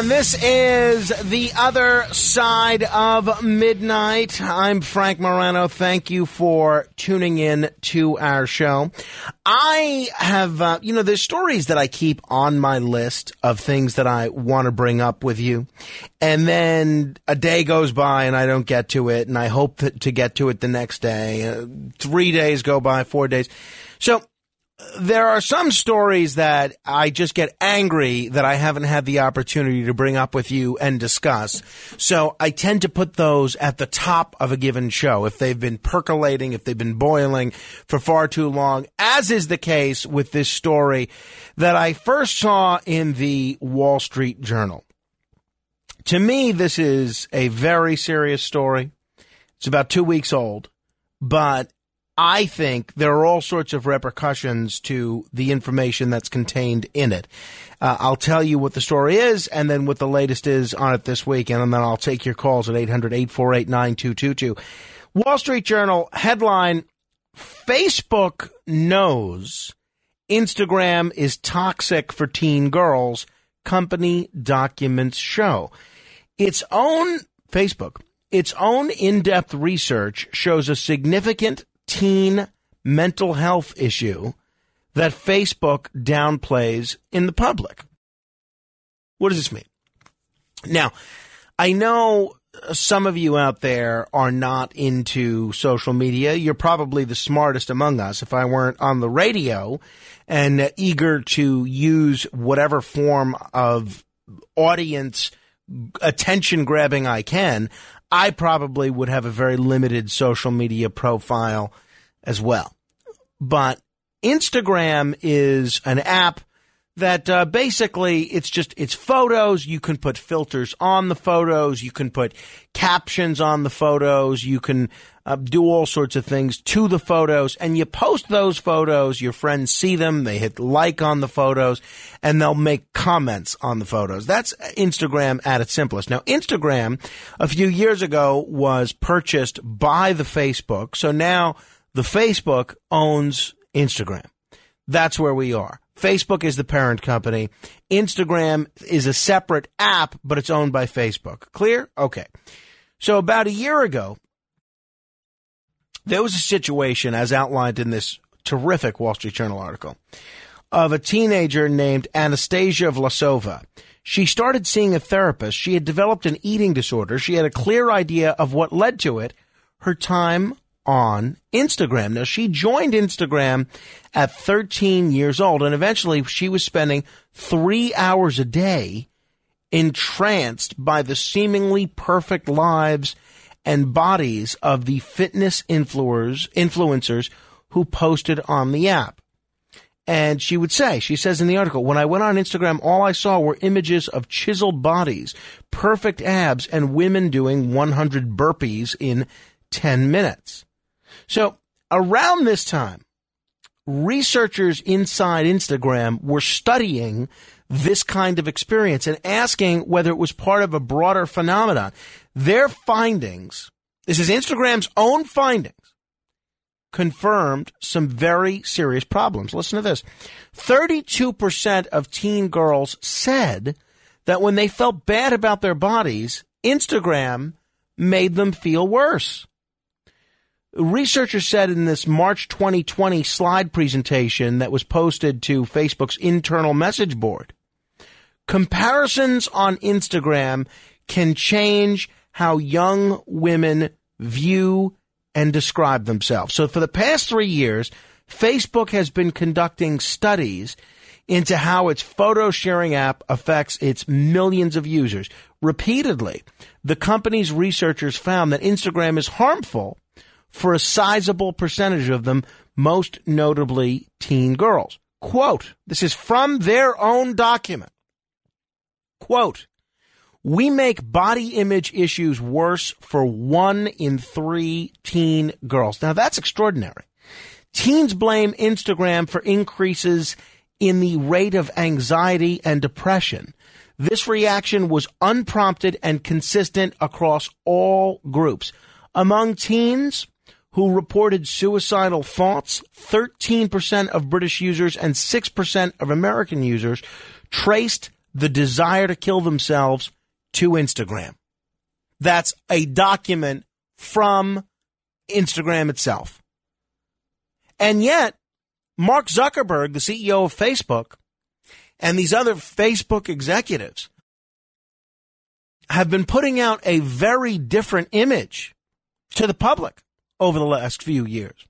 everyone. This is The Other Side of Midnight. I'm Frank Morano. Thank you for tuning in to our show. I have, there's stories that I keep on my list of things that I want to bring up with you. And then a day goes by and I don't get to it. And I hope to get to it the next day. 3 days go by, 4 days. So there are some stories that I just get angry that I haven't had the opportunity to bring up with you and discuss. So I tend to put those at the top of a given show if they've been percolating, if they've been boiling for far too long, as is the case with this story that I first saw in the Wall Street Journal. To me, this is a very serious story. It's about 2 weeks old, but I think there are all sorts of repercussions to the information that's contained in it. I'll tell you what the story is and then what the latest is on it this weekend, and then I'll take your calls at 800-848-9222. Wall Street Journal headline, Facebook knows Instagram is toxic for teen girls, company documents show. Its own in-depth research shows a significant teen mental health issue that Facebook downplays in the public. What does this mean? Now, I know some of you out there are not into social media. You're probably the smartest among us. If I weren't on the radio and eager to use whatever form of audience attention grabbing I can, I probably would have a very limited social media profile as well. But Instagram is an app that basically it's photos. You can put filters on the photos. You can put captions on the photos. You can do all sorts of things to the photos, and you post those photos. Your friends see them. They hit like on the photos, and they'll make comments on the photos. That's Instagram at its simplest. Now, Instagram a few years ago was purchased by the Facebook, so now the Facebook owns Instagram. That's where we are. Facebook is the parent company. Instagram is a separate app, but it's owned by Facebook. Clear? Okay. So about a year ago, there was a situation, as outlined in this terrific Wall Street Journal article, of a teenager named Anastasia Vlasova. She started seeing a therapist. She had developed an eating disorder. She had a clear idea of what led to it, her time on Instagram. Now, she joined Instagram at 13 years old, and eventually she was spending 3 hours a day entranced by the seemingly perfect lives and bodies of the fitness influencers who posted on the app. And she says in the article, when I went on Instagram, all I saw were images of chiseled bodies, perfect abs, and women doing 100 burpees in 10 minutes. So around this time, researchers inside Instagram were studying this kind of experience and asking whether it was part of a broader phenomenon. Their findings, this is Instagram's own findings, confirmed some very serious problems. Listen to this. 32% of teen girls said that when they felt bad about their bodies, Instagram made them feel worse. Researchers said in this March 2020 slide presentation that was posted to Facebook's internal message board, comparisons on Instagram can change how young women view and describe themselves. So for the past 3 years, Facebook has been conducting studies into how its photo sharing app affects its millions of users. Repeatedly, the company's researchers found that Instagram is harmful for a sizable percentage of them, most notably teen girls. Quote, this is from their own document. Quote, we make body image issues worse for 1 in 3 teen girls. Now, that's extraordinary. Teens blame Instagram for increases in the rate of anxiety and depression. This reaction was unprompted and consistent across all groups. Among teens who reported suicidal thoughts, 13% of British users and 6% of American users traced the desire to kill themselves to Instagram. That's a document from Instagram itself. And yet, Mark Zuckerberg, the CEO of Facebook, and these other Facebook executives have been putting out a very different image to the public over the last few years.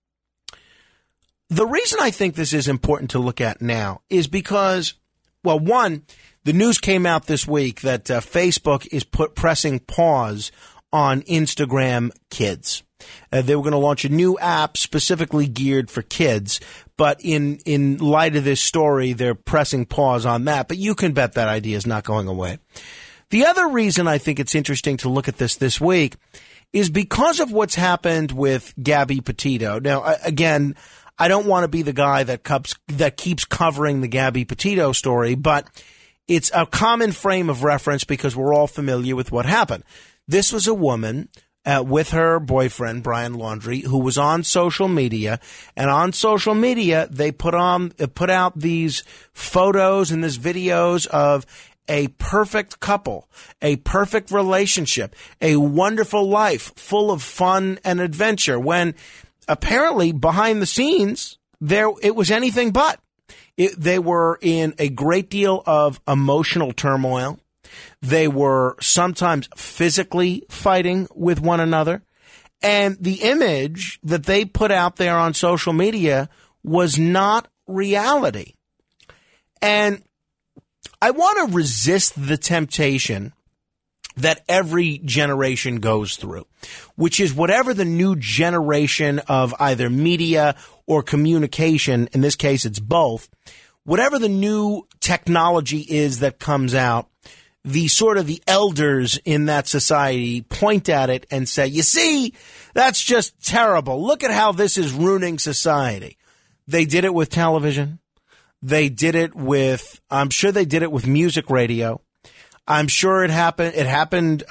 The reason I think this is important to look at now is because, well, one, the news came out this week that Facebook is pressing pause on Instagram Kids. They were going to launch a new app specifically geared for kids, but in light of this story, they're pressing pause on that. But you can bet that idea is not going away. The other reason I think it's interesting to look at this week is because of what's happened with Gabby Petito. Now, again, I don't want to be the guy that keeps covering the Gabby Petito story, but it's a common frame of reference because we're all familiar with what happened. This was a woman with her boyfriend, Brian Laundrie, who was on social media. And on social media, they put out these photos and these videos of a perfect couple, a perfect relationship, a wonderful life full of fun and adventure, when apparently behind the scenes, it was anything but. They were in a great deal of emotional turmoil. They were sometimes physically fighting with one another. And the image that they put out there on social media was not reality. And I want to resist the temptation that every generation goes through, which is whatever the new generation of either media or communication, in this case it's both, whatever the new technology is that comes out, the elders in that society point at it and say, you see, that's just terrible. Look at how this is ruining society. They did it with television. They did it with, I'm sure they did it with music radio. I'm sure it happened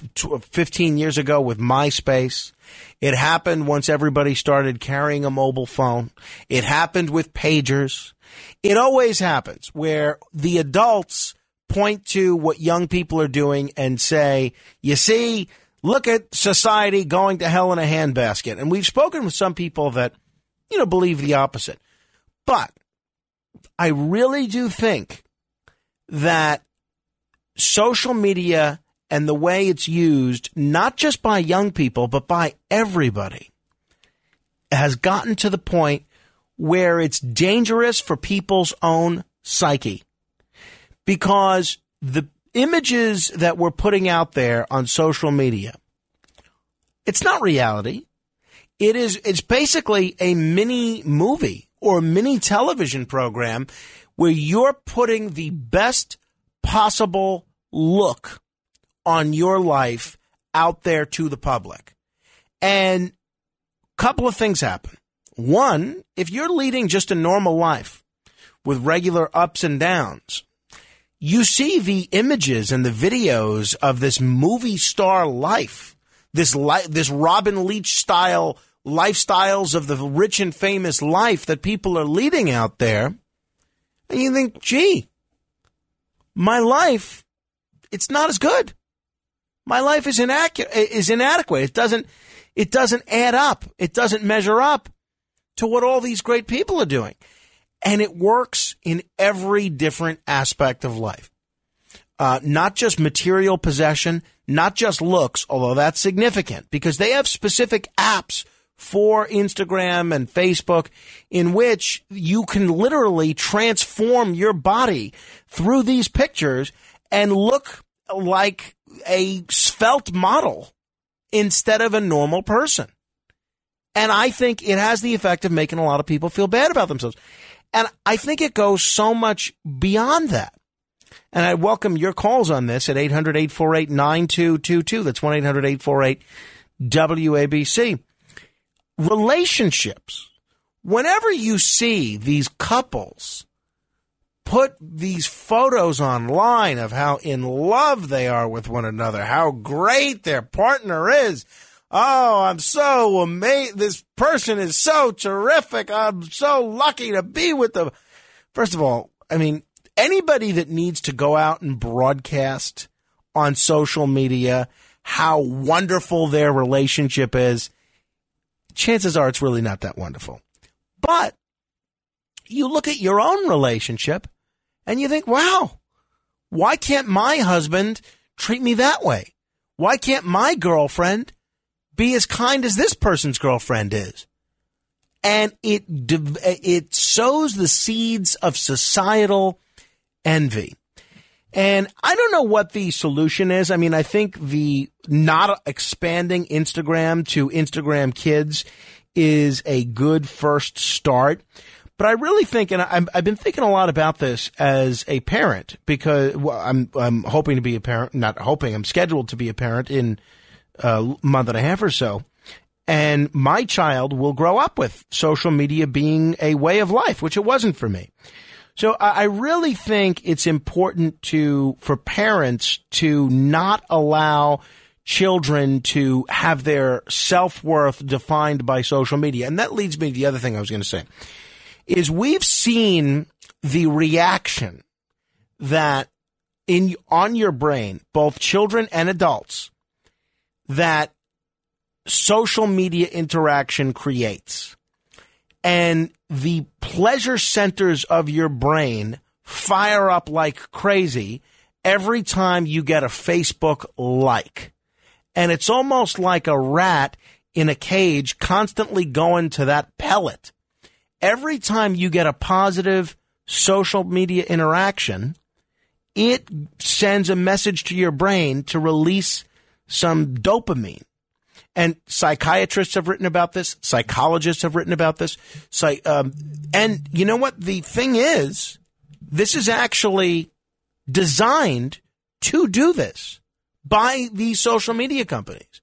15 years ago with MySpace. It happened once everybody started carrying a mobile phone. It happened with pagers. It always happens where the adults point to what young people are doing and say, you see, look at society going to hell in a handbasket. And we've spoken with some people that, believe the opposite. But I really do think that social media and the way it's used, not just by young people, but by everybody, has gotten to the point where it's dangerous for people's own psyche. Because the images that we're putting out there on social media, it's not reality. It's basically a mini movie or a mini television program where you're putting the best possible look on your life out there to the public. And a couple of things happen. One, if you're leading just a normal life with regular ups and downs, you see the images and the videos of this movie star life, this Robin Leach style lifestyles of the rich and famous life that people are leading out there. And you think, gee, my life, it's not as good. My life is inadequate. It doesn't add up. It doesn't measure up to what all these great people are doing. And it works in every different aspect of life. Not just material possession, not just looks, although that's significant because they have specific apps for Instagram and Facebook in which you can literally transform your body through these pictures and look like a svelte model instead of a normal person. And I think it has the effect of making a lot of people feel bad about themselves. And I think it goes so much beyond that. And I welcome your calls on this at 800-848-9222. That's 1-800-848-WABC. Relationships. Whenever you see these couples put these photos online of how in love they are with one another, how great their partner is. Oh, I'm so amazed. This person is so terrific. I'm so lucky to be with them. First of all, I mean, Anybody that needs to go out and broadcast on social media how wonderful their relationship is, chances are it's really not that wonderful. But you look at your own relationship and you think, wow, why can't my husband treat me that way? Why can't my girlfriend be as kind as this person's girlfriend is? And it sows the seeds of societal envy. And I don't know what the solution is. I mean, I think the not expanding Instagram to Instagram Kids is a good first start. But I really think, and I've been thinking a lot about this as a parent, because I'm hoping to be a parent, not hoping, I'm scheduled to be a parent in a month and a half or so. And my child will grow up with social media being a way of life, which it wasn't for me. So I really think it's important for parents to not allow children to have their self-worth defined by social media. And that leads me to the other thing I was going to say, is we've seen the reaction that on your brain, both children and adults, that social media interaction creates. And the pleasure centers of your brain fire up like crazy every time you get a Facebook like. And it's almost like a rat in a cage constantly going to that pellet. Every time you get a positive social media interaction, it sends a message to your brain to release some dopamine. And psychiatrists have written about this. Psychologists have written about this. And you know what? The thing is, this is actually designed to do this by these social media companies.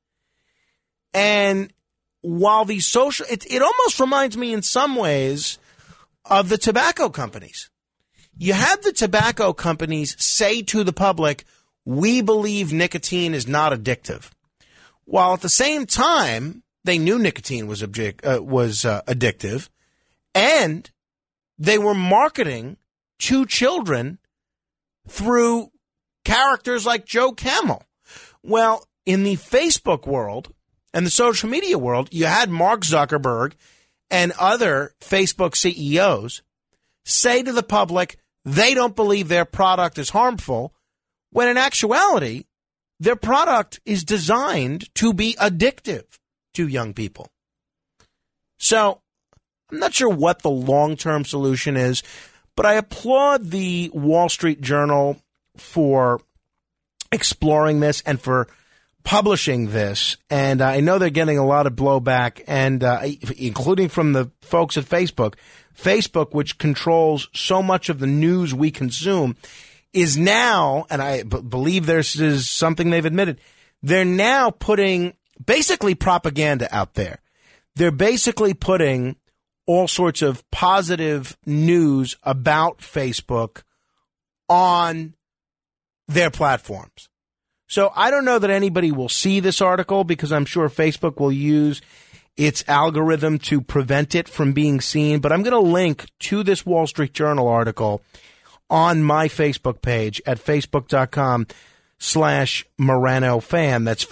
And while these it almost reminds me in some ways of the tobacco companies. You have the tobacco companies say to the public, we believe nicotine is not addictive. While at the same time, they knew nicotine was addictive, and they were marketing to children through characters like Joe Camel. Well, in the Facebook world and the social media world, you had Mark Zuckerberg and other Facebook CEOs say to the public they don't believe their product is harmful, when in actuality, their product is designed to be addictive to young people. So I'm not sure what the long-term solution is, but I applaud the Wall Street Journal for exploring this and for publishing this. And I know they're getting a lot of blowback, and including from the folks at Facebook. Facebook, which controls so much of the news we consume, is now, and I believe this is something they've admitted, they're now putting basically propaganda out there. They're basically putting all sorts of positive news about Facebook on their platforms. So I don't know that anybody will see this article, because I'm sure Facebook will use its algorithm to prevent it from being seen. But I'm going to link to this Wall Street Journal article on my Facebook page at facebook.com/Morano fan. That's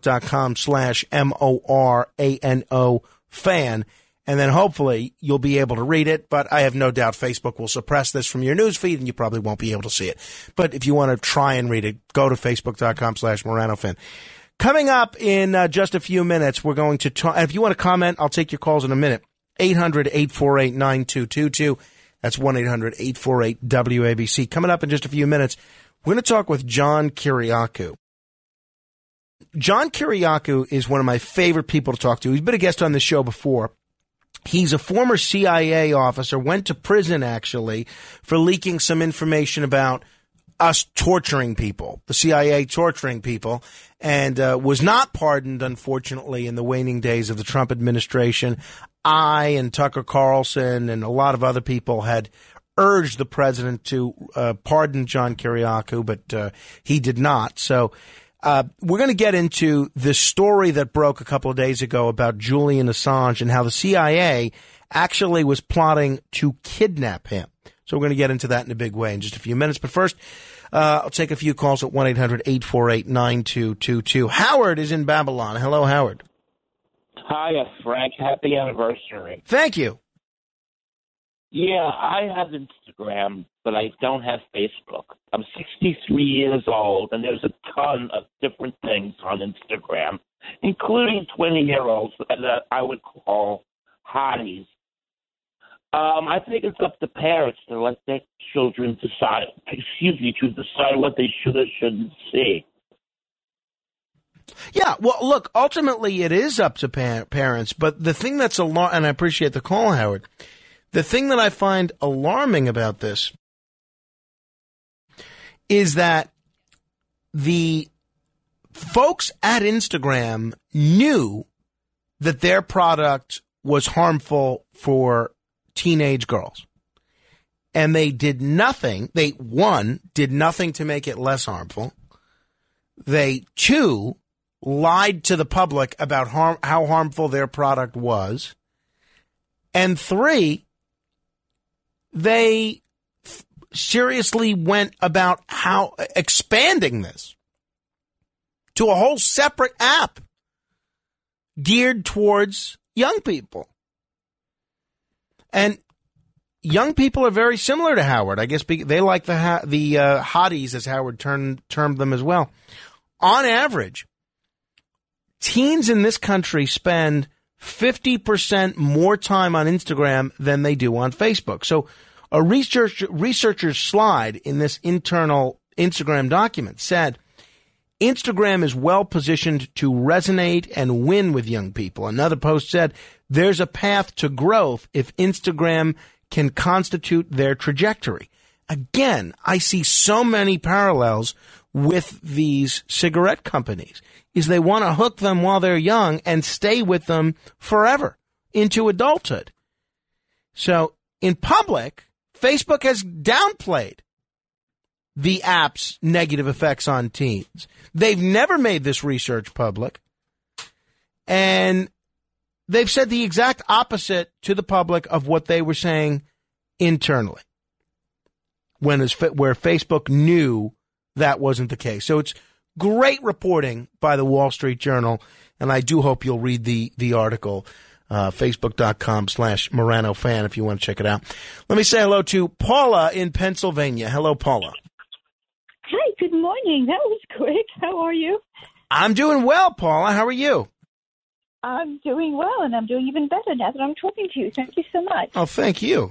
facebook.com/MORANO fan. And then hopefully you'll be able to read it. But I have no doubt Facebook will suppress this from your news feed, and you probably won't be able to see it. But if you want to try and read it, go to facebook.com/Morano fan. Coming up in just a few minutes, we're going to talk. If you want to comment, I'll take your calls in a minute. 800-848-9222. That's 1-800-848-WABC. Coming up in just a few minutes, we're going to talk with John Kiriakou. John Kiriakou is one of my favorite people to talk to. He's been a guest on this show before. He's a former CIA officer, went to prison, actually, for leaking some information about us torturing people, the CIA torturing people, and was not pardoned, unfortunately, in the waning days of the Trump administration. I and Tucker Carlson and a lot of other people had urged the president to pardon John Kiriakou, but he did not. So we're going to get into the story that broke a couple of days ago about Julian Assange and how the CIA actually was plotting to kidnap him. So So we're going to get into that in a big way in just a few minutes. But first, I'll take a few calls at 1-800-848-9222. Howard is in Babylon. Hello, Howard. Hi, Frank. Happy anniversary. Thank you. Yeah, I have Instagram, but I don't have Facebook. I'm 63 years old, and there's a ton of different things on Instagram, including 20-year-olds that I would call hotties. I think it's up to parents to let their children decide what they should or shouldn't see. Yeah, well, look, ultimately it is up to parents, but the thing that's and I appreciate the call, Howard, the thing that I find alarming about this is that the folks at Instagram knew that their product was harmful for teenage girls. And they did nothing. They, one, did nothing to make it less harmful. They, two, lied to the public about how harmful their product was. And three, they seriously went about how expanding this to a whole separate app geared towards young people. And young people are very similar to Howard. I guess they like the hotties, as Howard termed them as well. On average, teens in this country spend 50% more time on Instagram than they do on Facebook. So a researcher's slide in this internal Instagram document said, Instagram is well positioned to resonate and win with young people. Another post said, there's a path to growth if Instagram can constitute their trajectory. Again, I see so many parallels with these cigarette companies, is they want to hook them while they're young and stay with them forever into adulthood. So in public, Facebook has downplayed the app's negative effects on teens. They've never made this research public, and they've said the exact opposite to the public of what they were saying internally, where Facebook knew that wasn't the case. So it's great reporting by the Wall Street Journal, and I do hope you'll read the article, facebook.com/Morano fan, if you want to check it out. Let me say hello to Paula in Pennsylvania. Hello, Paula. Hi, good morning. That was quick. How are you? I'm doing well, Paula. How are you? I'm doing well, and I'm doing even better now that I'm talking to you. Thank you so much. Oh, thank you.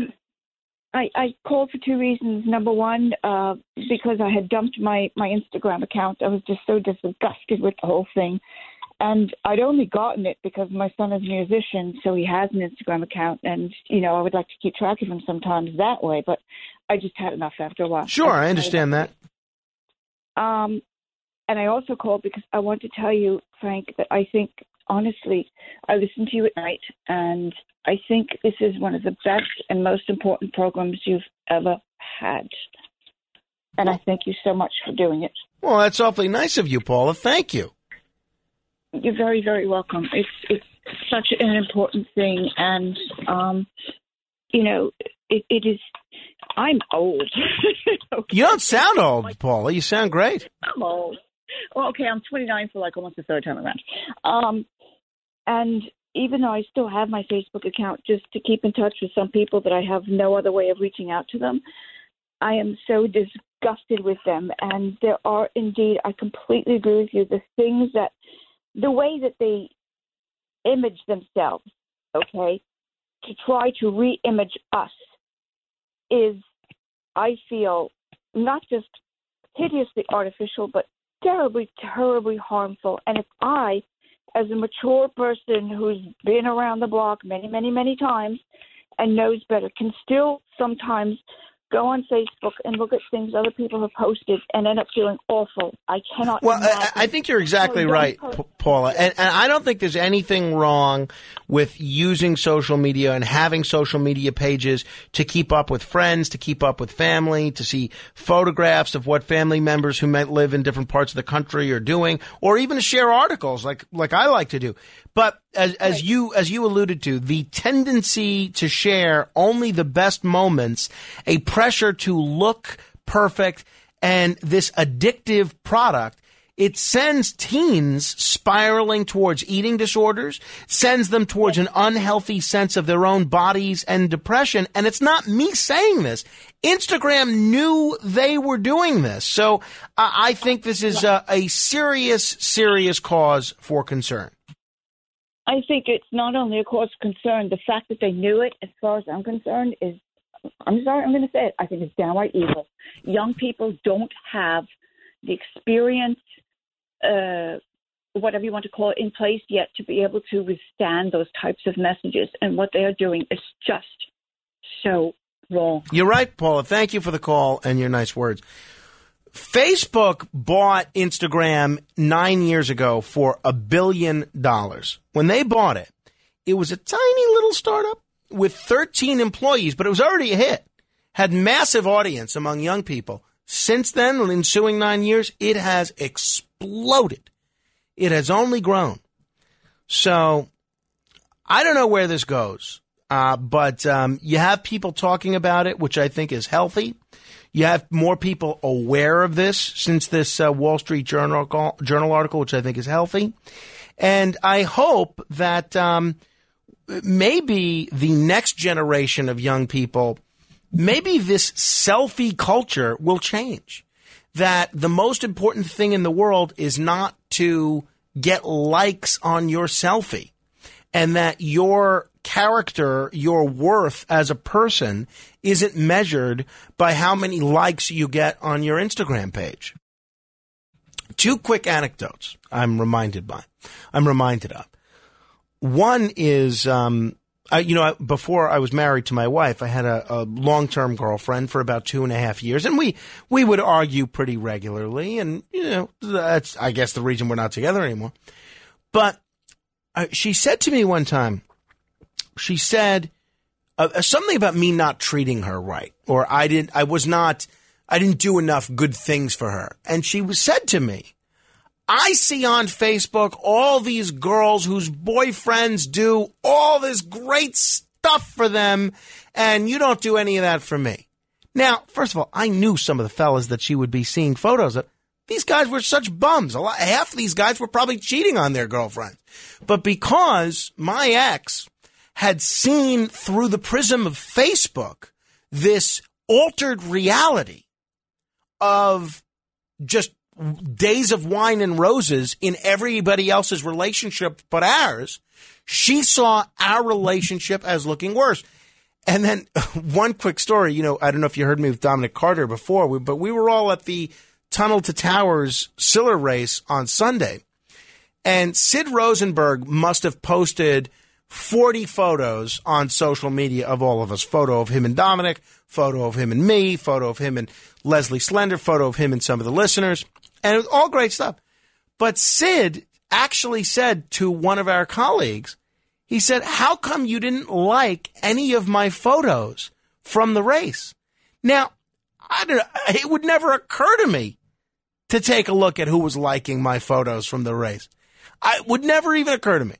I called for two reasons. Number one, because I had dumped my Instagram account. I was just so disgusted with the whole thing. And I'd only gotten it because my son is a musician, so he has an Instagram account. And, I would like to keep track of him sometimes that way. But I just had enough after a while. Sure, I understand that. And I also called because I want to tell you, Frank, that I think, honestly, I listen to you at night, and I think this is one of the best and most important programs you've ever had. And I thank you so much for doing it. Well, that's awfully nice of you, Paula. Thank you. You're very, very welcome. It's such an important thing, and, it is. I'm old. Okay. You don't sound old, Paula. You sound great. I'm old. Well, okay, I'm 29 for almost the third time around. And even though I still have my Facebook account just to keep in touch with some people that I have no other way of reaching out to them, I am so disgusted with them. And there are indeed, I completely agree with you, the way that they image themselves, okay, to try to re-image us is, I feel, not just hideously artificial, but terribly, terribly harmful. And if I, as a mature person who's been around the block many, many, many times and knows better, can still sometimes go on Facebook and look at things other people have posted and end up feeling awful. I cannot. Well, I think you're exactly right, Paula. And I don't think there's anything wrong with using social media and having social media pages to keep up with friends, to keep up with family, to see photographs of what family members who might live in different parts of the country are doing, or even to share articles like I like to do. But as you alluded to, the tendency to share only the best moments, a pressure to look perfect, and this addictive product, it sends teens spiraling towards eating disorders, sends them towards an unhealthy sense of their own bodies and depression. And it's not me saying this. Instagram knew they were doing this. So I think this is a serious cause for concern. I think it's not only a cause of concern. The fact that they knew it, as far as I'm concerned, is, I'm sorry, I'm going to say it, I think it's downright evil. Young people don't have the experience, whatever you want to call it, in place yet to be able to withstand those types of messages. And what they are doing is just so wrong. You're right, Paula. Thank you for the call and your nice words. Facebook bought Instagram 9 years ago for $1 billion. When they bought it, it was a tiny little startup with 13 employees, but it was already a hit. Had massive audience among young people. Since then, in the ensuing 9 years, it has exploded. It has only grown. So I don't know where this goes, but you have people talking about it, which I think is healthy. You have more people aware of this since this Wall Street Journal article, which I think is healthy. And I hope that maybe the next generation of young people, maybe this selfie culture will change. That the most important thing in the world is not to get likes on your selfie, and that your character, your worth as a person isn't measured by how many likes you get on your Instagram page. Two quick anecdotes I'm reminded of. One is, before I was married to my wife, I had a long-term girlfriend for about 2.5 years, and we would argue pretty regularly, and, that's, I guess, the reason we're not together anymore. But she said to me one time, she said something about me not treating her right, or I didn't do enough good things for her. And she said to me, I see on Facebook all these girls whose boyfriends do all this great stuff for them, and you don't do any of that for me. Now, first of all, I knew some of the fellas that she would be seeing photos of. These guys were such bums. Half of these guys were probably cheating on their girlfriends. But because my ex had seen through the prism of Facebook this altered reality of just days of wine and roses in everybody else's relationship but ours, she saw our relationship as looking worse. And then one quick story, I don't know if you heard me with Dominic Carter before, but we were all at the Tunnel to Towers Siller race on Sunday. And Sid Rosenberg must have posted 40 photos on social media of all of us. Photo of him and Dominic, photo of him and me, photo of him and Leslie Slender, photo of him and some of the listeners. And it was all great stuff. But Sid actually said to one of our colleagues, he said, how come you didn't like any of my photos from the race? Now, I don't know, it would never occur to me to take a look at who was liking my photos from the race. It would never even occur to me.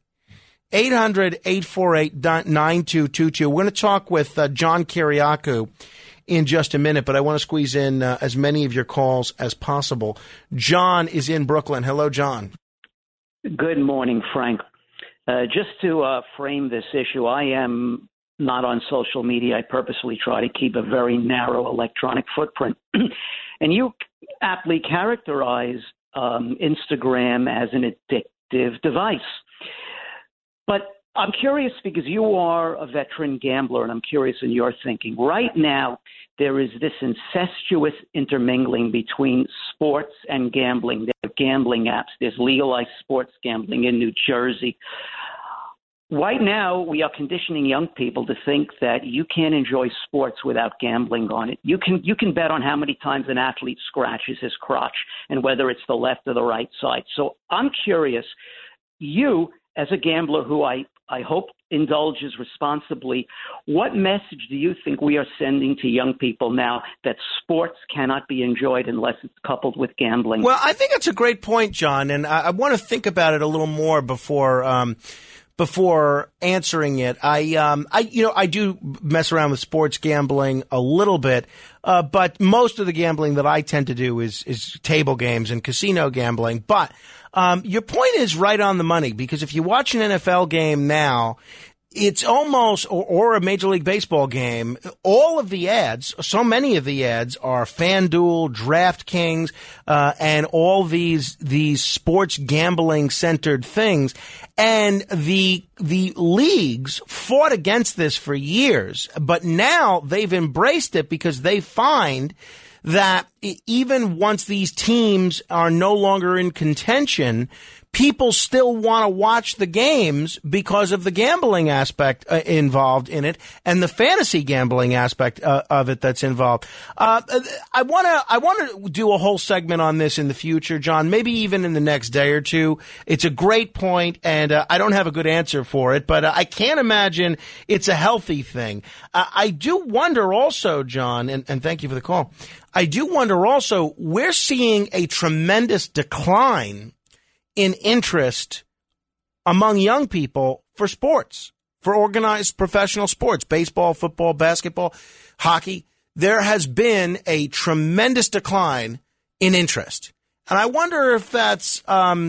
800-848-9222. We're going to talk with John Kiriakou in just a minute, but I want to squeeze in as many of your calls as possible. John is in Brooklyn. Hello, John. Good morning, Frank. Just to frame this issue, I am not on social media. I purposely try to keep a very narrow electronic footprint. And you aptly characterize Instagram as an addictive device. But I'm curious because you are a veteran gambler, and I'm curious in your thinking. Right now, there is this incestuous intermingling between sports and gambling. There are gambling apps. There's legalized sports gambling in New Jersey. Right now, we are conditioning young people to think that you can't enjoy sports without gambling on it. You can bet on how many times an athlete scratches his crotch and whether it's the left or the right side. So I'm curious, you, as a gambler who I hope indulges responsibly, what message do you think we are sending to young people now that sports cannot be enjoyed unless it's coupled with gambling? Well, I think that's a great point, John, and I want to think about it a little more before answering it. I do mess around with sports gambling a little bit, but most of the gambling that I tend to do is table games and casino gambling. But your point is right on the money, because if you watch an NFL game now, it's almost, or a Major League Baseball game, all of the ads, so many of the ads are FanDuel, DraftKings, and all these sports gambling centered things. And the leagues fought against this for years, but now they've embraced it because they find that even once these teams are no longer in contention, people still want to watch the games because of the gambling aspect involved in it and the fantasy gambling aspect of it that's involved. I want to do a whole segment on this in the future, John, maybe even in the next day or two. It's a great point, and I don't have a good answer for it, but I can't imagine it's a healthy thing. I do wonder also, John, and thank you for the call, I do wonder also, we're seeing a tremendous decline in interest among young people for sports, for organized professional sports, baseball, football, basketball, hockey. There has been a tremendous decline in interest. And I wonder if that's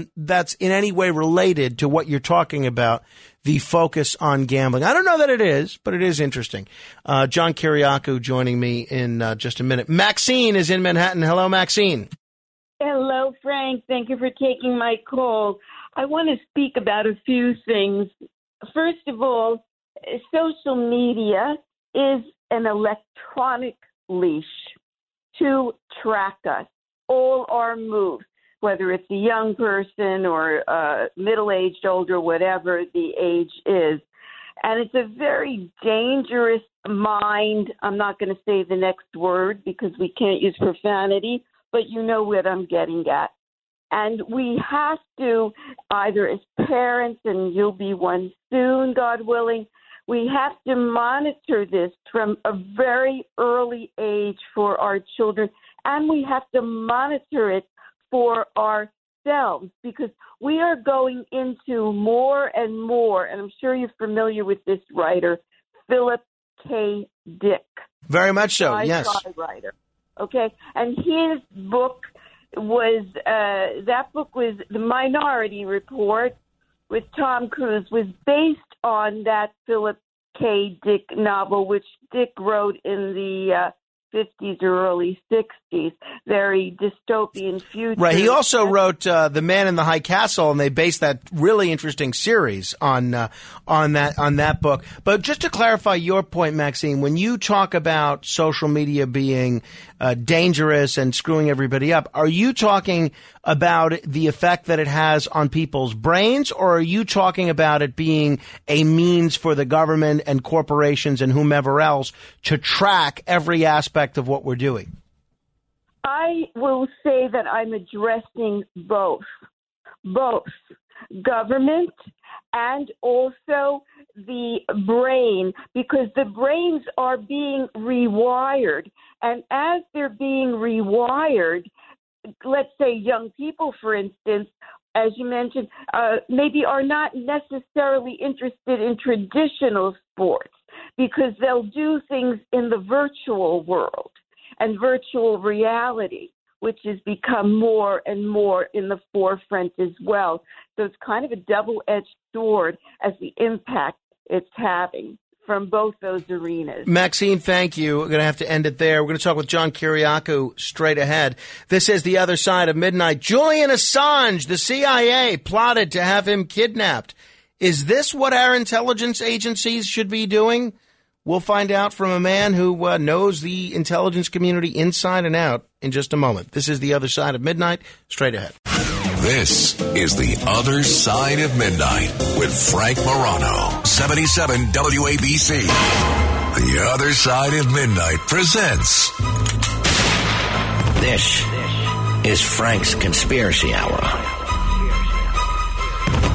in any way related to what you're talking about, the focus on gambling. I don't know that it is, but it is interesting. John Kiriakou joining me in just a minute. Maxine is in Manhattan. Hello, Maxine. Hello, Frank. Thank you for taking my call. I want to speak about a few things. First of all, social media is an electronic leash to track us, all our moves, whether it's a young person or middle-aged, older, whatever the age is. And it's a very dangerous mind. I'm not going to say the next word because we can't use profanity, but you know what I'm getting at. And we have to, either as parents, and you'll be one soon, God willing, we have to monitor this from a very early age for our children, and we have to monitor it for ourselves, because we are going into more and more, and I'm sure you're familiar with this writer, Philip K. Dick. Very much so, yes. Writer. Okay, and his book was The Minority Report with Tom Cruise, was based on that Philip K. Dick novel, which Dick wrote in the 50s or early 60s, very dystopian future. Right. He also wrote The Man in the High Castle, and they based that really interesting series on that book. But just to clarify your point, Maxine, when you talk about social media being dangerous and screwing everybody up, are you talking about the effect that it has on people's brains, or are you talking about it being a means for the government and corporations and whomever else to track every aspect of what we're doing? I will say that I'm addressing both government and also the brain, because the brains are being rewired. And as they're being rewired, let's say young people, for instance, as you mentioned, maybe are not necessarily interested in traditional sports because they'll do things in the virtual world and virtual reality, which has become more and more in the forefront as well. So it's kind of a double-edged sword as the impact it's having from both those arenas. Maxine, thank you. We're going to have to end it there. We're going to talk with John Kiriakou straight ahead. This is The Other Side of Midnight. Julian Assange, the CIA plotted to have him kidnapped. Is this what our intelligence agencies should be doing? We'll find out from a man who knows the intelligence community inside and out in just a moment. This is The Other Side of Midnight, straight ahead. This is The Other Side of Midnight with Frank Morano, 77 WABC. The Other Side of Midnight presents. This is Frank's Conspiracy Hour.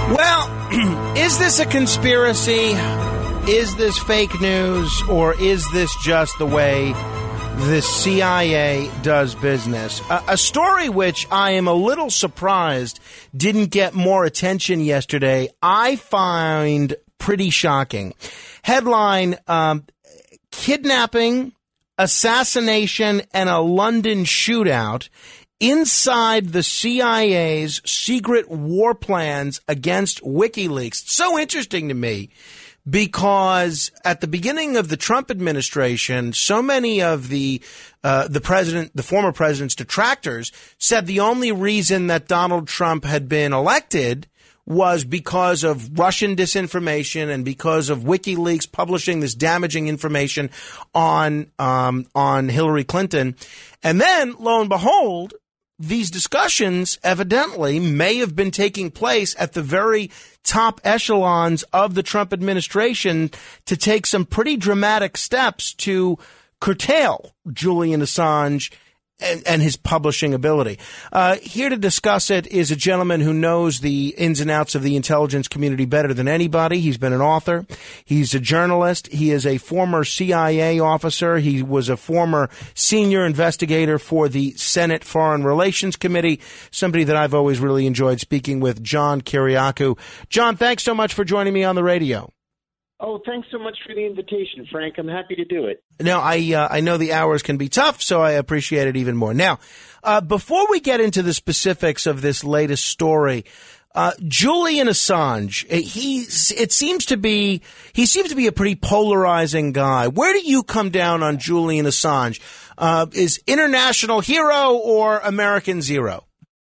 Well, is this a conspiracy? Is this fake news? Or is this just the way the CIA does business? A story which I am a little surprised didn't get more attention yesterday, I find pretty shocking. Headline, kidnapping, assassination, and a London shootout inside the CIA's secret war plans against WikiLeaks. So interesting to me because at the beginning of the Trump administration, so many of the former president's detractors said the only reason that Donald Trump had been elected was because of Russian disinformation and because of WikiLeaks publishing this damaging information on Hillary Clinton. And then, lo and behold, these discussions evidently may have been taking place at the very top echelons of the Trump administration to take some pretty dramatic steps to curtail Julian Assange and his publishing ability. Here to discuss it is a gentleman who knows the ins and outs of the intelligence community better than anybody. He's been an author. He's a journalist. He is a former CIA officer. He was a former senior investigator for the Senate Foreign Relations Committee, somebody that I've always really enjoyed speaking with, John Kiriakou. John, thanks so much for joining me on the radio. Oh, thanks so much for the invitation, Frank. I'm happy to do it. Now, I know the hours can be tough, so I appreciate it even more. Now, before we get into the specifics of this latest story, Julian Assange, he seems to be a pretty polarizing guy. Where do you come down on Julian Assange? Is international hero or American zero?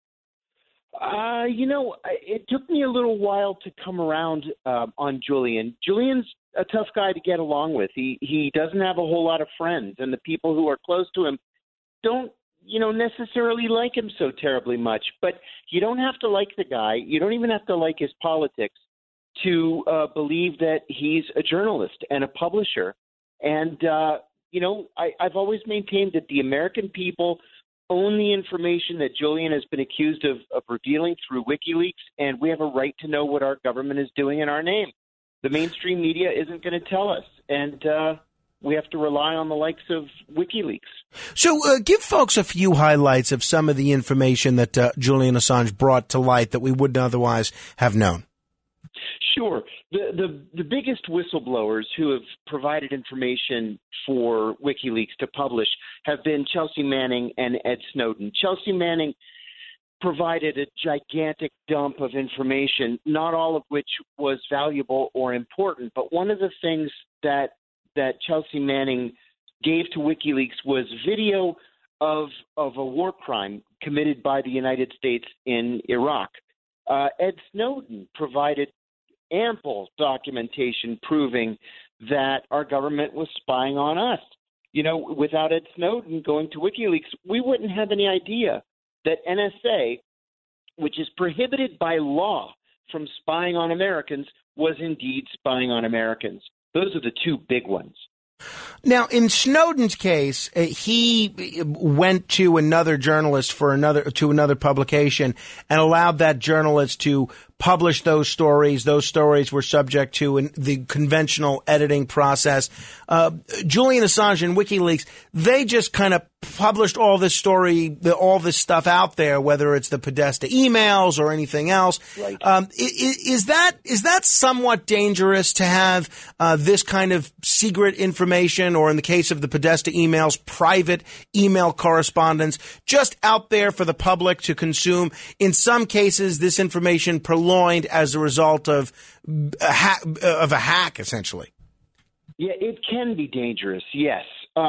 It took me a little while to come around on Julian. Julian's a tough guy to get along with. He doesn't have a whole lot of friends, and the people who are close to him don't, necessarily like him so terribly much. But you don't have to like the guy. You don't even have to like his politics to believe that he's a journalist and a publisher. And, I've always maintained that the American people own the information that Julian has been accused of revealing through WikiLeaks, and we have a right to know what our government is doing in our name. The mainstream media isn't going to tell us, and we have to rely on the likes of WikiLeaks. So give folks a few highlights of some of the information that Julian Assange brought to light that we wouldn't otherwise have known. Sure. The biggest whistleblowers who have provided information for WikiLeaks to publish have been Chelsea Manning and Ed Snowden. Chelsea Manning provided a gigantic dump of information, not all of which was valuable or important. But one of the things that Chelsea Manning gave to WikiLeaks was video of a war crime committed by the United States in Iraq. Ed Snowden provided ample documentation proving that our government was spying on us. Without Ed Snowden going to WikiLeaks, we wouldn't have any idea that NSA, which is prohibited by law from spying on Americans, was indeed spying on Americans. Those are the two big ones. Now, in Snowden's case, he went to another journalist to another publication and allowed that journalist to publish those stories. Those stories were subject to the conventional editing process. Julian Assange and WikiLeaks, they just kind of published all this stuff out there, whether it's the Podesta emails or anything else. Right. Is that somewhat dangerous to have this kind of secret information, or in the case of the Podesta emails, private email correspondence, just out there for the public to consume? In some cases, this information purloined as a result of a hack, essentially. Yeah, it can be dangerous, yes.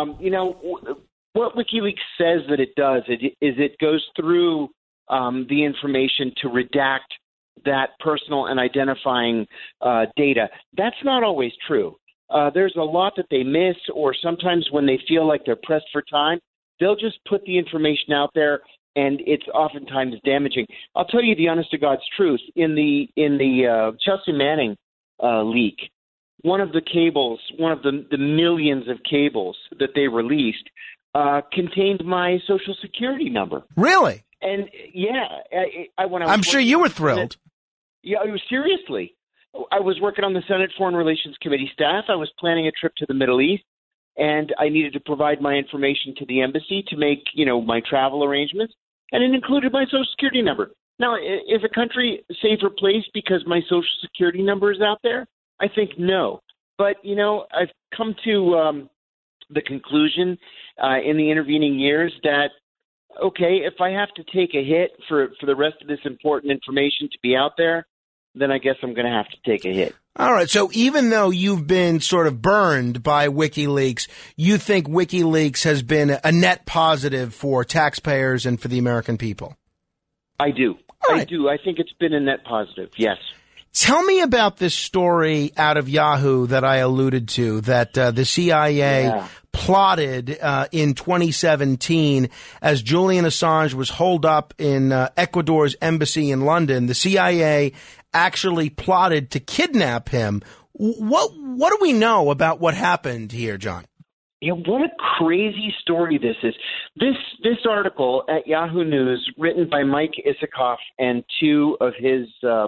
What WikiLeaks says that it does is it goes through the information to redact that personal and identifying data. That's not always true. There's a lot that they miss, or sometimes when they feel like they're pressed for time, they'll just put the information out there, and it's oftentimes damaging. I'll tell you the honest to God's truth. In the Chelsea Manning leak, one of the cables, one of the millions of cables that they released, contained my Social Security number. Really? And yeah, I'm sure you were thrilled. Yeah, seriously. I was working on the Senate Foreign Relations Committee staff. I was planning a trip to the Middle East, and I needed to provide my information to the embassy to make, my travel arrangements, and it included my Social Security number. Now, is a country a safer place because my Social Security number is out there? I think no. But, I've come to the conclusion in the intervening years that, okay, if I have to take a hit for the rest of this important information to be out there, then I guess I'm going to have to take a hit. All right. So even though you've been sort of burned by WikiLeaks, you think WikiLeaks has been a net positive for taxpayers and for the American people? I do. Right. I do. I think it's been a net positive. Yes. Tell me about this story out of Yahoo that I alluded to, that the CIA plotted in 2017 as Julian Assange was holed up in Ecuador's embassy in London. The CIA actually plotted to kidnap him. What do we know about what happened here, John? What a crazy story this is. This article at Yahoo News, written by Mike Isikoff and two of his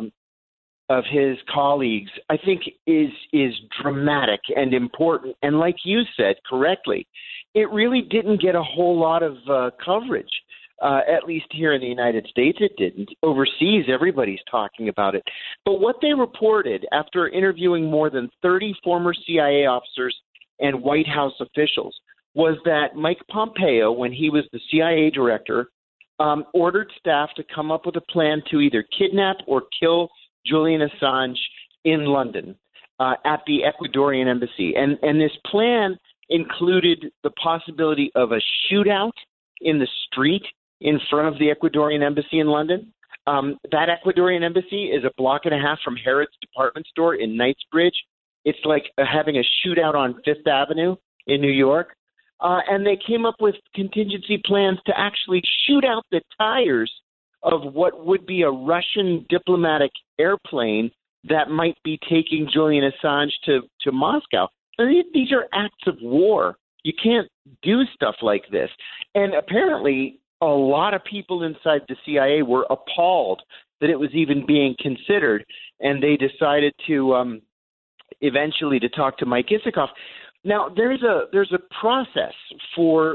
colleagues, I think is dramatic and important. And like you said correctly, it really didn't get a whole lot of coverage. At least here in the United States, it didn't. Overseas, everybody's talking about it. But what they reported after interviewing more than 30 former CIA officers and White House officials was that Mike Pompeo, when he was the CIA director, ordered staff to come up with a plan to either kidnap or kill Julian Assange in London at the Ecuadorian embassy. And this plan included the possibility of a shootout in the street in front of the Ecuadorian embassy in London. That Ecuadorian embassy is a block and a half from Harrods department store in Knightsbridge. It's like having a shootout on Fifth Avenue in New York. And they came up with contingency plans to actually shoot out the tires of what would be a Russian diplomatic airplane that might be taking Julian Assange to Moscow. These are acts of war. You can't do stuff like this. And apparently a lot of people inside the CIA were appalled that it was even being considered, and they decided to eventually to talk to Mike Isikoff. Now, there's a process for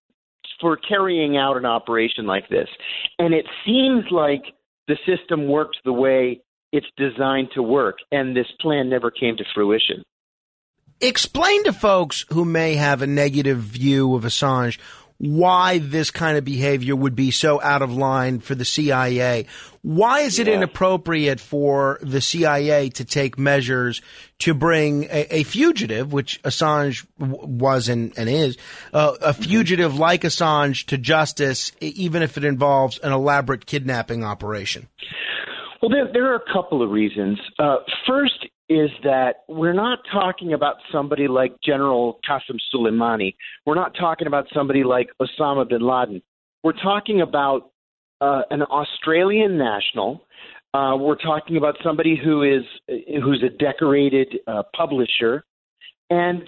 carrying out an operation like this, and it seems like the system works the way it's designed to work, and this plan never came to fruition. Explain to folks who may have a negative view of Assange why this kind of behavior would be so out of line for the CIA. Why is it inappropriate for the CIA to take measures to bring a fugitive, which Assange was and is, a fugitive like Assange to justice, even if it involves an elaborate kidnapping operation? Well, there are a couple of reasons. First is that we're not talking about somebody like General Qasem Soleimani. We're not talking about somebody like Osama bin Laden. We're talking about an Australian national. We're talking about somebody who's a decorated publisher, and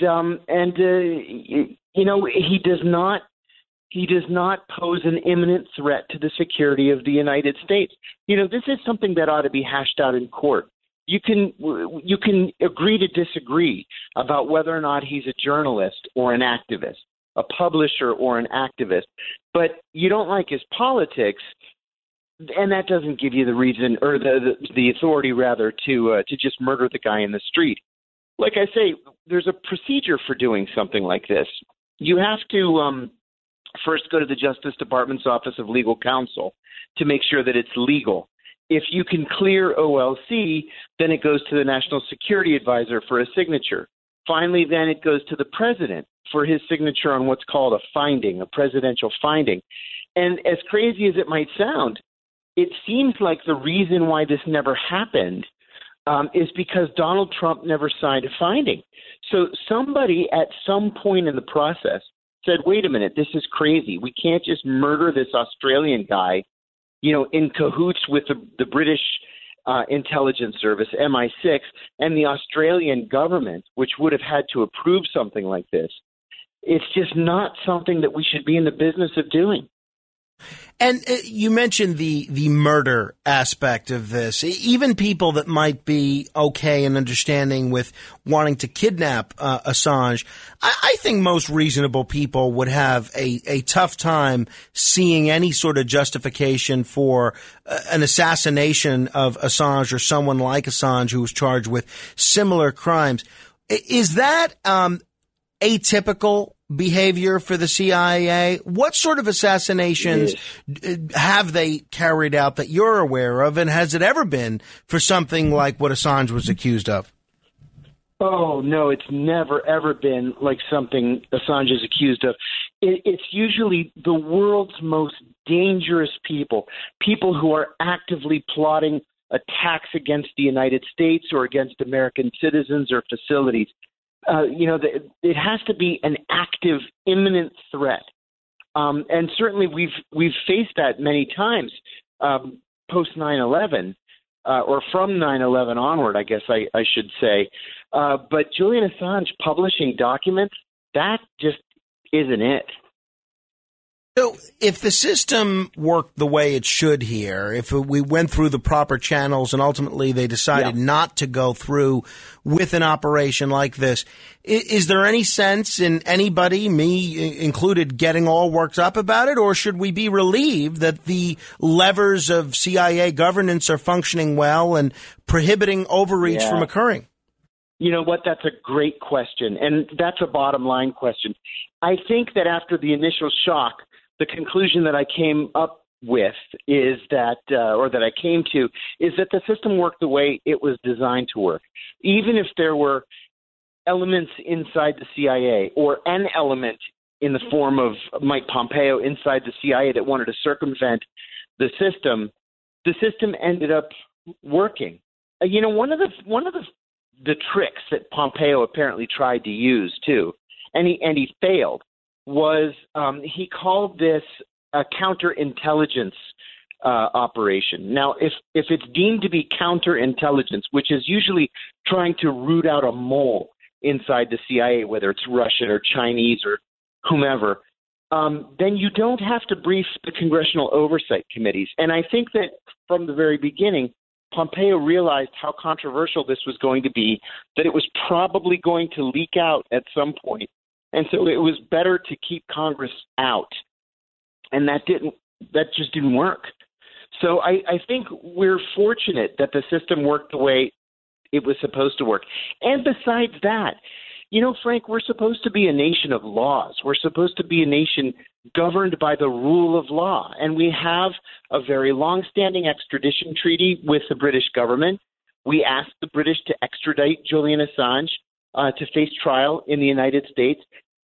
he does not pose an imminent threat to the security of the United States. This is something that ought to be hashed out in court. You can agree to disagree about whether or not he's a journalist or an activist, a publisher or an activist, but you don't like his politics, and that doesn't give you the reason or the authority rather to just murder the guy in the street. Like I say, there's a procedure for doing something like this. You have to first go to the Justice Department's Office of Legal Counsel to make sure that it's legal. If you can clear OLC, then it goes to the National Security Advisor for a signature. Finally, then it goes to the president for his signature on what's called a finding, a presidential finding. And as crazy as it might sound, it seems like the reason why this never happened is because Donald Trump never signed a finding. So somebody at some point in the process said, wait a minute, this is crazy. We can't just murder this Australian guy, in cahoots with the British intelligence service, MI6, and the Australian government, which would have had to approve something like this. It's just not something that we should be in the business of doing. And you mentioned the murder aspect of this. Even people that might be okay and understanding with wanting to kidnap Assange, I think most reasonable people would have a tough time seeing any sort of justification for an assassination of Assange or someone like Assange who was charged with similar crimes. Is that atypical behavior for the CIA? What sort of assassinations have they carried out that you're aware of, and has it ever been for something like what Assange was accused of? Oh, no, it's never, ever been like something Assange is accused of. It's usually the world's most dangerous people who are actively plotting attacks against the United States or against American citizens or facilities. It has to be an active, imminent threat, and certainly we've faced that many times post 9/11, or from 9/11 onward, I guess I should say. But Julian Assange publishing documents, that just isn't it. So if the system worked the way it should here, if we went through the proper channels and ultimately they decided not to go through with an operation like this, is there any sense in anybody, me included, getting all worked up about it? Or should we be relieved that the levers of CIA governance are functioning well and prohibiting overreach from occurring? You know what? That's a great question. And that's a bottom line question. I think that after the initial shock, the conclusion that I came up with is that, or that I came to, is that the system worked the way it was designed to work. Even if there were elements inside the CIA or an element in the form of Mike Pompeo inside the CIA that wanted to circumvent the system ended up working. One of the tricks that Pompeo apparently tried to use too, and he failed, was he called this a counterintelligence operation. Now, if it's deemed to be counterintelligence, which is usually trying to root out a mole inside the CIA, whether it's Russian or Chinese or whomever, then you don't have to brief the congressional oversight committees. And I think that from the very beginning, Pompeo realized how controversial this was going to be, that it was probably going to leak out at some point. And so it was better to keep Congress out. And that just didn't work. So I think we're fortunate that the system worked the way it was supposed to work. And besides that, Frank, we're supposed to be a nation of laws. We're supposed to be a nation governed by the rule of law. And we have a very long-standing extradition treaty with the British government. We asked the British to extradite Julian Assange to face trial in the United States.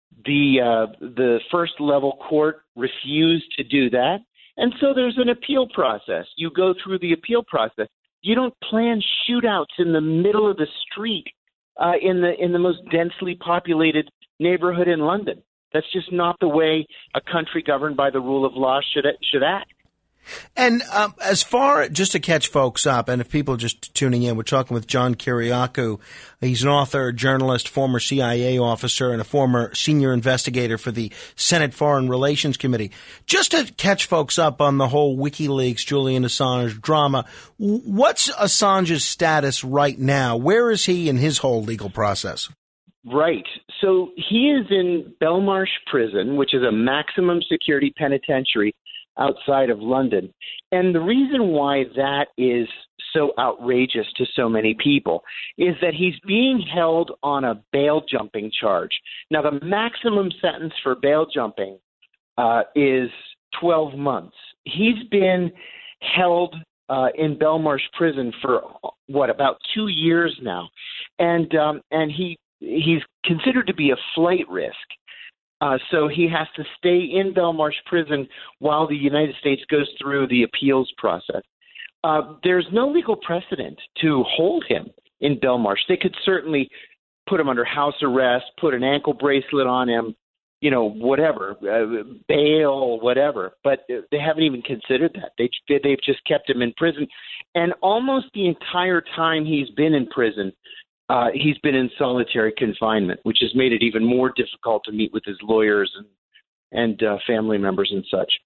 The first level court refused to do that. And so there's an appeal process. You go through the appeal process. You don't plan shootouts in the middle of the street in the most densely populated neighborhood in London. That's just not the way a country governed by the rule of law should act. And as far, just to catch folks up, and if people are just tuning in, we're talking with John Kiriakou. He's an author, journalist, former CIA officer, and a former senior investigator for the Senate Foreign Relations Committee. Just to catch folks up on the whole WikiLeaks, Julian Assange drama, what's Assange's status right now? Where is he in his whole legal process? Right. So he is in Belmarsh Prison, which is a maximum security penitentiary outside of London. And the reason why that is so outrageous to so many people is that he's being held on a bail jumping charge. Now, the maximum sentence for bail jumping is 12 months. He's been held in Belmarsh Prison for, about 2 years now. And he's considered to be a flight risk. So he has to stay in Belmarsh Prison while the United States goes through the appeals process. There's no legal precedent to hold him in Belmarsh. They could certainly put him under house arrest, put an ankle bracelet on him, whatever, bail, whatever. But they haven't even considered that. They've just kept him in prison. And almost the entire time he's been in prison, he's been in solitary confinement, which has made it even more difficult to meet with his lawyers and family members and such.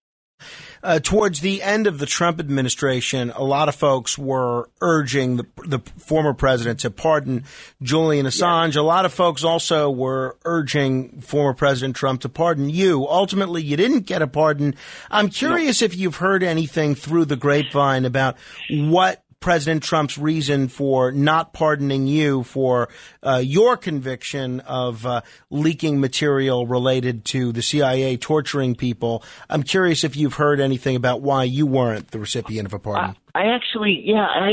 Towards the end of the Trump administration, a lot of folks were urging the former president to pardon Julian Assange. A lot of folks also were urging former President Trump to pardon you. Ultimately, you didn't get a pardon. I'm curious if you've heard anything through the grapevine about what President Trump's reason for not pardoning you for your conviction of leaking material related to the CIA torturing people. I'm curious if you've heard anything about why you weren't the recipient of a pardon. I actually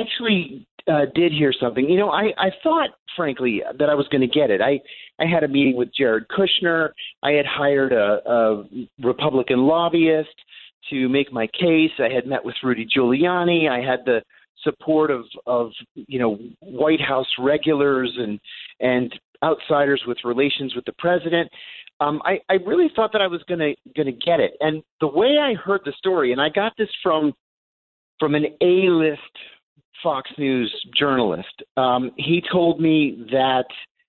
did hear something. You know, I thought, frankly, that I was going to get it. I had a meeting with Jared Kushner. I had hired a Republican lobbyist to make my case. I had met with Rudy Giuliani. I had the support of White House regulars and outsiders with relations with the president. I really thought that I was going to get it. And the way I heard the story, and I got this from an A-list Fox News journalist, he told me that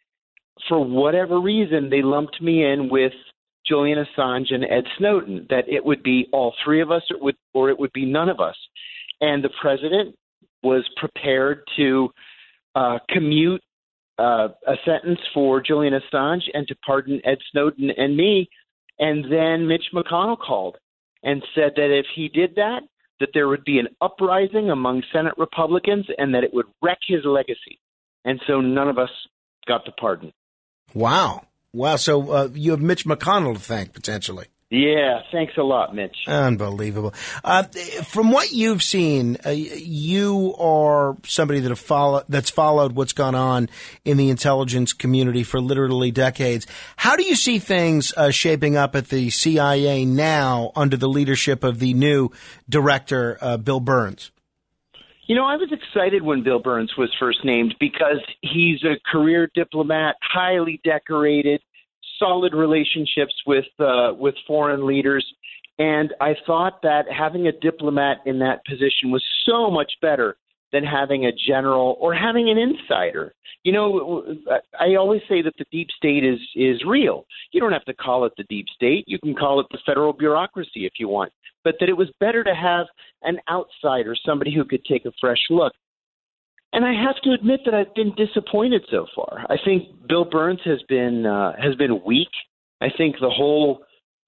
for whatever reason they lumped me in with Julian Assange and Ed Snowden, that it would be all three of us or it would be none of us. And the president was prepared to commute a sentence for Julian Assange and to pardon Ed Snowden and me. And then Mitch McConnell called and said that if he did that there would be an uprising among Senate Republicans and that it would wreck his legacy. And so none of us got the pardon. Wow. So you have Mitch McConnell to thank, potentially. Yeah, thanks a lot, Mitch. Unbelievable. From what you've seen, you are somebody that's followed what's gone on in the intelligence community for literally decades. How do you see things shaping up at the CIA now under the leadership of the new director, Bill Burns? You know, I was excited when Bill Burns was first named because he's a career diplomat, highly decorated, solid relationships with foreign leaders, and I thought that having a diplomat in that position was so much better than having a general or having an insider. You know, I always say that the deep state is real. You don't have to call it the deep state. You can call it the federal bureaucracy if you want, but that it was better to have an outsider, somebody who could take a fresh look. And I have to admit that I've been disappointed so far. I think Bill Burns has been weak. I think the whole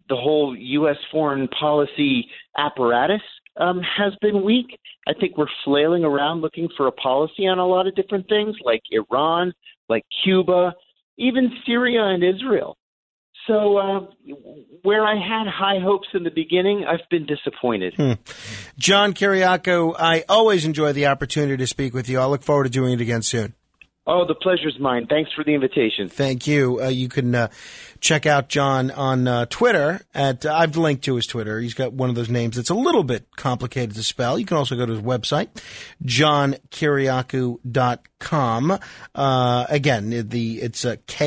U.S. foreign policy apparatus has been weak. I think we're flailing around looking for a policy on a lot of different things, like Iran, like Cuba, even Syria and Israel. So where I had high hopes in the beginning, I've been disappointed. John Kiriakou, I always enjoy the opportunity to speak with you. I look forward to doing it again soon. Oh, the pleasure's mine. Thanks for the invitation. Thank you. You can check out John on Twitter. I've linked to his Twitter. He's got one of those names that's a little bit complicated to spell. You can also go to his website, johnkiriakou.com. Again, it's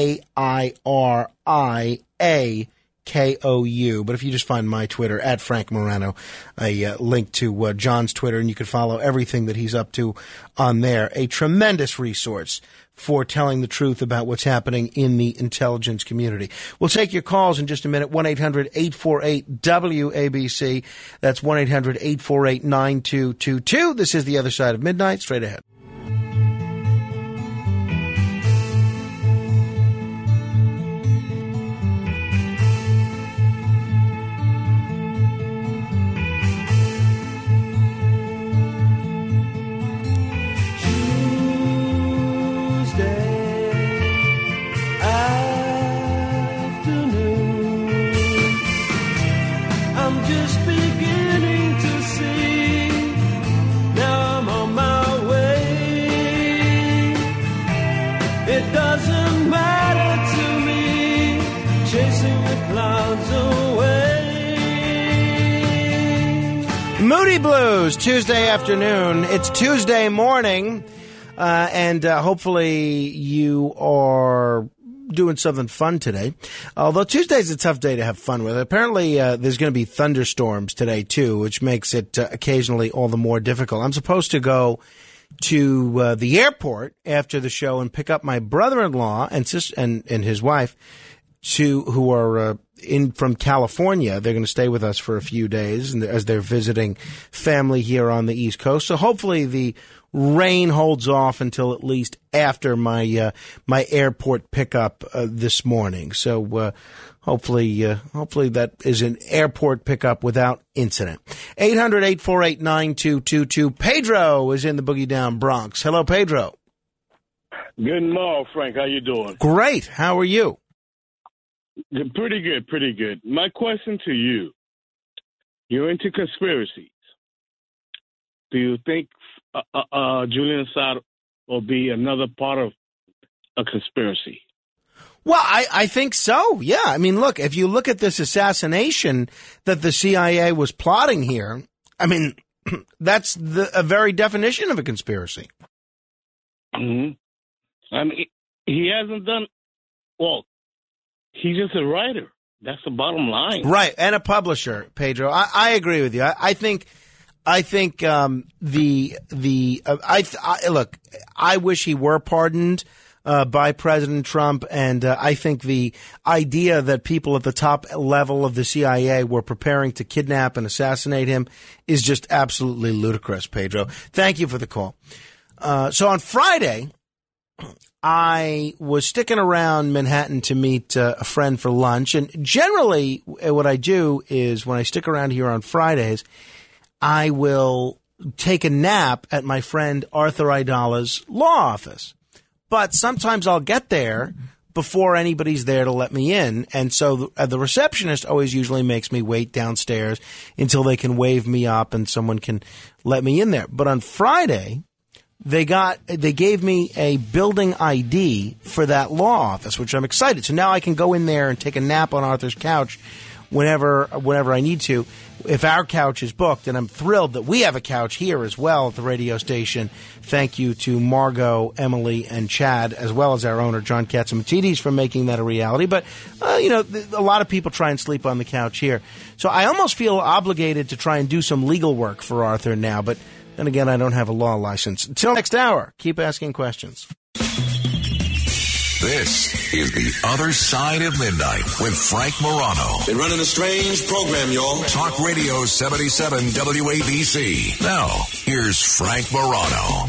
KIRIAKOU. But if you just find my Twitter, at Frank Morano, a link to John's Twitter, and you can follow everything that he's up to on there. A tremendous resource for telling the truth about what's happening in the intelligence community. We'll take your calls in just a minute. 1-800-848-WABC. That's 1-800-848-9222. This is The Other Side of Midnight. Straight ahead. Moody Blues, Tuesday afternoon. It's Tuesday morning, and hopefully you are doing something fun today. Although Tuesday's a tough day to have fun with. Apparently, there's going to be thunderstorms today, too, which makes it occasionally all the more difficult. I'm supposed to go to the airport after the show and pick up my brother-in-law and his wife who are in from California. They're going to stay with us for a few days as they're visiting family here on the East Coast. So hopefully the rain holds off until at least after my my airport pickup this morning. So hopefully that is an airport pickup without incident. 800-848-9222. Pedro is in the Boogie Down Bronx. Hello, Pedro. Good morning, Frank. How you doing? Great. How are you? Pretty good, pretty good. My question to you, you're into conspiracies. Do you think Julian Assange will be another part of a conspiracy? Well, I think so, yeah. I mean, look, if you look at this assassination that the CIA was plotting here, I mean, that's a very definition of a conspiracy. Mm-hmm. I mean, he hasn't done, well, he's just a writer. That's the bottom line. Right, and a publisher, Pedro. I agree with you. I think look, I wish he were pardoned by President Trump, and I think the idea that people at the top level of the CIA were preparing to kidnap and assassinate him is just absolutely ludicrous, Pedro. Thank you for the call. So on Friday, I was sticking around Manhattan to meet a friend for lunch. And generally what I do is when I stick around here on Fridays, I will take a nap at my friend Arthur Aidala's law office. But sometimes I'll get there before anybody's there to let me in. And so the receptionist always usually makes me wait downstairs until they can wave me up and someone can let me in there. But on Friday, they gave me a building ID for that law office, which I'm excited. So now I can go in there and take a nap on Arthur's couch whenever I need to, if our couch is booked. And I'm thrilled that we have a couch here as well at the radio station. Thank you to Margot, Emily, and Chad, as well as our owner, John Katzimatidis, for making that a reality. But, a lot of people try and sleep on the couch here. So I almost feel obligated to try and do some legal work for Arthur now. But then again, I don't have a law license. Until next hour, keep asking questions. This is The Other Side of Midnight with Frank Morano. Been running a strange program, y'all. Talk Radio 77 WABC. Now, here's Frank Morano.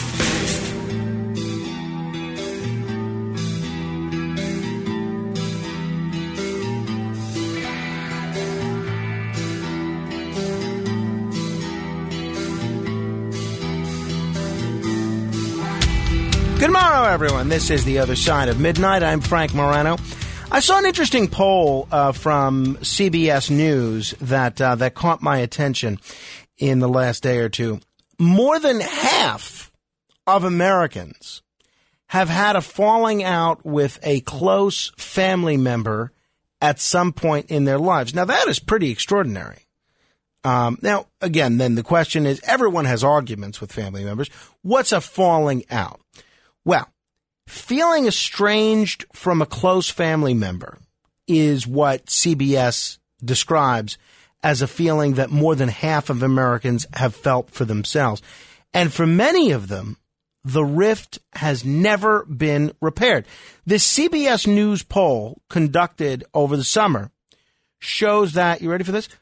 Good morrow, everyone. This is The Other Side of Midnight. I'm Frank Morano. I saw an interesting poll from CBS News that caught my attention in the last day or two. More than half of Americans have had a falling out with a close family member at some point in their lives. Now, that is pretty extraordinary. Now, again, then the question is, everyone has arguments with family members. What's a falling out? Well, feeling estranged from a close family member is what CBS describes as a feeling that more than half of Americans have felt for themselves. And for many of them, the rift has never been repaired. This CBS News poll conducted over the summer shows that, you ready for this?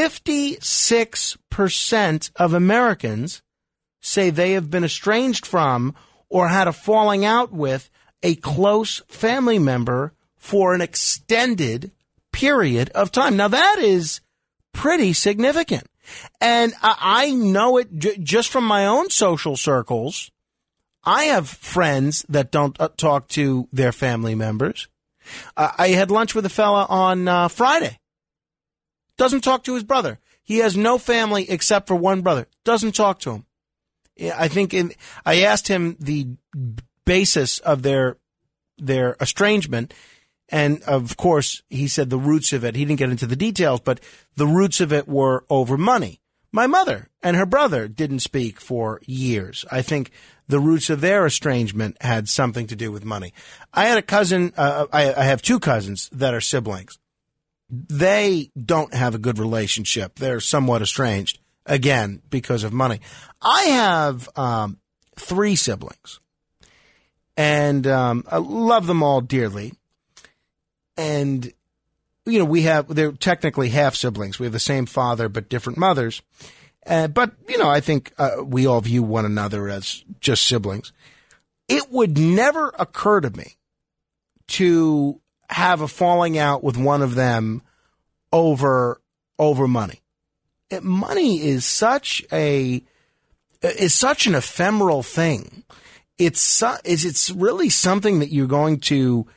56% of Americans say they have been estranged from or had a falling out with a close family member for an extended period of time. Now, that is pretty significant. And I know it just from my own social circles. I have friends that don't talk to their family members. I had lunch with a fella on Friday. Doesn't talk to his brother. He has no family except for one brother. Doesn't talk to him. I think I asked him the basis of their estrangement, and of course he said the roots of it. He didn't get into the details, but the roots of it were over money. My mother and her brother didn't speak for years. I think the roots of their estrangement had something to do with money. I had a cousin. I have two cousins that are siblings. They don't have a good relationship. They're somewhat estranged. Again, because of money. I have 3 siblings, and I love them all dearly. And, they're technically half siblings. We have the same father, but different mothers. But, I think we all view one another as just siblings. It would never occur to me to have a falling out with one of them over money. Money is such an ephemeral thing. It's really something that you're going to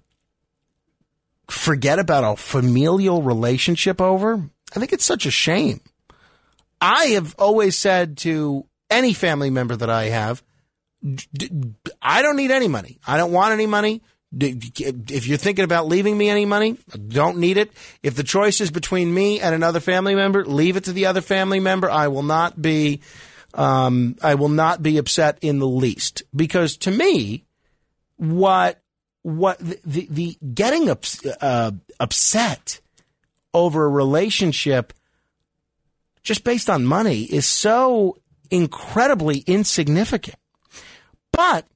forget about a familial relationship over. I think it's such a shame. I have always said to any family member that I have, I don't need any money. I don't want any money. If you're thinking about leaving me any money, don't need it. If the choice is between me and another family member, leave it to the other family member. I will not be upset in the least, because to me, what the getting upset over a relationship just based on money is so incredibly insignificant. But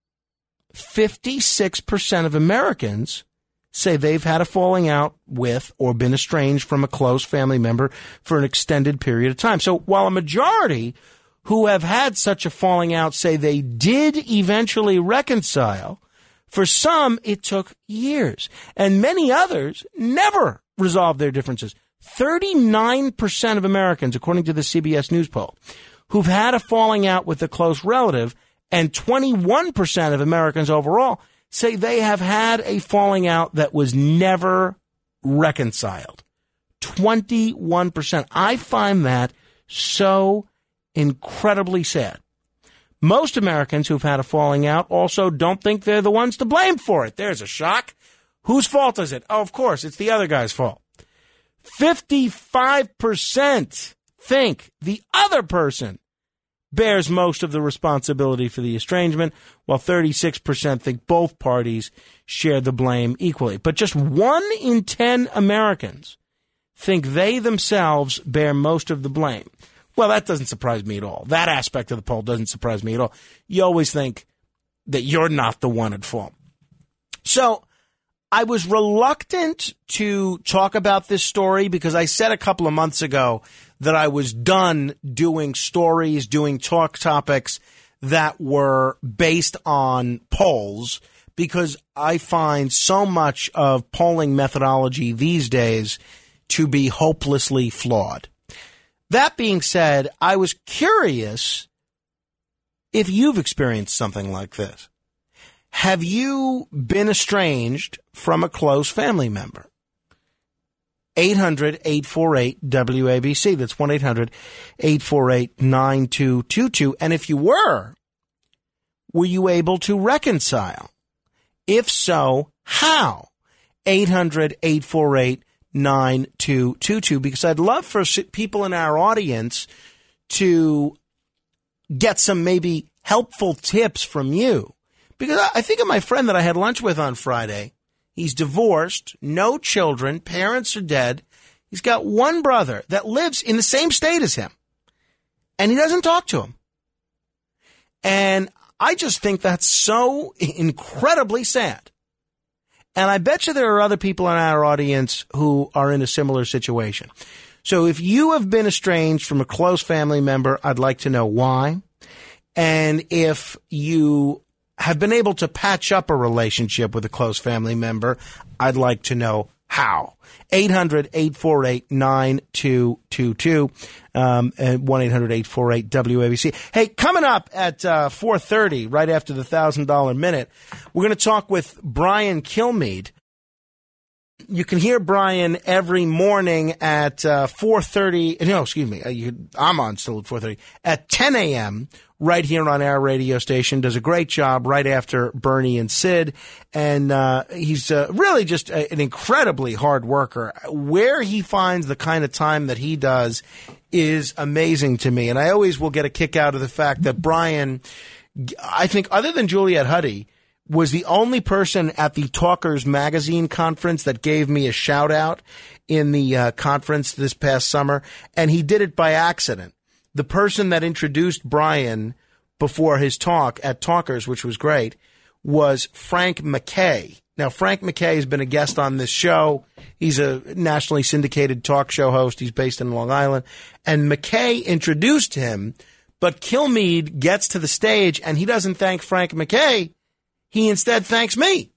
56% of Americans say they've had a falling out with or been estranged from a close family member for an extended period of time. So while a majority who have had such a falling out say they did eventually reconcile, for some it took years, and many others never resolved their differences. 39% of Americans, according to the CBS News poll, who've had a falling out with a close relative, and 21% of Americans overall say they have had a falling out that was never reconciled. 21%. I find that so incredibly sad. Most Americans who've had a falling out also don't think they're the ones to blame for it. There's a shock. Whose fault is it? Oh, of course, it's the other guy's fault. 55% think the other person bears most of the responsibility for the estrangement, while 36% think both parties share the blame equally. But just 1 in 10 Americans think they themselves bear most of the blame. Well, that doesn't surprise me at all. That aspect of the poll doesn't surprise me at all. You always think that you're not the one at fault. So I was reluctant to talk about this story because I said a couple of months ago that I was done doing stories, doing talk topics that were based on polls, because I find so much of polling methodology these days to be hopelessly flawed. That being said, I was curious if you've experienced something like this. Have you been estranged from a close family member? 800-848-WABC. That's 1-800-848-9222. And if you were you able to reconcile? If so, how? 800-848-9222. Because I'd love for people in our audience to get some maybe helpful tips from you. Because I think of my friend that I had lunch with on Friday. He's divorced, no children, parents are dead. He's got one brother that lives in the same state as him, and he doesn't talk to him. And I just think that's so incredibly sad. And I bet you there are other people in our audience who are in a similar situation. So if you have been estranged from a close family member, I'd like to know why. And if you have been able to patch up a relationship with a close family member, I'd like to know how. 800-848-9222, and 1-800-848-WABC. Hey, coming up at 4:30, right after the $1,000 minute, we're going to talk with Brian Kilmeade. You can hear Brian every morning at 4:30. No, excuse me. I'm on still at 4:30. At 10 a.m., right here on our radio station. Does a great job right after Bernie and Sid. And he's really just an incredibly hard worker. Where he finds the kind of time that he does is amazing to me. And I always will get a kick out of the fact that Brian, I think other than Juliet Huddy, was the only person at the Talkers Magazine conference that gave me a shout out in the conference this past summer. And he did it by accident. The person that introduced Brian before his talk at Talkers, which was great, was Frank McKay. Now, Frank McKay has been a guest on this show. He's a nationally syndicated talk show host. He's based in Long Island. And McKay introduced him, but Kilmeade gets to the stage and he doesn't thank Frank McKay. He instead thanks me.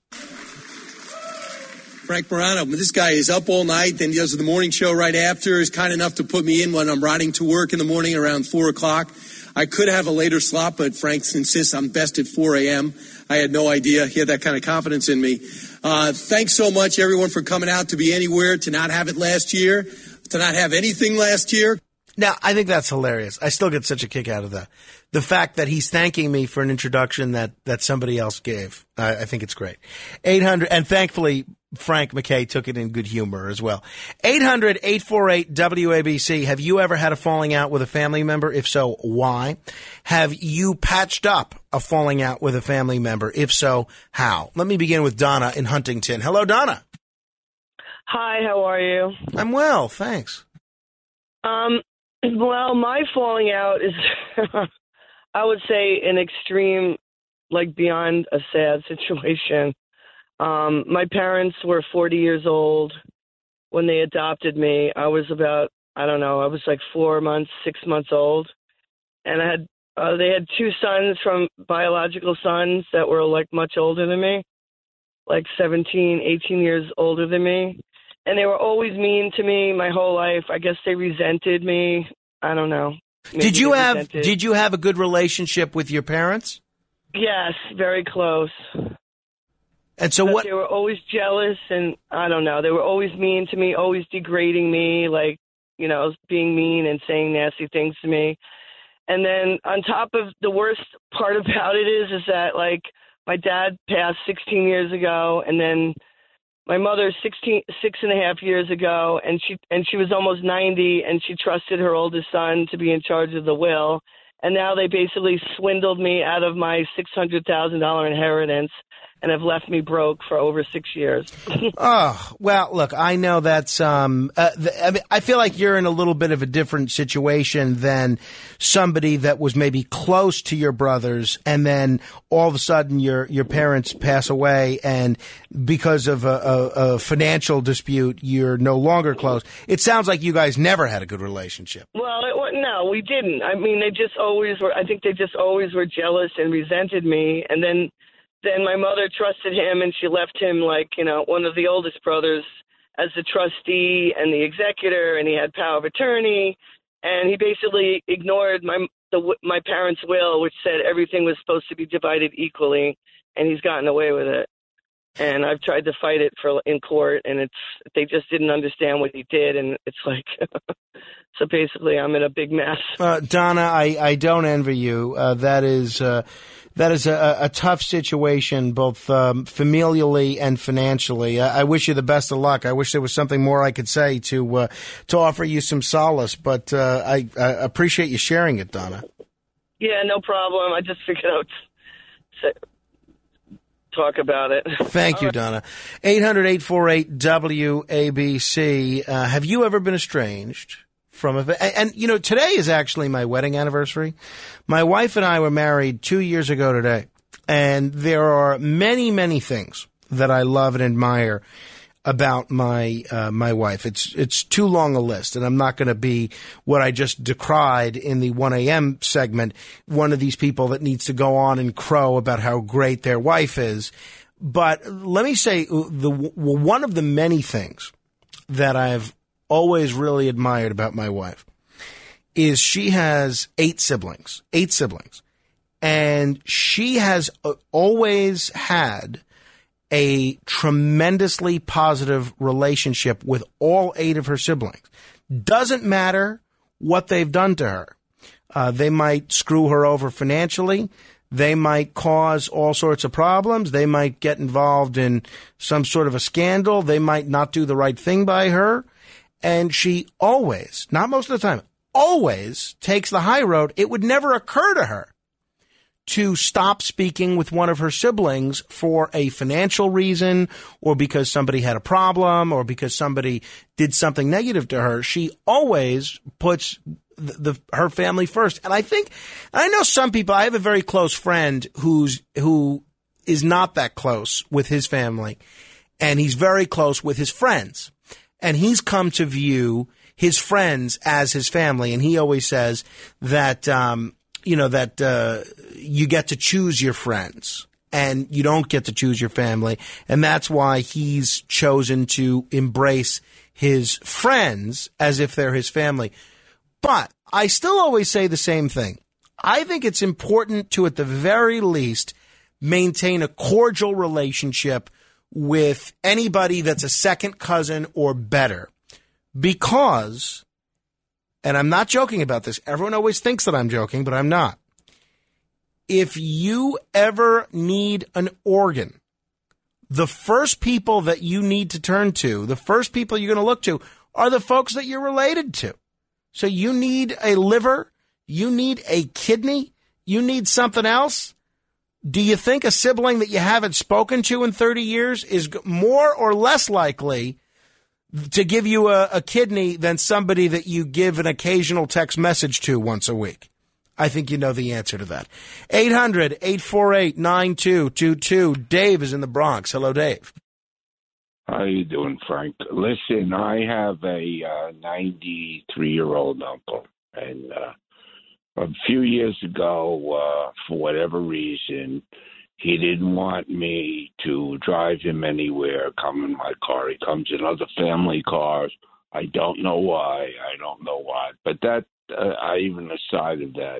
Frank Morano, this guy is up all night, then he does the morning show right after. He's kind enough to put me in when I'm riding to work in the morning around 4 o'clock. I could have a later slot, but Frank insists I'm best at 4 a.m. I had no idea he had that kind of confidence in me. Thanks so much, everyone, for coming out to be anywhere, to not have it last year, to not have anything last year. Now, I think that's hilarious. I still get such a kick out of that. The fact that he's thanking me for an introduction that somebody else gave. I think it's great. 800, and thankfully, Frank McKay took it in good humor as well. 800-848-WABC. Have you ever had a falling out with a family member? If so, why? Have you patched up a falling out with a family member? If so, how? Let me begin with Donna in Huntington. Hello, Donna. Hi, how are you? I'm well, thanks. Well, my falling out is, I would say, an extreme, like beyond a sad situation. My parents were 40 years old when they adopted me. I was about, I was like 6 months old. And they had two sons from biological sons that were like much older than me, like 17, 18 years older than me. And they were always mean to me my whole life. I guess they resented me. I don't know. Did you have a good relationship with your parents? Yes, very close. And so They were always jealous, and I don't know. They were always mean to me, always degrading me, like, being mean and saying nasty things to me. And then on top of the worst part about it is that, like, my dad passed 16 years ago, and then my mother 6.5 years ago, and she was almost 90, and she trusted her oldest son to be in charge of the will. And now they basically swindled me out of my $600,000 inheritance and have left me broke for over 6 years. Oh, well, look, I know that's, I feel like you're in a little bit of a different situation than somebody that was maybe close to your brothers, and then all of a sudden your parents pass away, and because of a financial dispute, you're no longer close. It sounds like you guys never had a good relationship. Well, no, we didn't. I mean, they just always were jealous and resented me, and then my mother trusted him, and she left him like, one of the oldest brothers as the trustee and the executor, and he had power of attorney, and he basically ignored my parents' will, which said everything was supposed to be divided equally, and he's gotten away with it. And I've tried to fight it in court, and they just didn't understand what he did, and it's like, so basically I'm in a big mess. Donna, I don't envy you. That is a tough situation, both familially and financially. I wish you the best of luck. I wish there was something more I could say to offer you some solace, but I appreciate you sharing it, Donna. Yeah, no problem. I just figured out talk about it. Thank you, Donna. 800-848-WABC. Have you ever been estranged from a... And, today is actually my wedding anniversary. My wife and I were married 2 years ago today. And there are many, many things that I love and admire about my wife. It's too long a list, and I'm not going to be what I just decried in the 1 a.m. segment, one of these people that needs to go on and crow about how great their wife is. But let me say, one of the many things that I've always really admired about my wife is she has 8 siblings, and she has always had a tremendously positive relationship with all 8 of her siblings. Doesn't matter what they've done to her. They might screw her over financially. They might cause all sorts of problems. They might get involved in some sort of a scandal. They might not do the right thing by her. And she always, not most of the time, always takes the high road. It would never occur to her to stop speaking with one of her siblings for a financial reason, or because somebody had a problem, or because somebody did something negative to her. She always puts her family first. And I know some people, I have a very close friend who is not that close with his family, and he's very close with his friends. And he's come to view his friends as his family. And he always says that, you get to choose your friends and you don't get to choose your family. And that's why he's chosen to embrace his friends as if they're his family. But I still always say the same thing. I think it's important to, at the very least, maintain a cordial relationship with anybody that's a second cousin or better. Because, and I'm not joking about this, everyone always thinks that I'm joking, but I'm not. If you ever need an organ, the first people that you need to turn to, the first people you're going to look to, are the folks that you're related to. So you need a liver, you need a kidney, you need something else. Do you think a sibling that you haven't spoken to in 30 years is more or less likely to give you a kidney than somebody that you give an occasional text message to once a week? I think you know the answer to that. 800-848-9222. Dave is in the Bronx. Hello, Dave. How you doing, Frank? Listen, I have a 93-year-old uncle, and a few years ago, for whatever reason, he didn't want me to drive him anywhere, come in my car. He comes in other family cars. I don't know why. But that, even aside of that,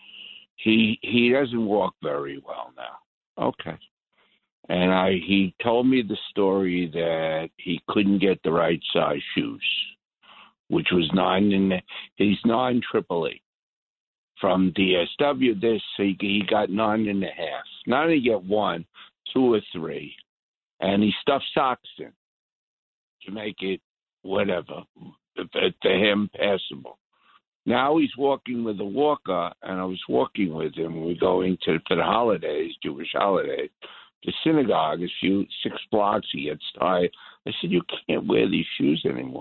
he doesn't walk very well now. Okay. And he told me the story that he couldn't get the right size shoes, which was he's 9 EEE. From DSW, he got 9.5. Not only get 1, 2 or 3, and he stuffed socks in to make it whatever to him passable. Now he's walking with a walker, and I was walking with him. We're going for the holidays, Jewish holidays, the synagogue. 6 blocks. He gets tired. I said, "You can't wear these shoes anymore."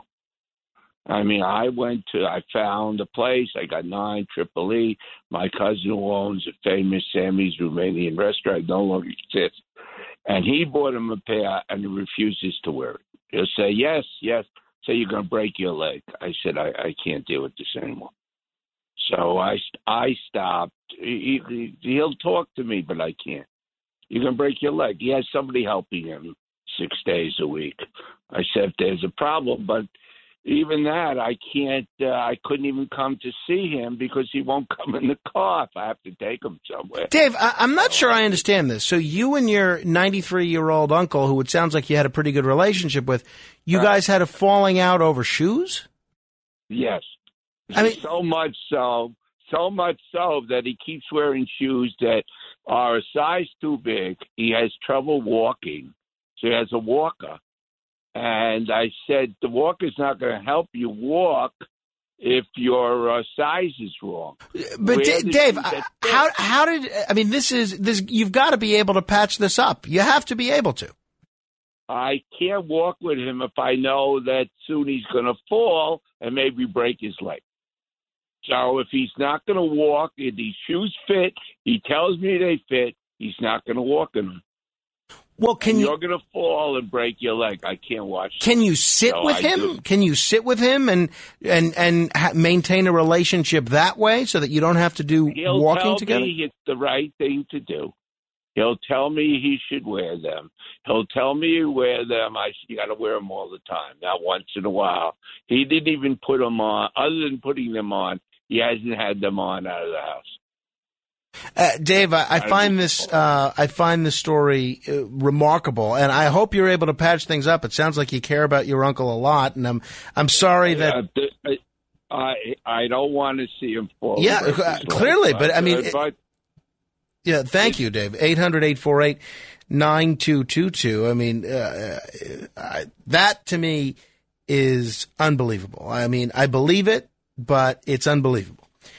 I mean, I found a place. I got 9 EEE. My cousin who owns a famous Sammy's Romanian restaurant no longer exists. And he bought him a pair, and he refuses to wear it. He'll say, yes. Say you're going to break your leg. I said, I can't deal with this anymore. So I stopped. He'll talk to me, but I can't. You're going to break your leg. He has somebody helping him 6 days a week. I said, there's a problem, but even that, I can't. I couldn't even come to see him because he won't come in the car if I have to take him somewhere. Dave, I'm not sure I understand this. So you and your 93-year-old uncle, who it sounds like you had a pretty good relationship with, you guys had a falling out over shoes? Yes. I mean, so much so that he keeps wearing shoes that are a size too big. He has trouble walking, so he has a walker. And I said, the walker's not going to help you walk if your size is wrong. But Dave, how did, I mean, this, you've got to be able to patch this up. You have to be able to. I can't walk with him if I know that soon he's going to fall and maybe break his leg. So if he's not going to walk, if these shoes fit, he tells me they fit, he's not going to walk in them. Well, you're going to fall and break your leg. I can't watch. Can you sit with him? Can you sit with him and maintain a relationship that way so that you don't have to do walking together? He'll tell me it's the right thing to do. He'll tell me he should wear them. He'll tell me you wear them. You got to wear them all the time, not once in a while. He didn't even put them on. Other than putting them on, he hasn't had them on out of the house. Dave, I find this story remarkable, and I hope you're able to patch things up. It sounds like you care about your uncle a lot, and I'm sorry that I don't want to see him fall. Yeah, clearly, but I mean, yeah. Thank you, Dave. 800-848-9222. I mean, that to me is unbelievable. I mean, I believe it, but it's unbelievable.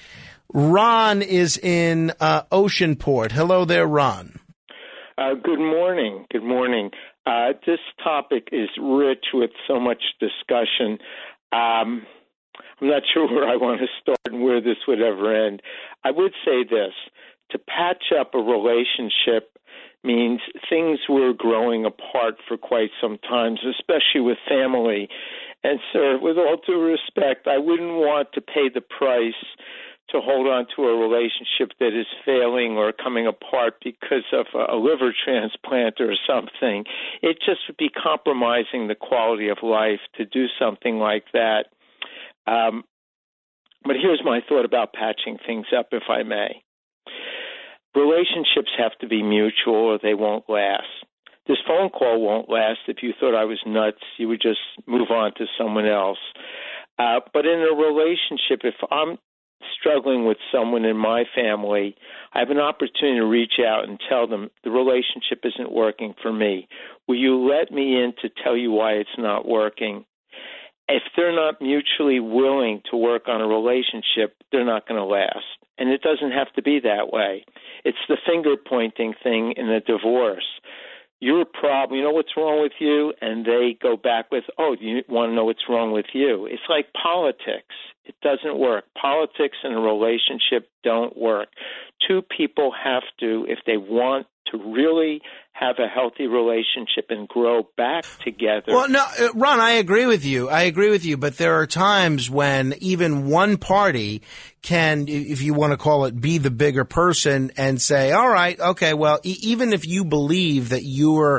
Ron is in Oceanport. Hello there, Ron. Good morning. Good morning. This topic is rich with so much discussion. I'm not sure where I want to start and where this would ever end. I would say this. To patch up a relationship, means things were growing apart for quite some time, especially with family. And, sir, with all due respect, I wouldn't want to pay the price to hold on to a relationship that is failing or coming apart because of a liver transplant or something. It just would be compromising the quality of life to do something like that. But here's my thought about patching things up, if I may. Relationships have to be mutual or they won't last. This phone call won't last. If you thought I was nuts, you would just move on to someone else. But in a relationship, if I'm struggling with someone in my family, I have an opportunity to reach out and tell them the relationship isn't working for me. Will you let me in to tell you why it's not working? If they're not mutually willing to work on a relationship, they're not going to last. And it doesn't have to be that way. It's the finger-pointing thing in a divorce. You're a problem. You know what's wrong with you? And they go back with, oh, you want to know what's wrong with you? It's like politics. It doesn't work. Politics and a relationship don't work. Two people have to, if they want to really have a healthy relationship and grow back together. Well, no, Ron, I agree with you. But there are times when even one party can, if you want to call it, be the bigger person and say, all right, okay, well, even if you believe that you're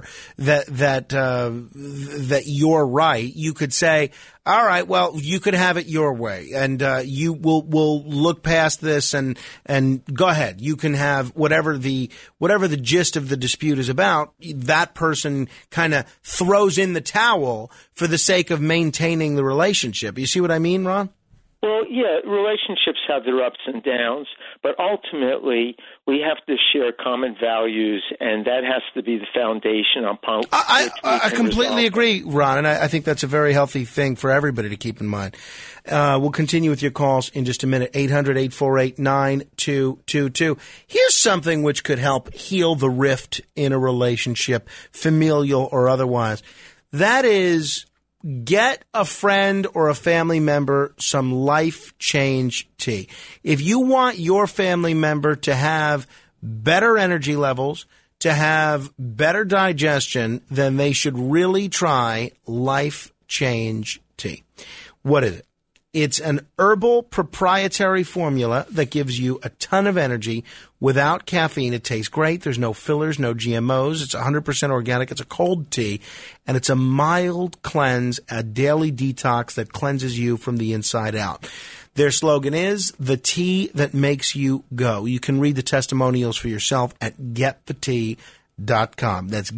that you're right, you could say, all right, well, you could have it your way, and you will look past this and go ahead. You can have whatever the gist of the dispute is about. That person kind of throws in the towel for the sake of maintaining the relationship. You see what I mean, Ron? Well, yeah, relationships have their ups and downs, but ultimately we have to share common values, and that has to be the foundation upon which I completely agree, Ron, and I think that's a very healthy thing for everybody to keep in mind. We'll continue with your calls in just a minute, 800-848-9222. Here's something which could help heal the rift in a relationship, familial or otherwise. That is, get a friend or a family member some Life Change tea. If you want your family member to have better energy levels, to have better digestion, then they should really try Life Change tea. What is it? It's an herbal proprietary formula that gives you a ton of energy without caffeine. It tastes great. There's no fillers, no GMOs. It's 100% organic. It's a cold tea, and it's a mild cleanse, a daily detox that cleanses you from the inside out. Their slogan is the tea that makes you go. You can read the testimonials for yourself at getthetea.com. That's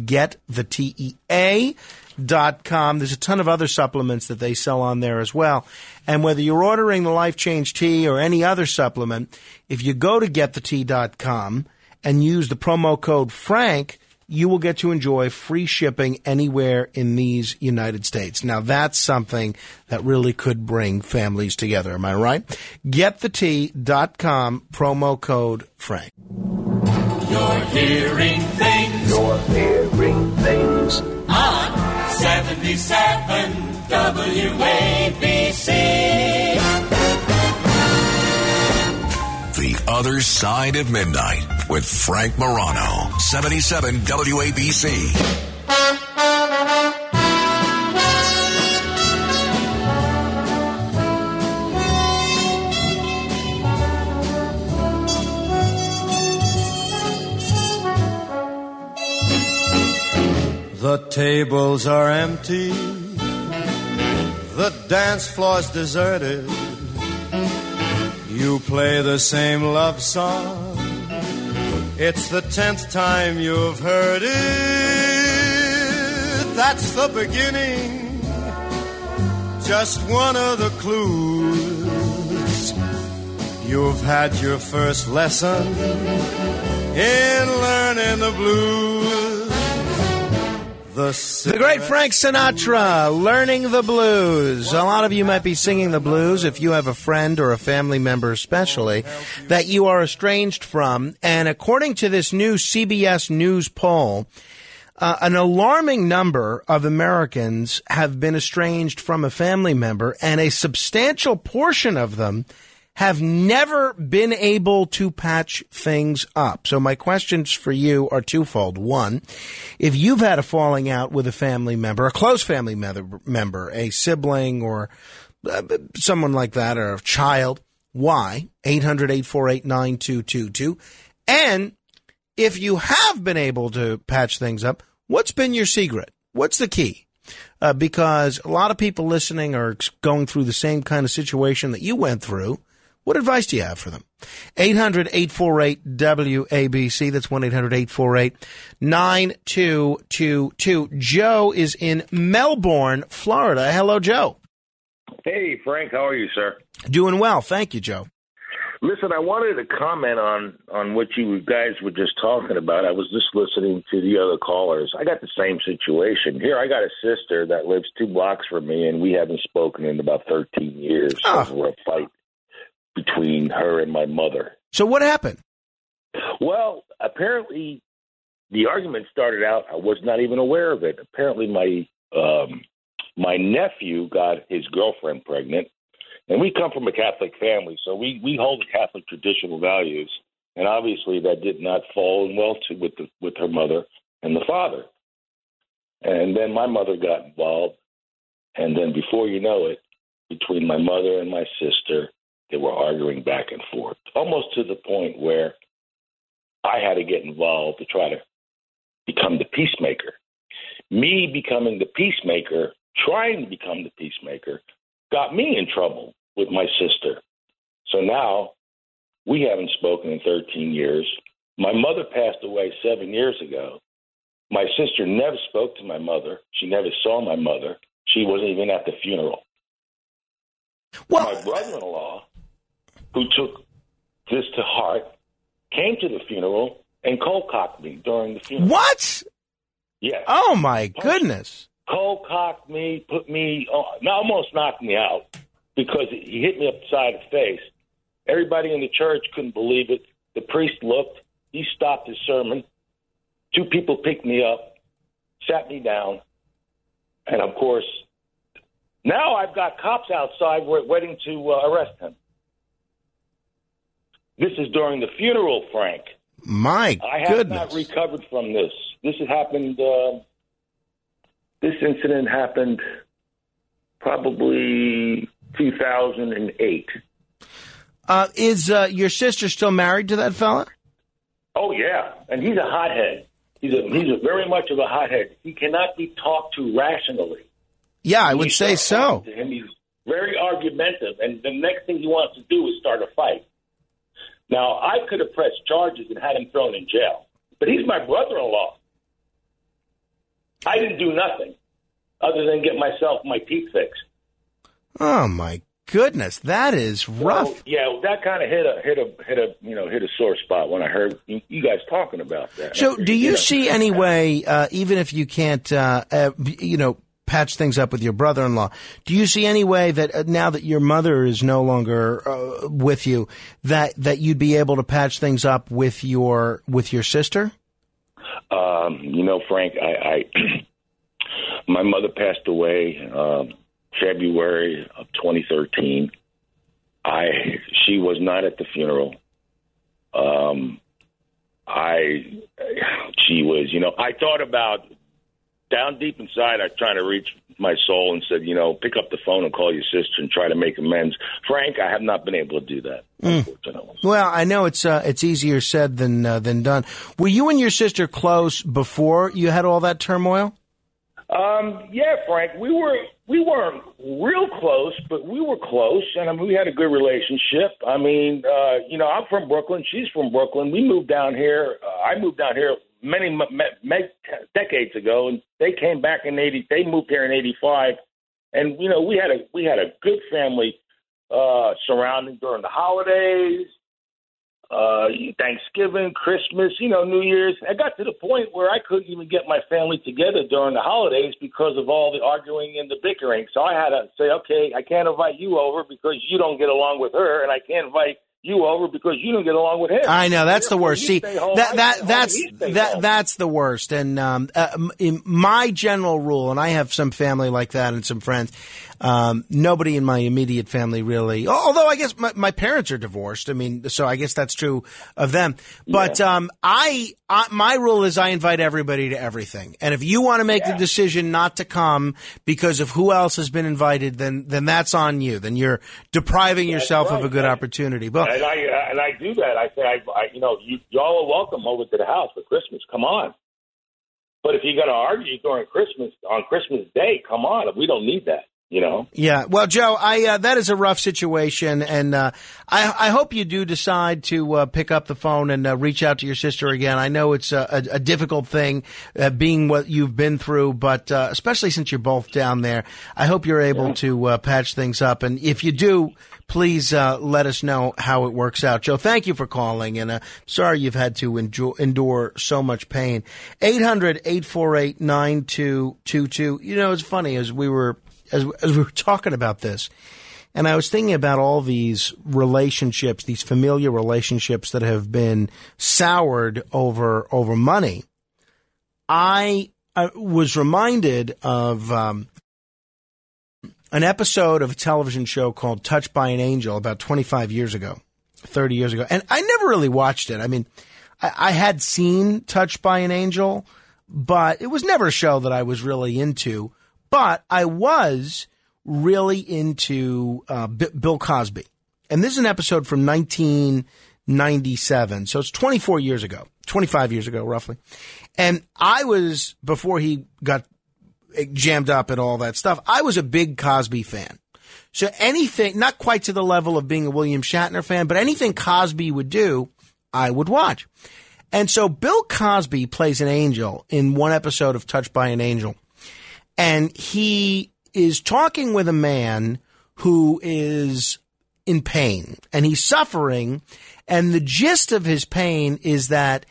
getthetea.com. There's a ton of other supplements that they sell on there as well. And whether you're ordering the Life Change tea or any other supplement, if you go to getthetea.com and use the promo code Frank, you will get to enjoy free shipping anywhere in these United States. Now, that's something that really could bring families together. Am I right? Getthetea.com, promo code Frank. You're hearing things. On 77 WABC. The Other Side of Midnight with Frank Morano, 77 WABC. The tables are empty, the dance floor's deserted. You play the same love song, it's the 10th time you've heard it. That's the beginning, just one of the clues. You've had your first lesson in learning the blues. The great Frank Sinatra, Learning the Blues. A lot of you might be singing the blues if you have a friend or a family member especially that you are estranged from. And according to this new CBS News poll, an alarming number of Americans have been estranged from a family member, and a substantial portion of them have never been able to patch things up. So my questions for you are twofold. One, if you've had a falling out with a family member, a close family member, a sibling or someone like that, or a child, why? 800-848-9222. And if you have been able to patch things up, what's been your secret? What's the key? Because a lot of people listening are going through the same kind of situation that you went through. What advice do you have for them? 800-848-WABC. That's 1-800-848-9222. Joe is in Melbourne, Florida. Hello, Joe. Hey, Frank. How are you, sir? Doing well. Thank you, Joe. Listen, I wanted to comment on what you guys were just talking about. I was just listening to the other callers. I got the same situation. Here, I got a sister that lives 2 blocks from me, and we haven't spoken in about 13 years over a fight between her and my mother. So what happened? Well, apparently the argument started out, I was not even aware of it. Apparently my nephew got his girlfriend pregnant. And we come from a Catholic family, so we hold the Catholic traditional values, and obviously that did not fall in well with her mother and the father. And then my mother got involved, and then before you know it, between my mother and my sister, they were arguing back and forth, almost to the point where I had to get involved to try to become the peacemaker. Me becoming the peacemaker, trying to become the peacemaker, got me in trouble with my sister. So now we haven't spoken in 13 years. My mother passed away 7 years ago. My sister never spoke to my mother. She never saw my mother. She wasn't even at the funeral. Well, my brother-in-law, who took this to heart, came to the funeral and cold-cocked me during the funeral. What? Yes. Oh, my goodness. Cold-cocked me, almost knocked me out because he hit me upside the face. Everybody in the church couldn't believe it. The priest looked. He stopped his sermon. 2 people picked me up, sat me down, and, of course, now I've got cops outside waiting to arrest him. This is during the funeral, Frank. My goodness. I have not recovered from this. This incident happened probably 2008. Is your sister still married to that fella? Oh, yeah. And he's a hothead. He's a very much of a hothead. He cannot be talked to rationally. Yeah, I would say so. And he's very argumentative. And the next thing he wants to do is start a fight. Now, I could have pressed charges and had him thrown in jail. But he's my brother-in-law. I didn't do nothing other than get myself my teeth fixed. Oh my goodness, that is rough. So, yeah, that kind of hit a sore spot when I heard you guys talking about that. So, do you see any way, even if you can't, patch things up with your brother-in-law, do you see any way that now that your mother is no longer with you, that you'd be able to patch things up with your sister? Frank, I my mother passed away February of 2013. She was not at the funeral. She was, I thought about down deep inside, I was trying to reach my soul and said, pick up the phone and call your sister and try to make amends. Frank, I have not been able to do that, unfortunately. Well, I know it's easier said than done. Were you and your sister close before you had all that turmoil? Yeah, Frank, we weren't real close, but we were close, and we had a good relationship. I'm from Brooklyn. She's from Brooklyn. We moved down here. I moved down here many decades ago, and they came back in '80. They moved here in '85, and we had a good family surrounding during the holidays, Thanksgiving, Christmas, New Year's. I got to the point where I couldn't even get my family together during the holidays because of all the arguing and the bickering. So I had to say, okay, I can't invite you over because you don't get along with her, and I can't invite you over because you don't get along with him. I know, that's the worst. See, that's the worst. And in my general rule, and I have some family like that and some friends, nobody in my immediate family really, although I guess my parents are divorced. I mean, so I guess that's true of them. But my rule is I invite everybody to everything. And if you want to make the decision not to come because of who else has been invited, then that's on you. Then you're depriving yourself of a good opportunity. But and I do that. I say, y'all are welcome over to the house for Christmas. Come on. But if you're going to argue during Christmas, on Christmas Day, come on. We don't need that, you know? Yeah. Well, Joe, that is a rough situation. And I hope you do decide to pick up the phone and reach out to your sister again. I know it's a difficult thing being what you've been through, but especially since you're both down there, I hope you're able to patch things up. And if you do, please let us know how it works out. Joe, thank you for calling, and sorry you've had to endure so much pain. 800-848-9222. You know, it's funny, as we were talking about this, and I was thinking about all these relationships, these familiar relationships that have been soured over money. I was reminded of an episode of a television show called Touched by an Angel about 25 years ago, 30 years ago. And I never really watched it. I mean, I had seen Touched by an Angel, but it was never a show that I was really into. But I was really into Bill Cosby. And this is an episode from 1997. So it's 25 years ago, roughly. And I was, before he got jammed up and all that stuff, I was a big Cosby fan. So anything, not quite to the level of being a William Shatner fan, but anything Cosby would do, I would watch. And so Bill Cosby plays an angel in one episode of Touched by an Angel. And he is talking with a man who is in pain and he's suffering. And the gist of his pain is that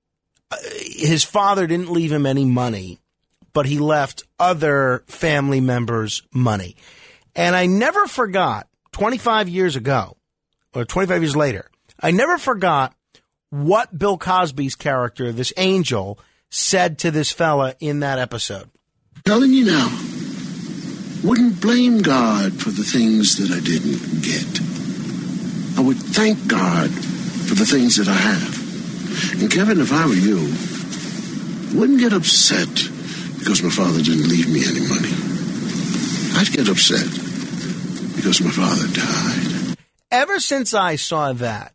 his father didn't leave him any money, but he left other family members money. And I never forgot, 25 years ago, or 25 years later, I never forgot what Bill Cosby's character, this angel, said to this fella in that episode. Telling you now, wouldn't blame God for the things that I didn't get. I would thank God for the things that I have. And Kevin, if I were you, wouldn't get upset because my father didn't leave me any money. I'd get upset because my father died. Ever since I saw that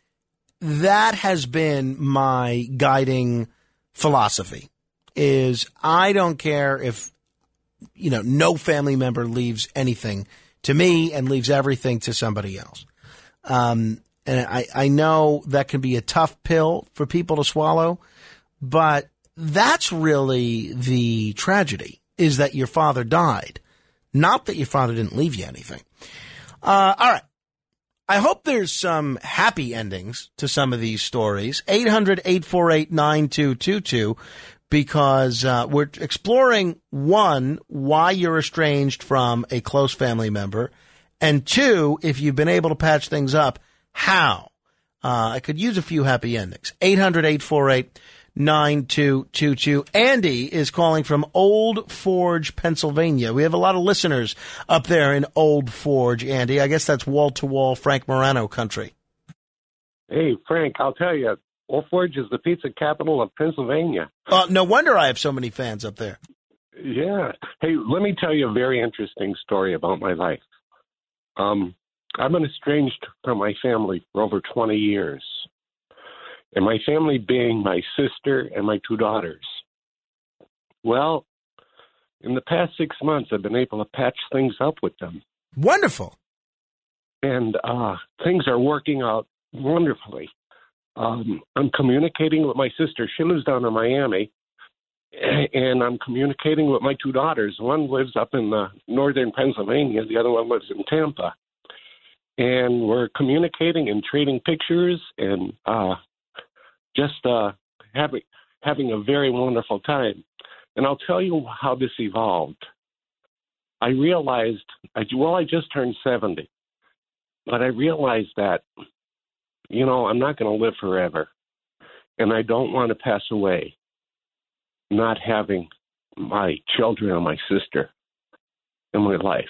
has been my guiding philosophy, is I don't care if, no family member leaves anything to me and leaves everything to somebody else. And I know that can be a tough pill for people to swallow, but that's really the tragedy, is that your father died, not that your father didn't leave you anything. All right. I hope there's some happy endings to some of these stories. 800-848-9222, because we're exploring, one, why you're estranged from a close family member, and two, if you've been able to patch things up, how? I could use a few happy endings. 800-848-9222. Andy is calling from Old Forge, Pennsylvania. We have a lot of listeners up there in Old Forge, Andy. I guess that's wall-to-wall Frank Morano country. Hey, Frank, I'll tell you, Old Forge is the pizza capital of Pennsylvania. No wonder I have so many fans up there. Yeah. Hey, let me tell you a very interesting story about my life. I've been estranged from my family for over 20 years. And my family being my sister and my two daughters. Well, in the past 6 months, I've been able to patch things up with them. Wonderful. And things are working out wonderfully. I'm communicating with my sister. She lives down in Miami. And I'm communicating with my two daughters. One lives up in northern Pennsylvania. The other one lives in Tampa. And we're communicating and trading pictures and just having a very wonderful time. And I'll tell you how this evolved. I realized, I just turned 70, but I realized that I'm not going to live forever. And I don't want to pass away not having my children and my sister in my life.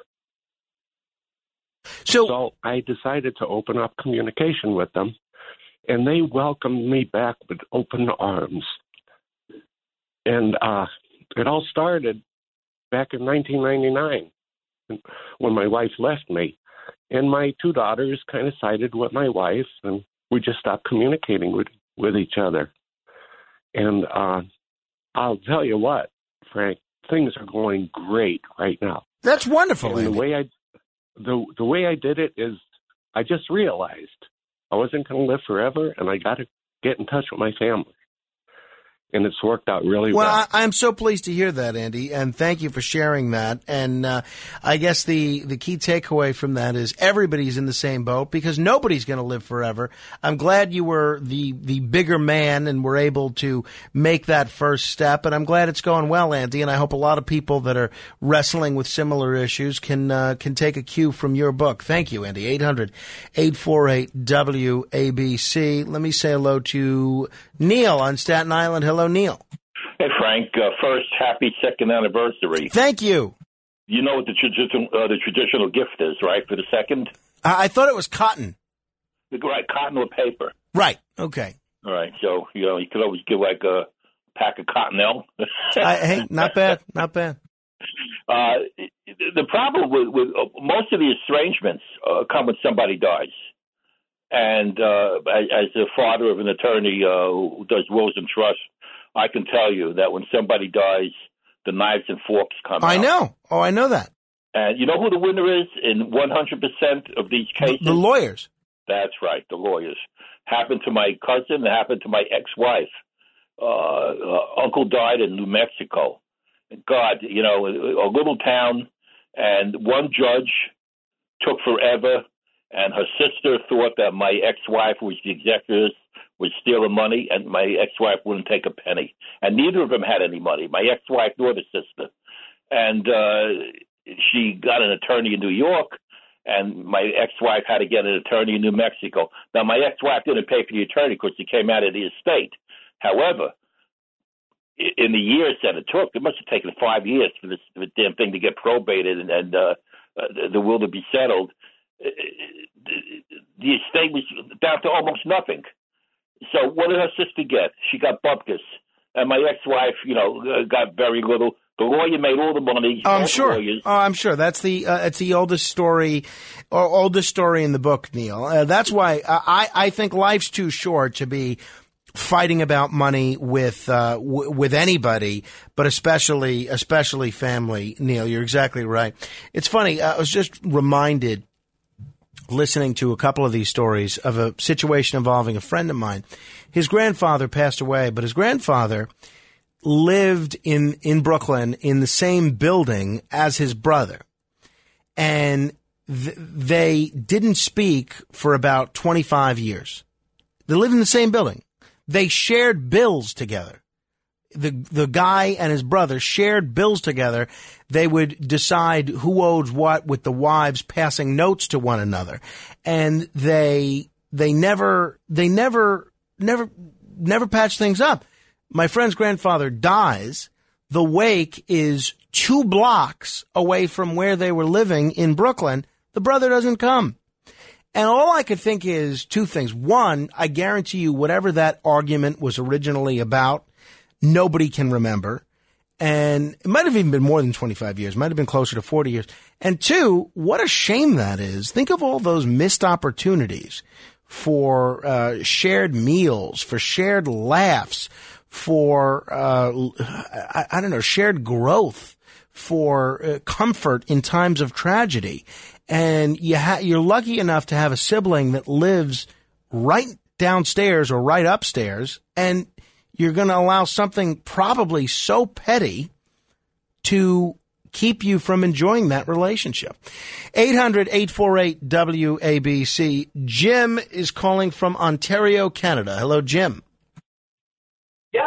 So I decided to open up communication with them, and they welcomed me back with open arms. And it all started back in 1999 when my wife left me. And my two daughters kind of sided with my wife, and we just stopped communicating with each other. And I'll tell you what, Frank, things are going great right now. That's wonderful. And the way I did it is I just realized I wasn't going to live forever, and I got to get in touch with my family. And it's worked out really well. Well, I'm so pleased to hear that, Andy, and thank you for sharing that. And I guess the key takeaway from that is everybody's in the same boat because nobody's going to live forever. I'm glad you were the bigger man and were able to make that first step, and I'm glad it's going well, Andy, and I hope a lot of people that are wrestling with similar issues can take a cue from your book. Thank you, Andy. 800-848-WABC. Let me say hello to Neil on Staten Island. Hello, Neil. Hey, Frank. First, happy second anniversary. Thank you. You know what the traditional gift is, right, for the second? I thought it was cotton. Right, cotton or paper. Right, okay. All right, so, you could always give like a pack of Cottonelle. Hey, not bad, not bad. The problem with most of the estrangements come when somebody dies. And as the father of an attorney who does wills and trusts, I can tell you that when somebody dies, the knives and forks come out. I know. Oh, I know that. And you know who the winner is in 100% of these cases? The lawyers. That's right, the lawyers. Happened to my cousin. It happened to my ex-wife. Uncle died in New Mexico. God, a little town, and one judge took forever. And her sister thought that my ex-wife, who was the executor, was stealing money, and my ex-wife wouldn't take a penny. And neither of them had any money, my ex-wife nor the sister. And she got an attorney in New York, and my ex-wife had to get an attorney in New Mexico. Now, my ex-wife didn't pay for the attorney because he came out of the estate. However, in the years that it took, it must have taken 5 years for this damn thing to get probated and the will to be settled. The estate was down to almost nothing. So what did her sister get? She got bupkis. And my ex-wife, got very little. The lawyer made all the money. I'm sure. I'm sure. That's it's the oldest story in the book, Neil. That's why I think life's too short to be fighting about money with anybody, but especially family. Neil, you're exactly right. It's funny. I was just reminded, listening to a couple of these stories, of a situation involving a friend of mine. His grandfather passed away, but his grandfather lived in Brooklyn in the same building as his brother. And they didn't speak for about 25 years. They lived in the same building. They shared bills together. The guy and his brother shared bills together. They would decide who owed what, with the wives passing notes to one another. And they never patched things up. My friend's grandfather dies. The wake is 2 blocks away from where they were living in Brooklyn. The brother doesn't come. And all I could think is 2 things. One, I guarantee you whatever that argument was originally about, nobody can remember. And it might have even been more than 25 years. It might have been closer to 40 years. And 2, what a shame that is. Think of all those missed opportunities for shared meals, for shared laughs, for, shared growth, for comfort in times of tragedy. And you're lucky enough to have a sibling that lives right downstairs or right upstairs, and you're going to allow something probably so petty to keep you from enjoying that relationship. 800-848-WABC. Jim is calling from Ontario, Canada. Hello, Jim. Yeah,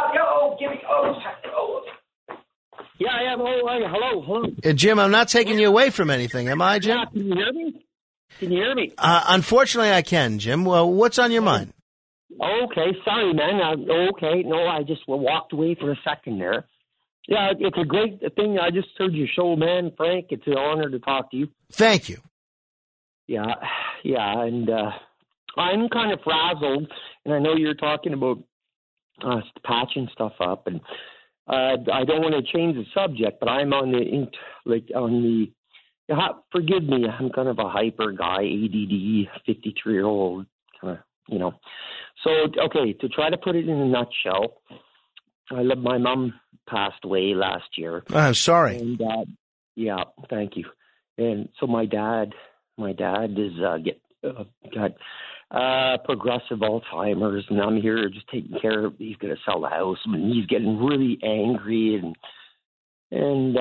I am. Hello. Jim, I'm not taking you away from anything, am I, Jim? Can you hear me? Can you hear me? Unfortunately, I can, Jim. Well, what's on your mind? Okay, sorry, man. I just walked away for a second there. Yeah, it's a great thing. I just heard your show, man, Frank. It's an honor to talk to you. Thank you. Yeah, and I'm kind of frazzled, and I know you're talking about patching stuff up, and I don't want to change the subject, but I'm on the forgive me, I'm kind of a hyper guy, ADD, 53-year-old, kind of, So, okay, to try to put it in a nutshell, my mom passed away last year. I'm sorry. And, yeah, thank you. And so my dad is got progressive Alzheimer's, and I'm here just taking care of. He's going to sell the house, and he's getting really angry, and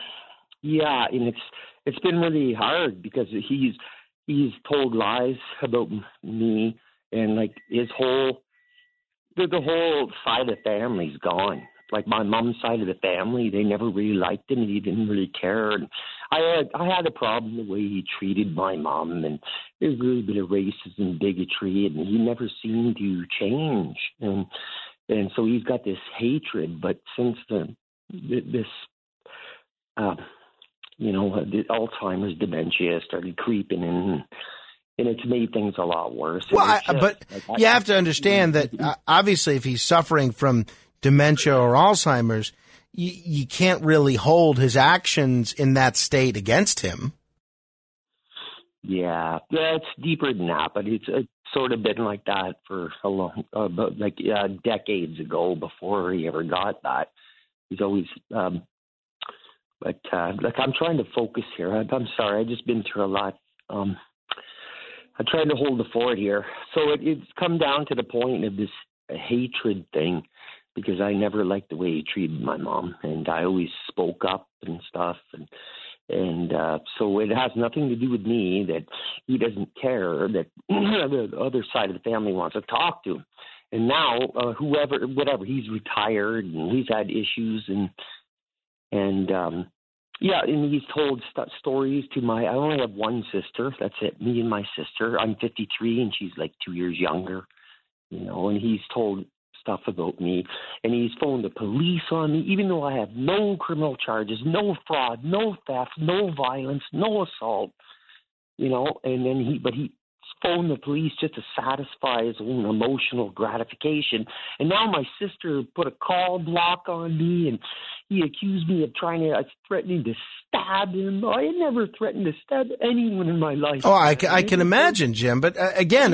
it's been really hard because he's told lies about me, and like the whole side of the family's gone. Like my mom's side of the family, they never really liked him, and he didn't really care. And I had a problem the way he treated my mom, and there's really a bit of racism, bigotry, and he never seemed to change. And so he's got this hatred. But since the Alzheimer's dementia started creeping in, and it's made things a lot worse. Well, you have to understand that obviously if he's suffering from dementia or Alzheimer's, you can't really hold his actions in that state against him. Yeah, it's deeper than that, but it's sort of been like that for a long, decades ago before he ever got that. He's always, I'm trying to focus here. I'm sorry, I've just been through a lot. I'm trying to hold the fort here. So it's come down to the point of this hatred thing, because I never liked the way he treated my mom, and I always spoke up and stuff, and so it has nothing to do with me that he doesn't care that the other side of the family wants to talk to him. And now, whatever, he's retired and he's had issues, and he's told stories to I only have one sister. That's it, me and my sister. I'm 53 and she's like 2 years younger, and he's told stuff about me, and he's phoned the police on me, even though I have no criminal charges, no fraud, no theft, no violence, no assault, and then he phoned the police just to satisfy his own emotional gratification. And now my sister put a call block on me, and he accused me of threatening to stab him. I had never threatened to stab anyone in my life. Oh, I can imagine, Jim. But again,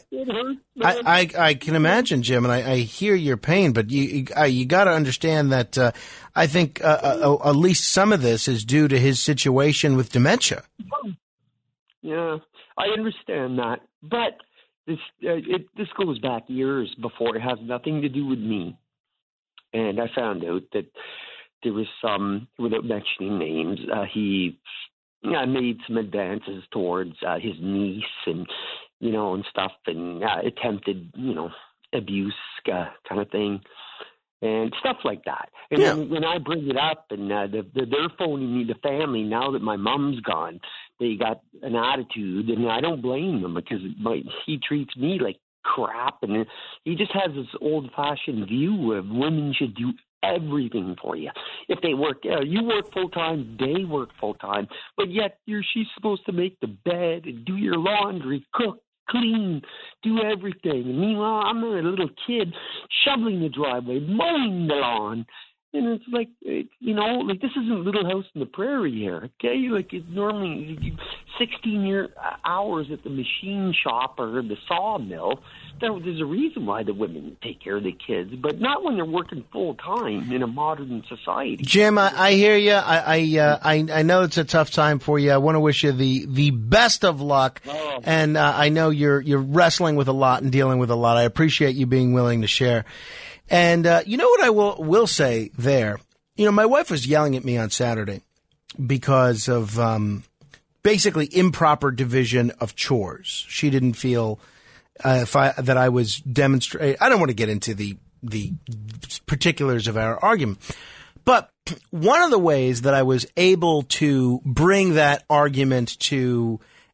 I can imagine, Jim, and I hear your pain. But you got to understand that I think at least some of this is due to his situation with dementia. Yeah, I understand that, but this goes back years before. It has nothing to do with me. And I found out that there was some, without mentioning names, he made some advances towards his niece and stuff, and attempted abuse kind of thing. And stuff like that. And then when I bring it up, and they're phoning me, the family, now that my mom's gone, they got an attitude, and I don't blame them, because he treats me like crap, and he just has this old-fashioned view of women should do everything for you. If they work, you work full-time, they work full-time, but yet she's supposed to make the bed and do your laundry, cook, clean, do everything. And meanwhile, I'm a little kid shoveling the driveway, mowing the lawn. And it's like, this isn't Little House on the Prairie here, okay? Like, it's normally 16 hours at the machine shop or the sawmill. There's a reason why the women take care of the kids, but not when they're working full-time in a modern society. Jim, I hear you. I know it's a tough time for you. I want to wish you the best of luck. Oh. And I know you're wrestling with a lot and dealing with a lot. I appreciate you being willing to share. And you know what I will say there? My wife was yelling at me on Saturday because of basically improper division of chores. She didn't feel that I was demonstrating. I don't want to get into the particulars of our argument, but one of the ways that I was able to bring that argument to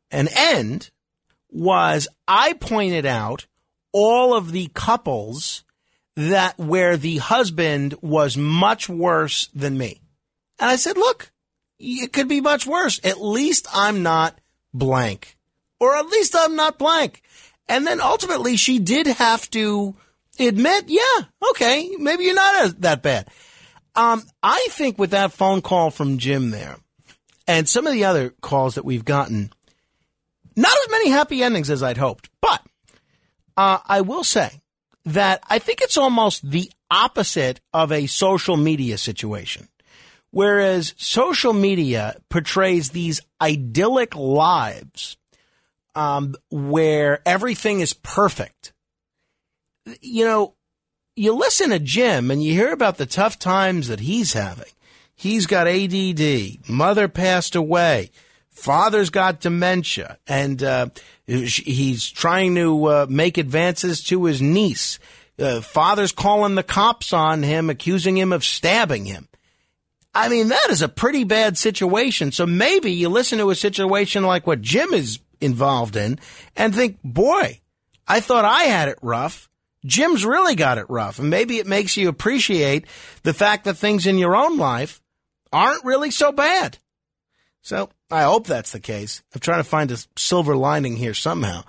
an end was I pointed out all of the couples that where the husband was much worse than me. And I said, look, it could be much worse. At least I'm not blank. Or at least I'm not blank. And then ultimately she did have to admit, yeah, okay, maybe you're not that bad. I think with that phone call from Jim there and some of the other calls that we've gotten, not as many happy endings as I'd hoped. But I will say that I think it's almost the opposite of a social media situation. Whereas social media portrays these idyllic lives where everything is perfect. You know, you listen to Jim and you hear about the tough times that he's having. He's got ADD, mother passed away, father's got dementia, and he's trying to make advances to his niece. Father's calling the cops on him, accusing him of stabbing him. I mean, that is a pretty bad situation. So maybe you listen to a situation like what Jim is involved in and think, boy, I thought I had it rough. Jim's really got it rough. And maybe it makes you appreciate the fact that things in your own life aren't really so bad. So I hope that's the case. I'm trying to find a silver lining here somehow.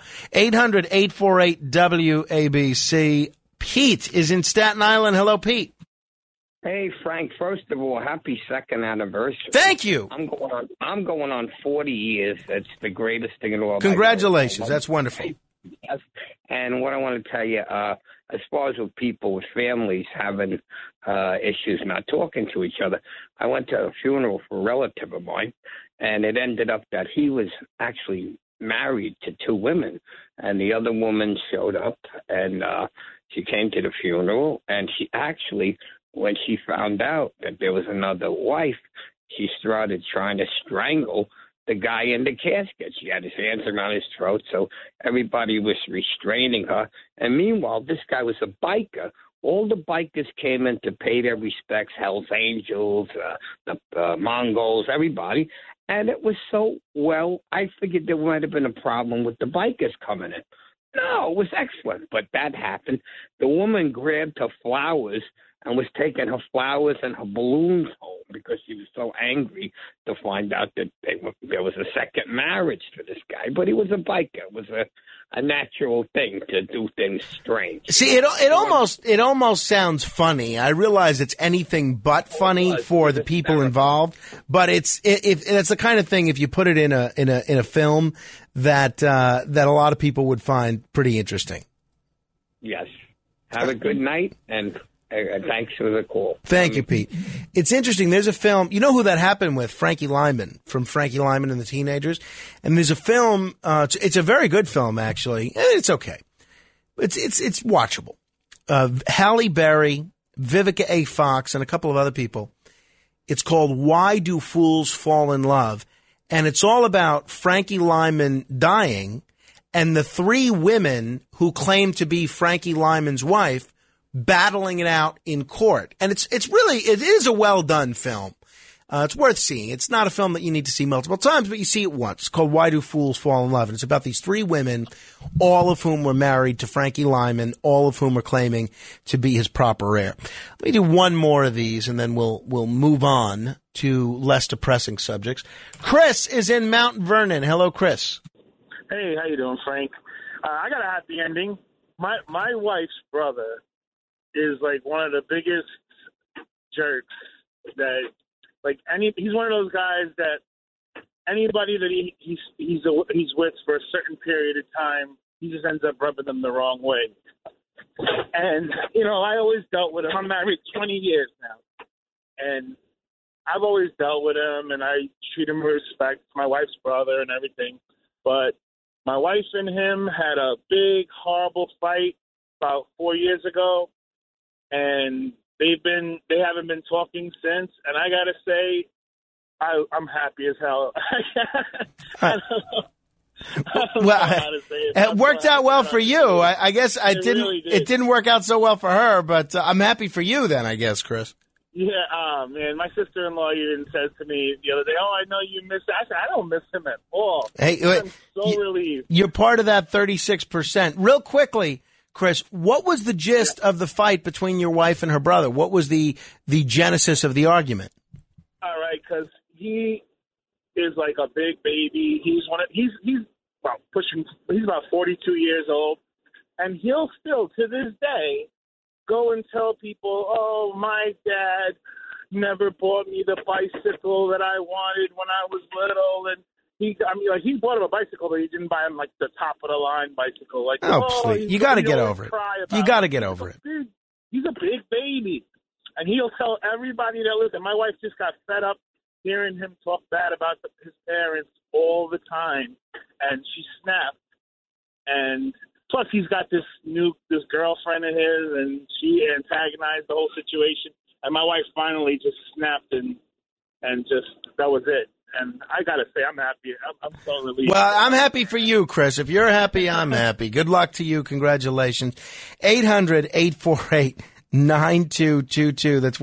800-848-WABC. Pete is in Staten Island. Hello, Pete. Hey, Frank. First of all, happy second anniversary. Thank you. I'm going on 40 years. It's the greatest thing in the world. Congratulations. That's wonderful. Yes. And what I want to tell you, as far as with people, with families having issues not talking to each other, I went to a funeral for a relative of mine, and it ended up that he was actually married to two women, and the other woman showed up, and she came to the funeral, and she actually, when she found out that there was another wife, she started trying to strangle the guy in the casket. She had his hands around his throat, so everybody was restraining her. And meanwhile, this guy was a biker. All the bikers came in to pay their respects, Hells Angels, the Mongols, everybody. And it was so, well, I figured there might have been a problem with the bikers coming in. No, it was excellent. But that happened. The woman grabbed her flowers and was taking her flowers and her balloons home because she was so angry to find out that there was a second marriage to this guy. But he was a biker. It was a natural thing to do things strange. See, it almost sounds funny. I realize it's anything but funny for the people involved, but it's the kind of thing if you put it in a film that a lot of people would find pretty interesting. Yes. Have a good night, and thanks for the call. Thank you, Pete. It's interesting. There's a film. You know who that happened with? Frankie Lyman from Frankie Lyman and the Teenagers. And there's a film. It's a very good film, actually. It's okay. It's watchable. Halle Berry, Vivica A. Fox, and a couple of other people. It's called Why Do Fools Fall in Love? And it's all about Frankie Lyman dying and the three women who claim to be Frankie Lyman's wife battling it out in court. And it is a well done film. It's worth seeing. It's not a film that you need to see multiple times, but you see it once. It's called Why Do Fools Fall in Love? And it's about these three women, all of whom were married to Frankie Lyman, all of whom are claiming to be his proper heir. Let me do one more of these and then we'll move on to less depressing subjects. Chris is in Mount Vernon. Hello, Chris. Hey, how you doing, Frank? I got a happy ending. My wife's brother is like one of the biggest jerks that, like, he's one of those guys that anybody that he's with for a certain period of time, he just ends up rubbing them the wrong way. And I always dealt with him. I'm married 20 years now, and I've always dealt with him, and I treat him with respect. My wife's brother and everything, but my wife and him had a big, horrible fight about 4 years ago, and they haven't been talking since. And I gotta say, I'm happy as hell. It worked out well for you. I guess it didn't work out so well for her, but I'm happy for you then, I guess, Chris. Yeah, man, my sister-in-law even says to me the other day, "Oh, I know you miss that." I said, "I don't miss him at all." Hey, I'm so relieved. You're part of that 36%. Real quickly, Chris, what was the gist of the fight between your wife and her brother? What was the genesis of the argument? All right, because he is like a big baby. He's about 42 years old, and he'll still to this day go and tell people, "Oh, my dad never bought me the bicycle that I wanted when I was little," and he bought him a bicycle, but he didn't buy him like the top of the line bicycle. Like, please. You got to get over it. You got to get over it. He's a big baby, and he'll tell everybody that listens. My wife just got fed up hearing him talk bad about his parents all the time, and she snapped. And plus, he's got this girlfriend of his, and she antagonized the whole situation. And my wife finally just snapped, and just that was it. And I gotta say, I'm happy. I'm so relieved. Well, I'm happy for you, Chris. If you're happy, I'm happy. Good luck to you. Congratulations. 800-848-9222. That's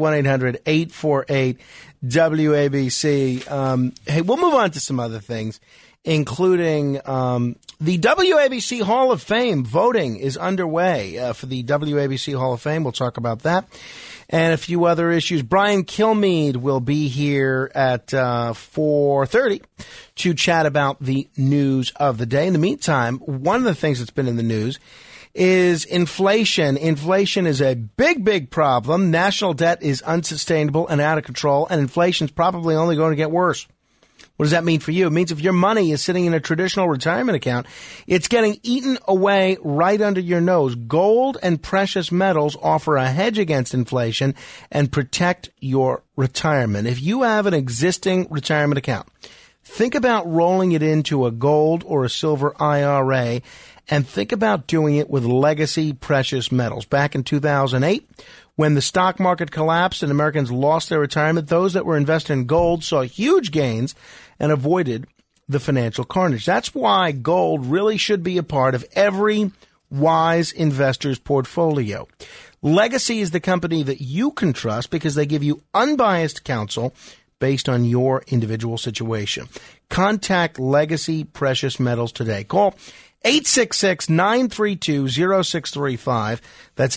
1-800-848-WABC. Hey, we'll move on to some other things, including the WABC Hall of Fame. Voting is underway for the WABC Hall of Fame. We'll talk about that and a few other issues. Brian Kilmeade will be here at 4:30 to chat about the news of the day. In the meantime, one of the things that's been in the news is inflation. Inflation is a big, big problem. National debt is unsustainable and out of control, and inflation's probably only going to get worse. What does that mean for you? It means if your money is sitting in a traditional retirement account, it's getting eaten away right under your nose. Gold and precious metals offer a hedge against inflation and protect your retirement. If you have an existing retirement account, think about rolling it into a gold or a silver IRA, and think about doing it with Legacy Precious Metals. Back in 2008, when the stock market collapsed and Americans lost their retirement, those that were invested in gold saw huge gains and avoided the financial carnage. That's why gold really should be a part of every wise investor's portfolio. Legacy is the company that you can trust because they give you unbiased counsel based on your individual situation. Contact Legacy Precious Metals today. Call 866-932-0635. That's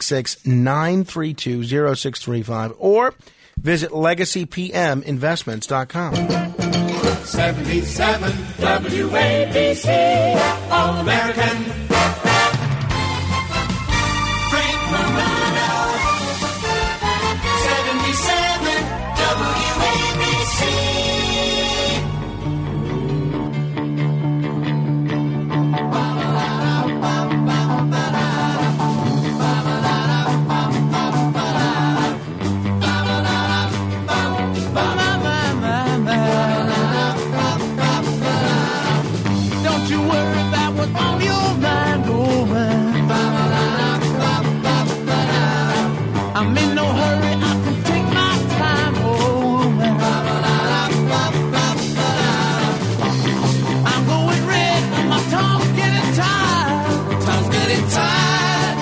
866-932-0635. Or visit LegacyPMInvestments.com. 77 WABC, All American. Frank Morano. 77 WABC. I'm in no hurry, I can take my time, oh man. I'm going red, and my tongue's getting tired. Tongue's getting tired.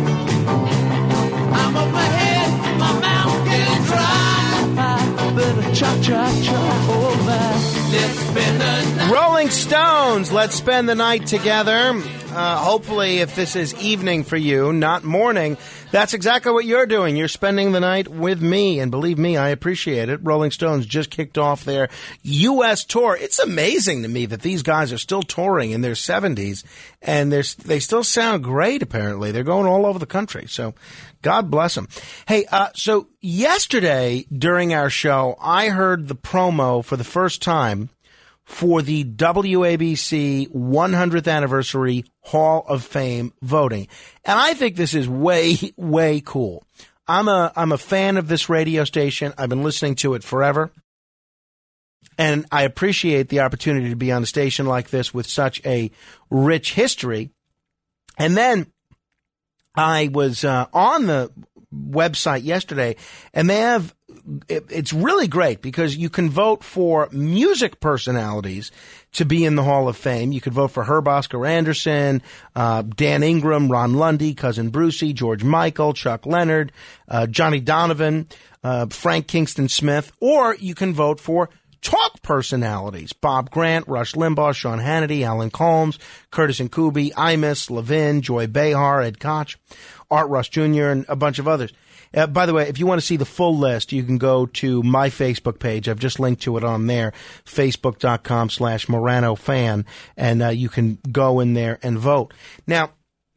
I'm up my head, my mouth getting dry. I better cha-cha-cha, oh man. Let's spend the night. Rolling Stones, let's spend the night together. Hopefully, if this is evening for you, not morning, that's exactly what you're doing. You're spending the night with me, and believe me, I appreciate it. Rolling Stones just kicked off their U.S. tour. It's amazing to me that these guys are still touring in their 70s, and they still sound great, apparently. They're going all over the country, so God bless them. Hey, so yesterday during our show, I heard the promo for the first time for the WABC 100th Anniversary Hall of Fame voting. And I think this is way, way cool. I'm a fan of this radio station. I've been listening to it forever. And I appreciate the opportunity to be on a station like this with such a rich history. And then I was on the website yesterday, and they have it's really great because you can vote for music personalities to be in the Hall of Fame. You could vote for Herb Oscar Anderson, Dan Ingram, Ron Lundy, Cousin Brucey, George Michael, Chuck Leonard, Johnny Donovan, Frank Kingston Smith, or you can vote for talk personalities: Bob Grant, Rush Limbaugh, Sean Hannity, Alan Colmes, Curtis and Kuby, Imus, Levin, Joy Behar, Ed Koch, Art Rush Jr., and a bunch of others. By the way, if you want to see the full list, you can go to my Facebook page. I've just linked to it on there, facebook.com/Morano fan, and you can go in there and vote. Now,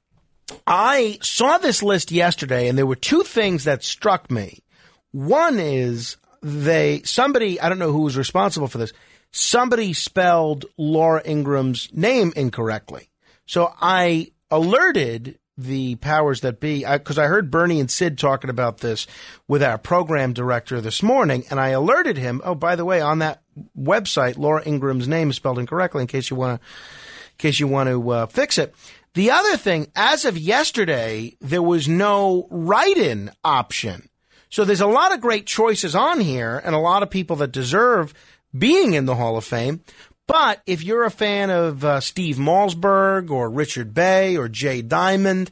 I saw this list yesterday, and there were two things that struck me. One is somebody, I don't know who was responsible for this, somebody spelled Laura Ingram's name incorrectly. So I alerted the powers that be, because I heard Bernie and Sid talking about this with our program director this morning, and I alerted him, oh, by the way, on that website, Laura Ingram's name is spelled incorrectly, in case you want to fix it. The other thing, as of yesterday, there was no write-in option. So there's a lot of great choices on here and a lot of people that deserve being in the Hall of Fame. But if you're a fan of Steve Malzberg or Richard Bay or Jay Diamond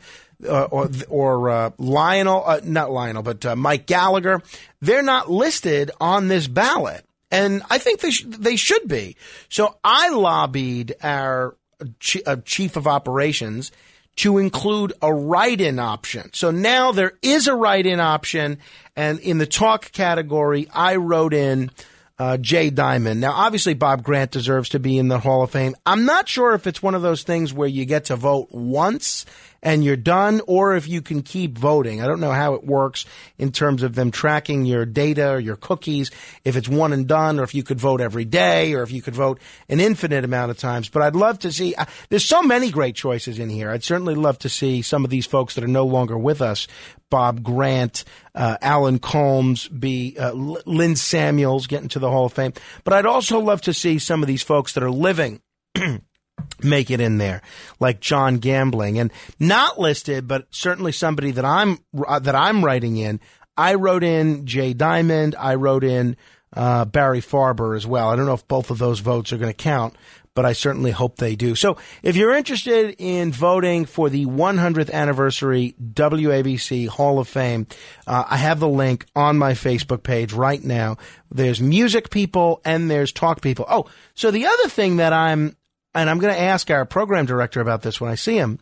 or Lionel, not Lionel, but Mike Gallagher, they're not listed on this ballot. And I think they should be. So I lobbied our chief of operations to include a write-in option. So now there is a write-in option, and in the talk category, I wrote in Jay Diamond. Now, obviously, Bob Grant deserves to be in the Hall of Fame. I'm not sure if it's one of those things where you get to vote once and you're done, or if you can keep voting. I don't know how it works in terms of them tracking your data or your cookies, if it's one and done, or if you could vote every day, or if you could vote an infinite amount of times. But I'd love to see, there's so many great choices in here. I'd certainly love to see some of these folks that are no longer with us, Bob Grant, Alan Colmes, Lynn Samuels get into the Hall of Fame. But I'd also love to see some of these folks that are living make it in there, like John Gambling, and not listed, but certainly somebody that I'm writing in. I wrote in Jay Diamond. I wrote in Barry Farber as well. I don't know if both of those votes are going to count, but I certainly hope they do. So if you're interested in voting for the 100th anniversary WABC Hall of Fame, I have the link on my Facebook page right now. There's music people and there's talk people. Oh, so the other thing that I'm going to ask our program director about this when I see him.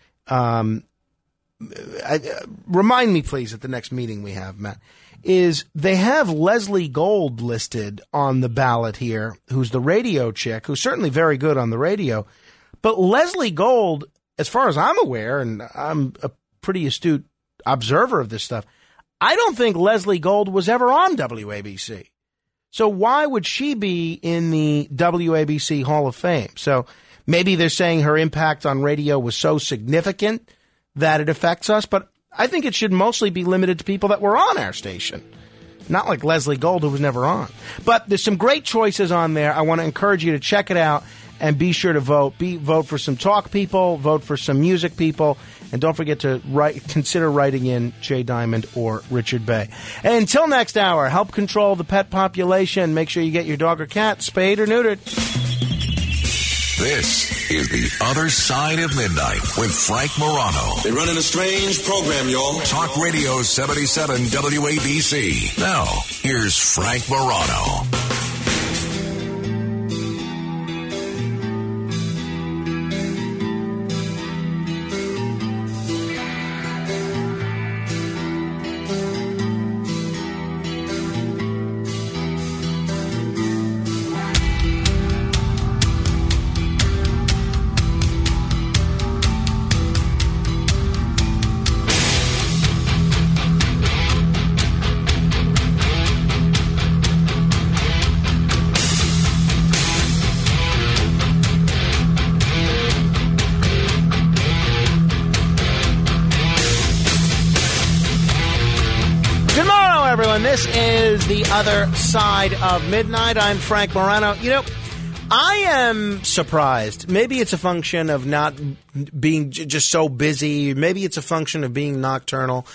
Remind me, please, at the next meeting we have, Matt, is they have Leslie Gold listed on the ballot here, who's the radio chick, who's certainly very good on the radio. But Leslie Gold, as far as I'm aware, and I'm a pretty astute observer of this stuff, I don't think Leslie Gold was ever on WABC. So why would she be in the WABC Hall of Fame? So maybe they're saying her impact on radio was so significant that it affects us, but I think it should mostly be limited to people that were on our station. Not like Leslie Gold, who was never on. But there's some great choices on there. I want to encourage you to check it out and be sure to vote. Vote for some talk people, vote for some music people, and don't forget to consider writing in Jay Diamond or Richard Bay. And until next hour, help control the pet population. Make sure you get your dog or cat spayed or neutered. This is The Other Side of Midnight with Frank Morano. They're running a strange program, y'all. Talk Radio 77 WABC. Now, here's Frank Morano. This is The Other Side of Midnight. I'm Frank Morano. You know, I am surprised. Maybe it's a function of not being just so busy. Maybe it's a function of being nocturnal.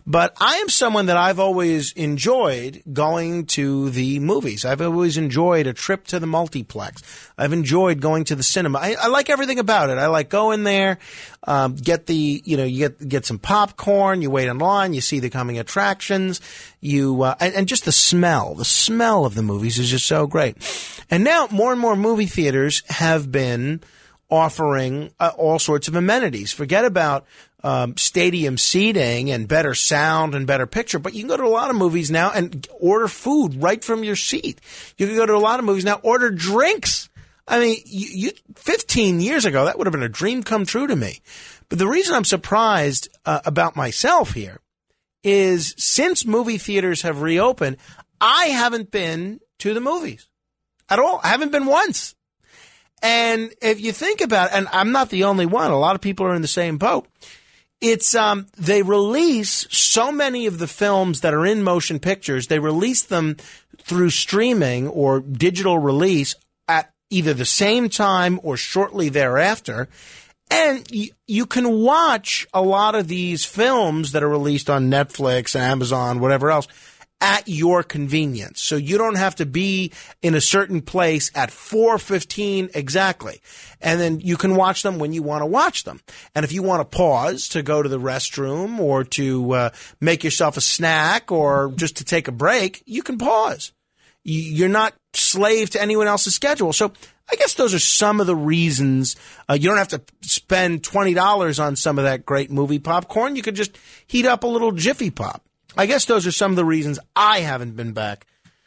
But I am someone that I've always enjoyed going to the movies. I've always enjoyed a trip to the multiplex. I've enjoyed going to the cinema. I like everything about it. I like going there, you get some popcorn, you wait in line, you see the coming attractions, and just the smell of the movies is just so great. And now more and more movie theaters have been offering all sorts of amenities. Forget about stadium seating and better sound and better picture, but you can go to a lot of movies now and order food right from your seat. You can go to a lot of movies now, order drinks. I mean, 15 years ago, that would have been a dream come true to me. But the reason I'm surprised about myself here is since movie theaters have reopened, I haven't been to the movies at all. I haven't been once. And if you think about it, and I'm not the only one, a lot of people are in the same boat. It's, they release so many of the films that are in motion pictures, they release them through streaming or digital release at either the same time or shortly thereafter. And you can watch a lot of these films that are released on Netflix and Amazon, whatever else, at your convenience. So you don't have to be in a certain place at 4:15 exactly. And then you can watch them when you want to watch them. And if you want to pause to go to the restroom or to make yourself a snack or just to take a break, you can pause. You're not slave to anyone else's schedule. So I guess those are some of the reasons. You don't have to spend $20 on some of that great movie popcorn. You could just heat up a little Jiffy Pop. I guess those are some of the reasons I haven't been back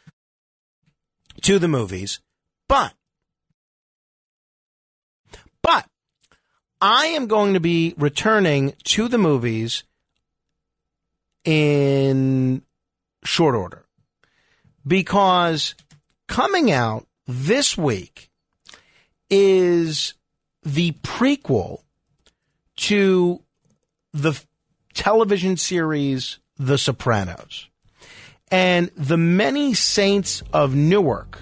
to the movies. But I am going to be returning to the movies in short order. Because coming out this week is the prequel to the television series The Sopranos. And The Many Saints of Newark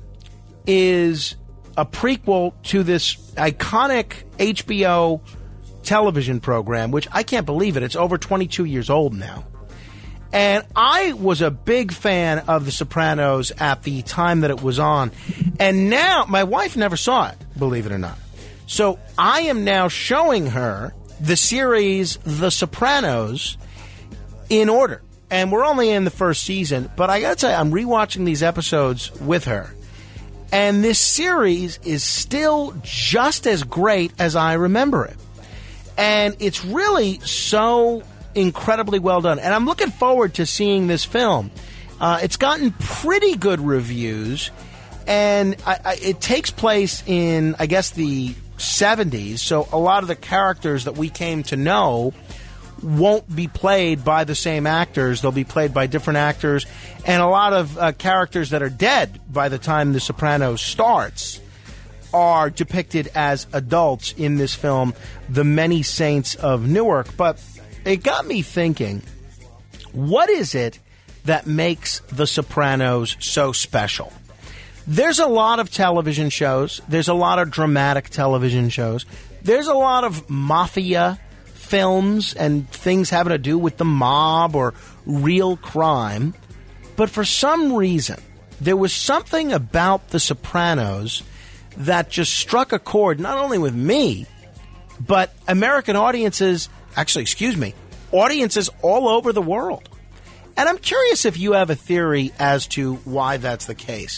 is a prequel to this iconic HBO television program, which I can't believe it. It's over 22 years old now. And I was a big fan of The Sopranos at the time that it was on. And now, my wife never saw it, believe it or not. So I am now showing her the series The Sopranos in order. And we're only in the first season, but I gotta tell you, I'm rewatching these episodes with her. And this series is still just as great as I remember it. And it's really so incredibly well done. And I'm looking forward to seeing this film. It's gotten pretty good reviews, and it takes place in, I guess, the 70s, so a lot of the characters that we came to know won't be played by the same actors. They'll be played by different actors, and a lot of characters that are dead by the time The Sopranos starts are depicted as adults in this film, The Many Saints of Newark. But it got me thinking, what is it that makes The Sopranos so special? There's a lot of television shows. There's a lot of dramatic television shows. There's a lot of mafia films and things having to do with the mob or real crime. But for some reason, there was something about The Sopranos that just struck a chord, not only with me, but American audiences, audiences all over the world. And I'm curious if you have a theory as to why that's the case.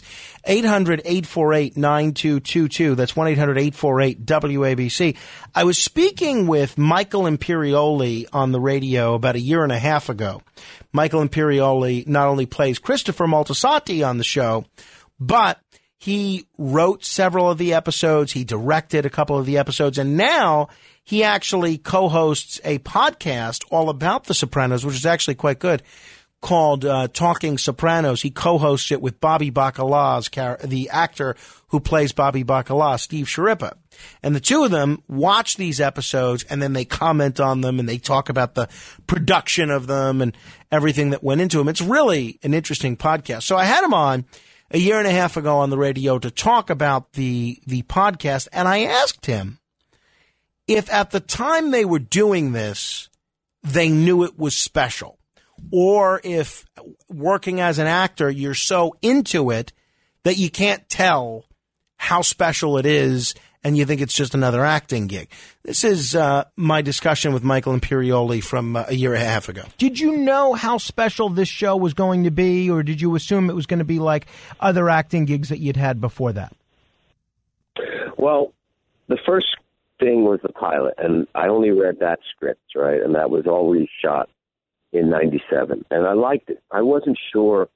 800-848-9222. That's 1-800-848-WABC. I was speaking with Michael Imperioli on the radio about a year and a half ago. Michael Imperioli not only plays Christopher Moltisanti on the show, but he wrote several of the episodes, he directed a couple of the episodes, and now he actually co-hosts a podcast all about The Sopranos, which is actually quite good, called Talking Sopranos. He co-hosts it with Bobby Bacala's the actor who plays Bobby Bacala, Steve Sciarippa. And the two of them watch these episodes, and then they comment on them, and they talk about the production of them and everything that went into them. It's really an interesting podcast. So I had him on a year and a half ago on the radio to talk about the podcast, and I asked him if at the time they were doing this, they knew it was special. or if working as an actor, you're so into it that you can't tell how special it is and you think it's just another acting gig. This is my discussion with Michael Imperioli from a year and a half ago. Did you know how special this show was going to be, or did you assume it was going to be like other acting gigs that you'd had before that? Well, the first thing was the pilot, and I only read that script, right? And that was all we shot in 97. And I liked it. I wasn't sure.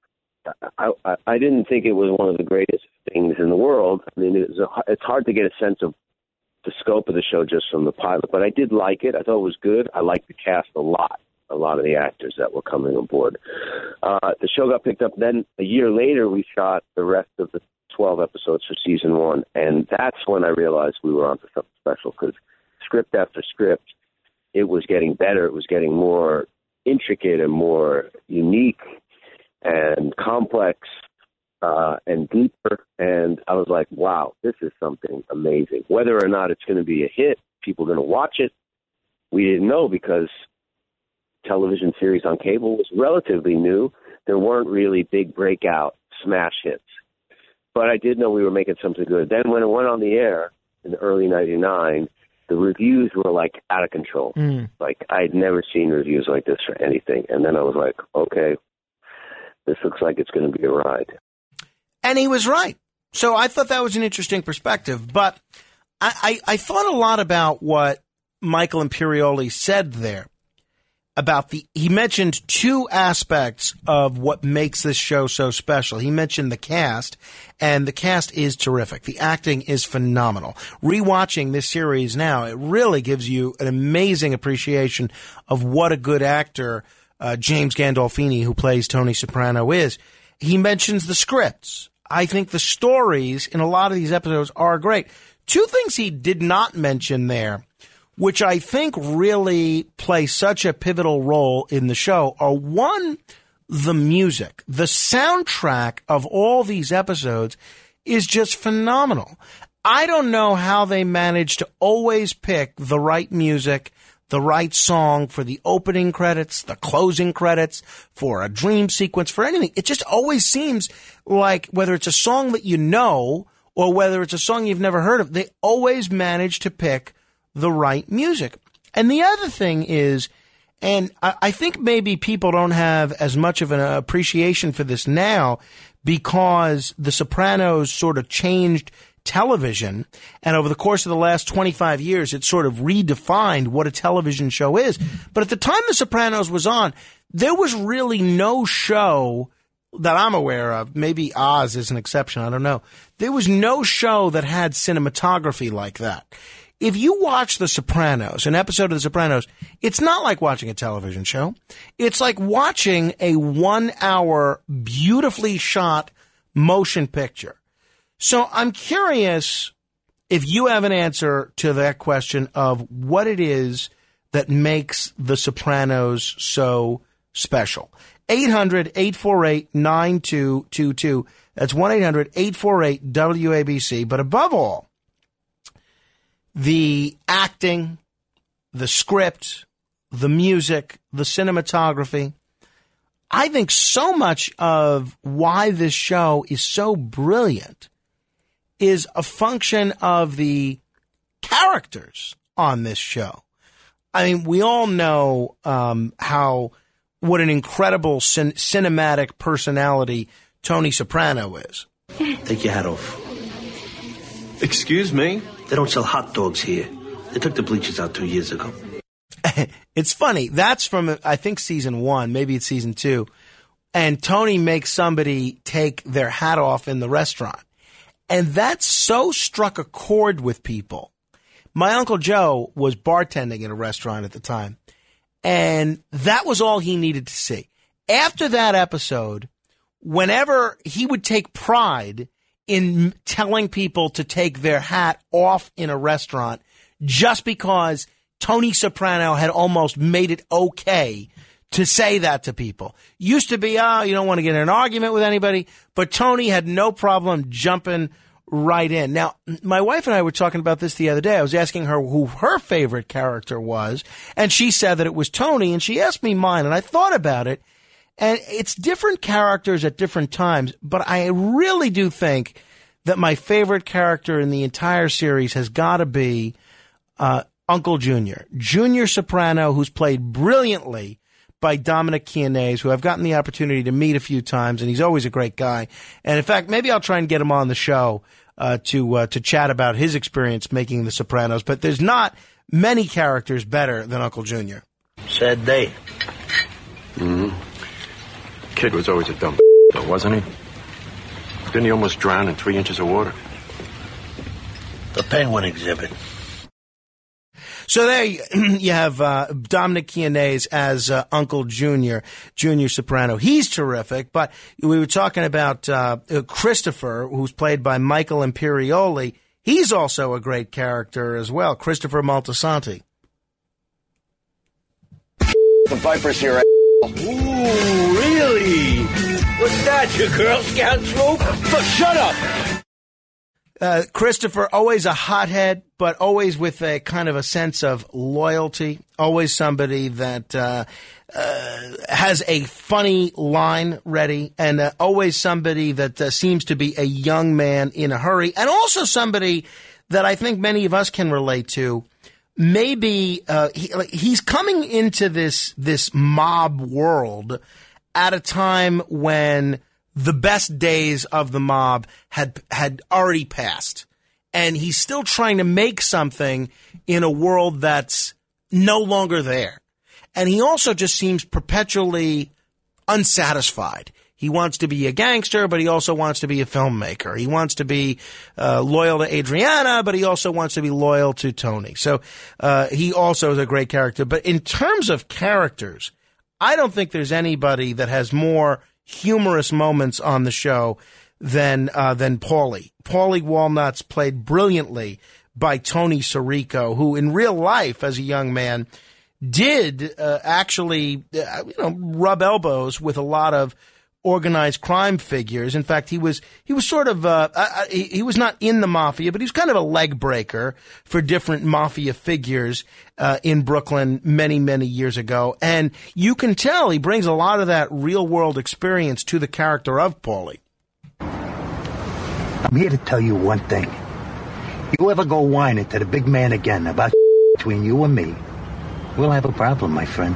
I didn't think it was one of the greatest things in the world. I mean, it's hard to get a sense of the scope of the show just from the pilot, but I did like it. I thought it was good. I liked the cast a lot of the actors that were coming on board. The show got picked up. Then a year later, we shot the rest of the 12 episodes for season 1, and that's when I realized we were onto something special, because script after script, it was getting better. It was getting more intricate and more unique and complex and deeper, and I was like, wow, this is something amazing. Whether or not it's going to be a hit, people are going to watch it, we didn't know, because television series on cable was relatively new. There weren't really big breakout smash hits. But I did know we were making something good. Then when it went on the air in early 99, the reviews were like out of control. Like I'd never seen reviews like this for anything. And then I was like, okay, this looks like it's going to be a ride. And he was right. So I thought that was an interesting perspective. But I thought a lot about what Michael Imperioli said there. He mentioned two aspects of what makes this show so special. He mentioned the cast, and the cast is terrific. The acting is phenomenal. Rewatching this series now, it really gives you an amazing appreciation of what a good actor James Gandolfini, who plays Tony Soprano, is. He mentions the scripts. I think the stories in a lot of these episodes are great. Two things he did not mention there, which I think really play such a pivotal role in the show, are one, the music. The soundtrack of all these episodes is just phenomenal. I don't know how they managed to always pick the right music, the right song for the opening credits, the closing credits, for a dream sequence, for anything. It just always seems like, whether it's a song that you know or whether it's a song you've never heard of, they always manage to pick the right music. And the other thing is, and I think maybe people don't have as much of an appreciation for this now because The Sopranos sort of changed television, and over the course of the last 25 years, it sort of redefined what a television show is. But at the time The Sopranos was on, there was really no show that I'm aware of. Maybe Oz is an exception, I don't know. There was no show that had cinematography like that. If you watch The Sopranos, an episode of The Sopranos, it's not like watching a television show. It's like watching a 1 hour, beautifully shot motion picture. So I'm curious if you have an answer to that question of what it is that makes The Sopranos so special. 800-848-9222. That's 1-800-848-WABC. But above all, the acting, the script, the music, the cinematography. I think so much of why this show is so brilliant is a function of the characters on this show. I mean, we all know what an incredible cinematic personality Tony Soprano is. Take your hat off. Excuse me? They don't sell hot dogs here. They took the bleachers out 2 years ago. It's funny. That's from, I think, season 1. Maybe it's season 2. And Tony makes somebody take their hat off in the restaurant. And that so struck a chord with people. My Uncle Joe was bartending at a restaurant at the time. And that was all he needed to see. After that episode, whenever he would take pride in telling people to take their hat off in a restaurant just because Tony Soprano had almost made it okay to say that to people. Used to be, you don't want to get in an argument with anybody, but Tony had no problem jumping right in. Now, my wife and I were talking about this the other day. I was asking her who her favorite character was, and she said that it was Tony, and she asked me mine, and I thought about it, and it's different characters at different times, but I really do think that my favorite character in the entire series has got to be Uncle Junior. Junior Soprano, who's played brilliantly by Dominic Chianese, who I've gotten the opportunity to meet a few times, and he's always a great guy. And in fact, maybe I'll try and get him on the show to chat about his experience making The Sopranos. But there's not many characters better than Uncle Junior. Sad day. Mm-hmm. Kid was always a dumb though, wasn't he? Didn't he almost drown in 3 inches of water? The penguin exhibit. So there you have Dominic Chianese as Uncle Junior, Junior Soprano. He's terrific, but we were talking about Christopher, who's played by Michael Imperioli. He's also a great character as well, Christopher Moltisanti. The Viper's here. Ooh, really? What's that, your Girl Scout troop? Shut up! Christopher, always a hothead, but always with a kind of a sense of loyalty. Always somebody that has a funny line ready, and always somebody that seems to be a young man in a hurry, and also somebody that I think many of us can relate to. Maybe he's coming into this mob world at a time when the best days of the mob had already passed. And he's still trying to make something in a world that's no longer there. And he also just seems perpetually unsatisfied. He wants to be a gangster, but he also wants to be a filmmaker. He wants to be loyal to Adriana, but he also wants to be loyal to Tony. So he also is a great character. But in terms of characters, I don't think there's anybody that has more humorous moments on the show than Paulie. Paulie Walnuts, played brilliantly by Tony Sirico, who in real life as a young man did actually rub elbows with a lot of organized crime figures. In fact, he was sort of he was not in the mafia, but he was kind of a leg breaker for different mafia figures in Brooklyn many years ago. And you can tell he brings a lot of that real world experience to the character of Paulie. I'm here to tell you one thing. You ever go whining to the big man again about between you and me, we'll have a problem, my friend.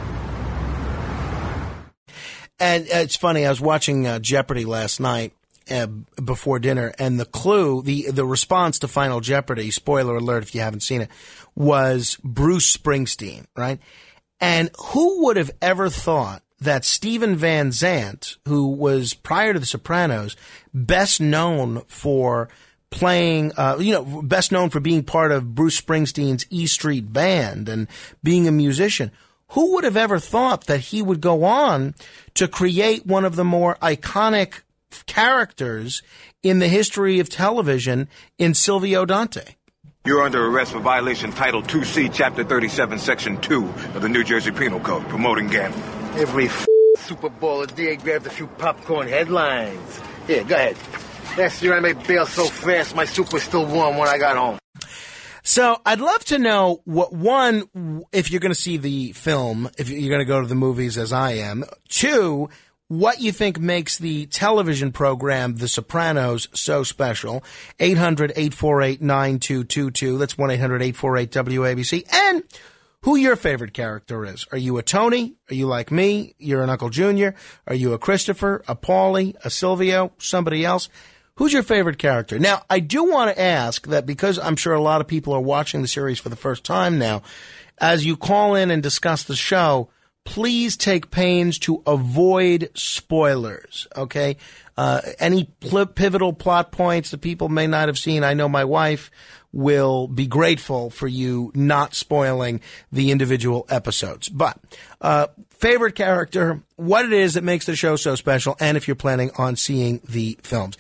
And it's funny, I was watching Jeopardy last night before dinner, and the clue, the response to Final Jeopardy, spoiler alert if you haven't seen it, was Bruce Springsteen, right? And who would have ever thought that Stephen Van Zandt, who was, prior to The Sopranos, best known for playing, best known for being part of Bruce Springsteen's E Street Band and being a musician, who would have ever thought that he would go on to create one of the more iconic characters in the history of television in Silvio Dante? You're under arrest for violation Title 2C, Chapter 37, Section 2 of the New Jersey Penal Code, promoting gambling. Every Super Bowl a day grabbed a few popcorn headlines. Here, go ahead. Last year I made bail so fast my soup was still warm when I got home. So I'd love to know if you're going to see the film, if you're going to go to the movies as I am. 2, what you think makes the television program The Sopranos so special. 800-848-9222. That's 1-800-848-WABC. And who your favorite character is. Are you a Tony? Are you like me? You're an Uncle Junior? Are you a Christopher, a Paulie, a Silvio, somebody else? Who's your favorite character? Now, I do want to ask that, because I'm sure a lot of people are watching the series for the first time now, as you call in and discuss the show, please take pains to avoid spoilers, okay? Any pivotal plot points that people may not have seen, I know my wife will be grateful for you not spoiling the individual episodes. But favorite character, what it is that makes the show so special, and if you're planning on seeing the films.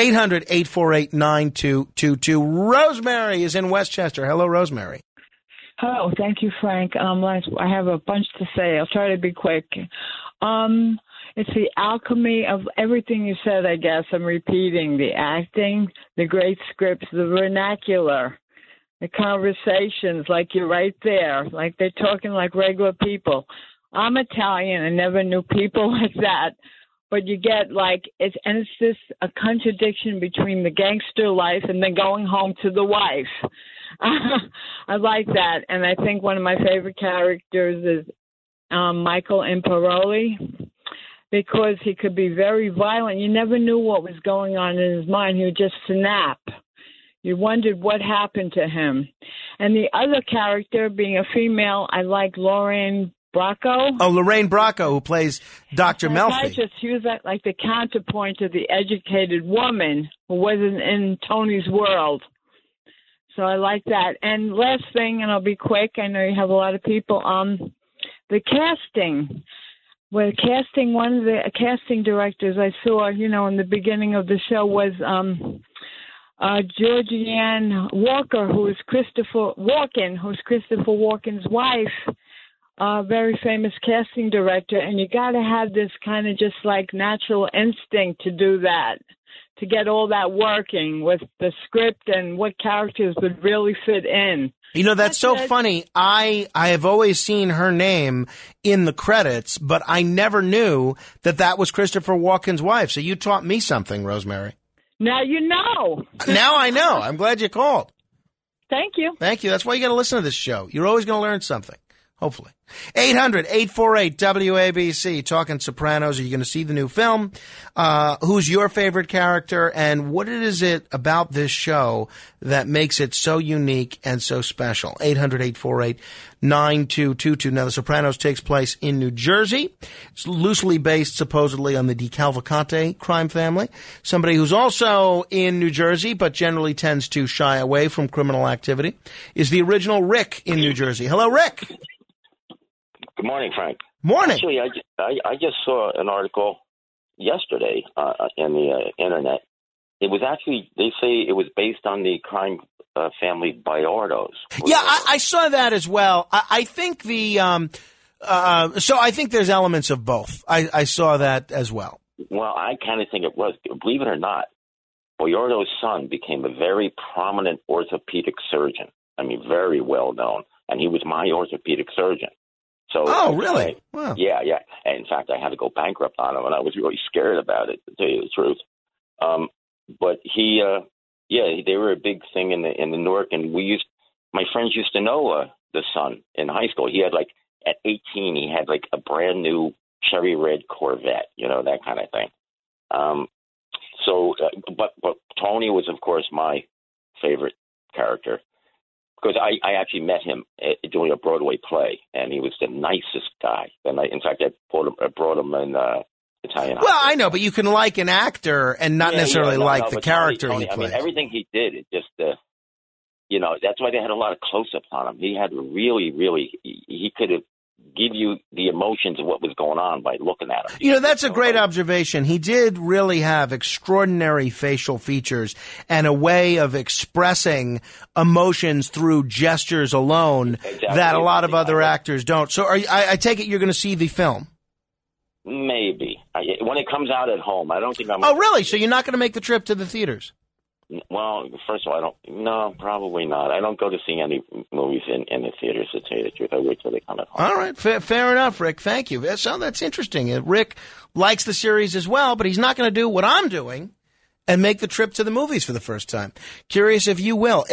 800-848-9222. Rosemary is in Westchester. Hello, Rosemary. Oh, thank you, Frank. I have a bunch to say. I'll try to be quick. It's the alchemy of everything you said, I guess. I'm repeating the acting, the great scripts, the vernacular, the conversations, like you're right there, like they're talking like regular people. I'm Italian. I never knew people like that. But you get it's just a contradiction between the gangster life and then going home to the wife. I like that. And I think one of my favorite characters is Michael Imperoli, because he could be very violent. You never knew what was going on in his mind. He would just snap. You wondered what happened to him. And the other character, being a female, I like Lorraine Bracco. Oh, Lorraine Bracco, who plays Dr. Melfi. She was like the counterpoint to the educated woman who wasn't in Tony's world. So I like that. And last thing, and I'll be quick, I know you have a lot of people, the casting. Well, casting, one of the casting directors I saw, in the beginning of the show was Georgianne Walker, who's Christopher Walken's wife. Very famous casting director, and you got to have this kind of just like natural instinct to do that, to get all that working with the script and what characters would really fit in. That's so funny. I have always seen her name in the credits, but I never knew that was Christopher Walken's wife. So you taught me something, Rosemary. Now you know. Now I know. I'm glad you called. Thank you. Thank you. That's why you got to listen to this show. You're always going to learn something. Hopefully. 800-848-WABC. Talking Sopranos. Are you going to see the new film? Who's your favorite character? And what is it about this show that makes it so unique and so special? 800-848-9222. Now, The Sopranos takes place in New Jersey. It's loosely based, supposedly, on the DeCavalcante crime family. Somebody who's also in New Jersey, but generally tends to shy away from criminal activity, is the original Rick in New Jersey. Hello, Rick. Good morning, Frank. Morning. Actually, I just saw an article yesterday in the internet. It was actually, they say it was based on the crime family Bayardos. Yeah, I saw that as well. I think so I think there's elements of both. I saw that as well. Well, I kind of think it was. Believe it or not, Bayardo's son became a very prominent orthopedic surgeon. I mean, very well known. And he was my orthopedic surgeon. So, really? Wow. Yeah. And in fact, I had to go bankrupt on him, and I was really scared about it, to tell you the truth. But they were a big thing in the Newark, and my friends used to know the son in high school. He had at 18, he had a brand new cherry red Corvette, that kind of thing. But Tony was, of course, my favorite character. Because I actually met him doing a Broadway play, and he was the nicest guy. And in fact, I brought him in Italian. Well, I know, but you can like an actor and not necessarily the character Tony, he plays. I mean, everything he did, it just, that's why they had a lot of close-ups on him. He had really, really, he could have give you the emotions of what was going on by looking at him. That's a great observation. He did really have extraordinary facial features and a way of expressing emotions through gestures alone that a lot of other actors don't. So I take it you're going to see the film? Maybe. When it comes out at home. I don't think I'm... Oh, really? So you're not going to make the trip to the theaters? Well, first of all, no, probably not. I don't go to see any movies in the theaters, to tell you the truth. I wait till they come at home. All right, fair enough, Rick. Thank you. So that's interesting. Rick likes the series as well, but he's not going to do what I'm doing and make the trip to the movies for the first time. Curious if you will.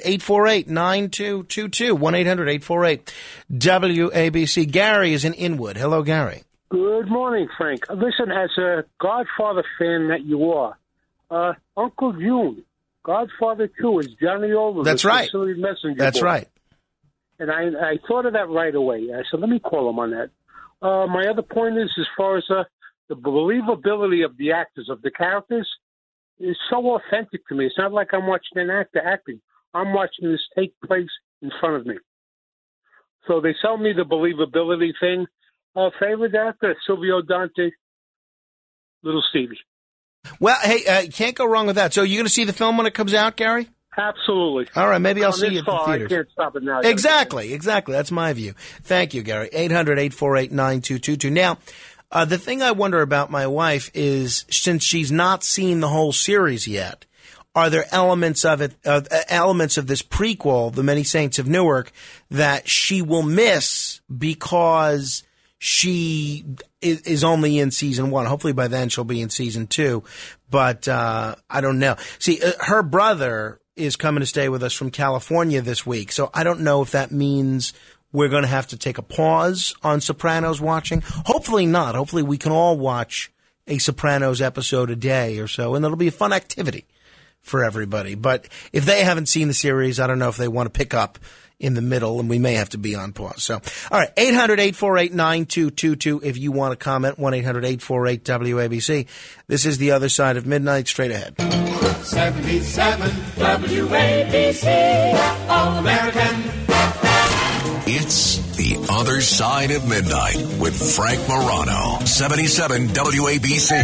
800-848-9222. 1-800-848-WABC. Gary is in Inwood. Hello, Gary. Good morning, Frank. Listen, as a Godfather fan that you are, Uncle June, Godfather 2 is Johnny Oliver. That's right. Messenger That's boy. right. And I thought of that right away. I said, let me call him on that. My other point is, as far as the believability of the actors, of the characters, is so authentic to me. It's not like I'm watching an actor acting. I'm watching this take place in front of me. So they sell me the believability thing. Favorite actor, Silvio Dante, Little Stevie. Well, hey, can't go wrong with that. So you're going to see the film when it comes out, Gary? Absolutely. All right, maybe I'll see you at the theaters. I can't stop it now. Exactly. That's my view. Thank you, Gary. 800-848-9222. Now, The thing I wonder about my wife is, since she's not seen the whole series yet, are there elements of it, elements of this prequel, The Many Saints of Newark, that she will miss because she is only in season 1? Hopefully by then she'll be in season 2, but I don't know. See, her brother is coming to stay with us from California this week, so I don't know if that means we're going to have to take a pause on Sopranos watching. Hopefully not. Hopefully we can all watch a Sopranos episode a day or so, and it'll be a fun activity for everybody. But if they haven't seen the series, I don't know if they want to pick up in the middle, and we may have to be on pause. So, all right, 800-848-9222 if you want to comment, 1-800-848-WABC. This is The Other Side of Midnight, straight ahead. 77 WABC, All American. It's The Other Side of Midnight with Frank Morano, 77 WABC.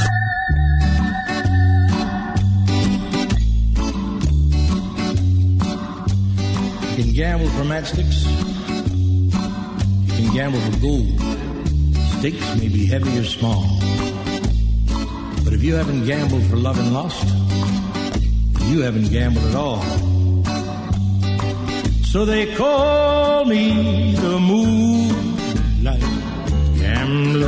You can gamble for matchsticks. You can gamble for gold. Stakes may be heavy or small. But if you haven't gambled for love and lust, you haven't gambled at all. So they call me the Moonlight Gambler.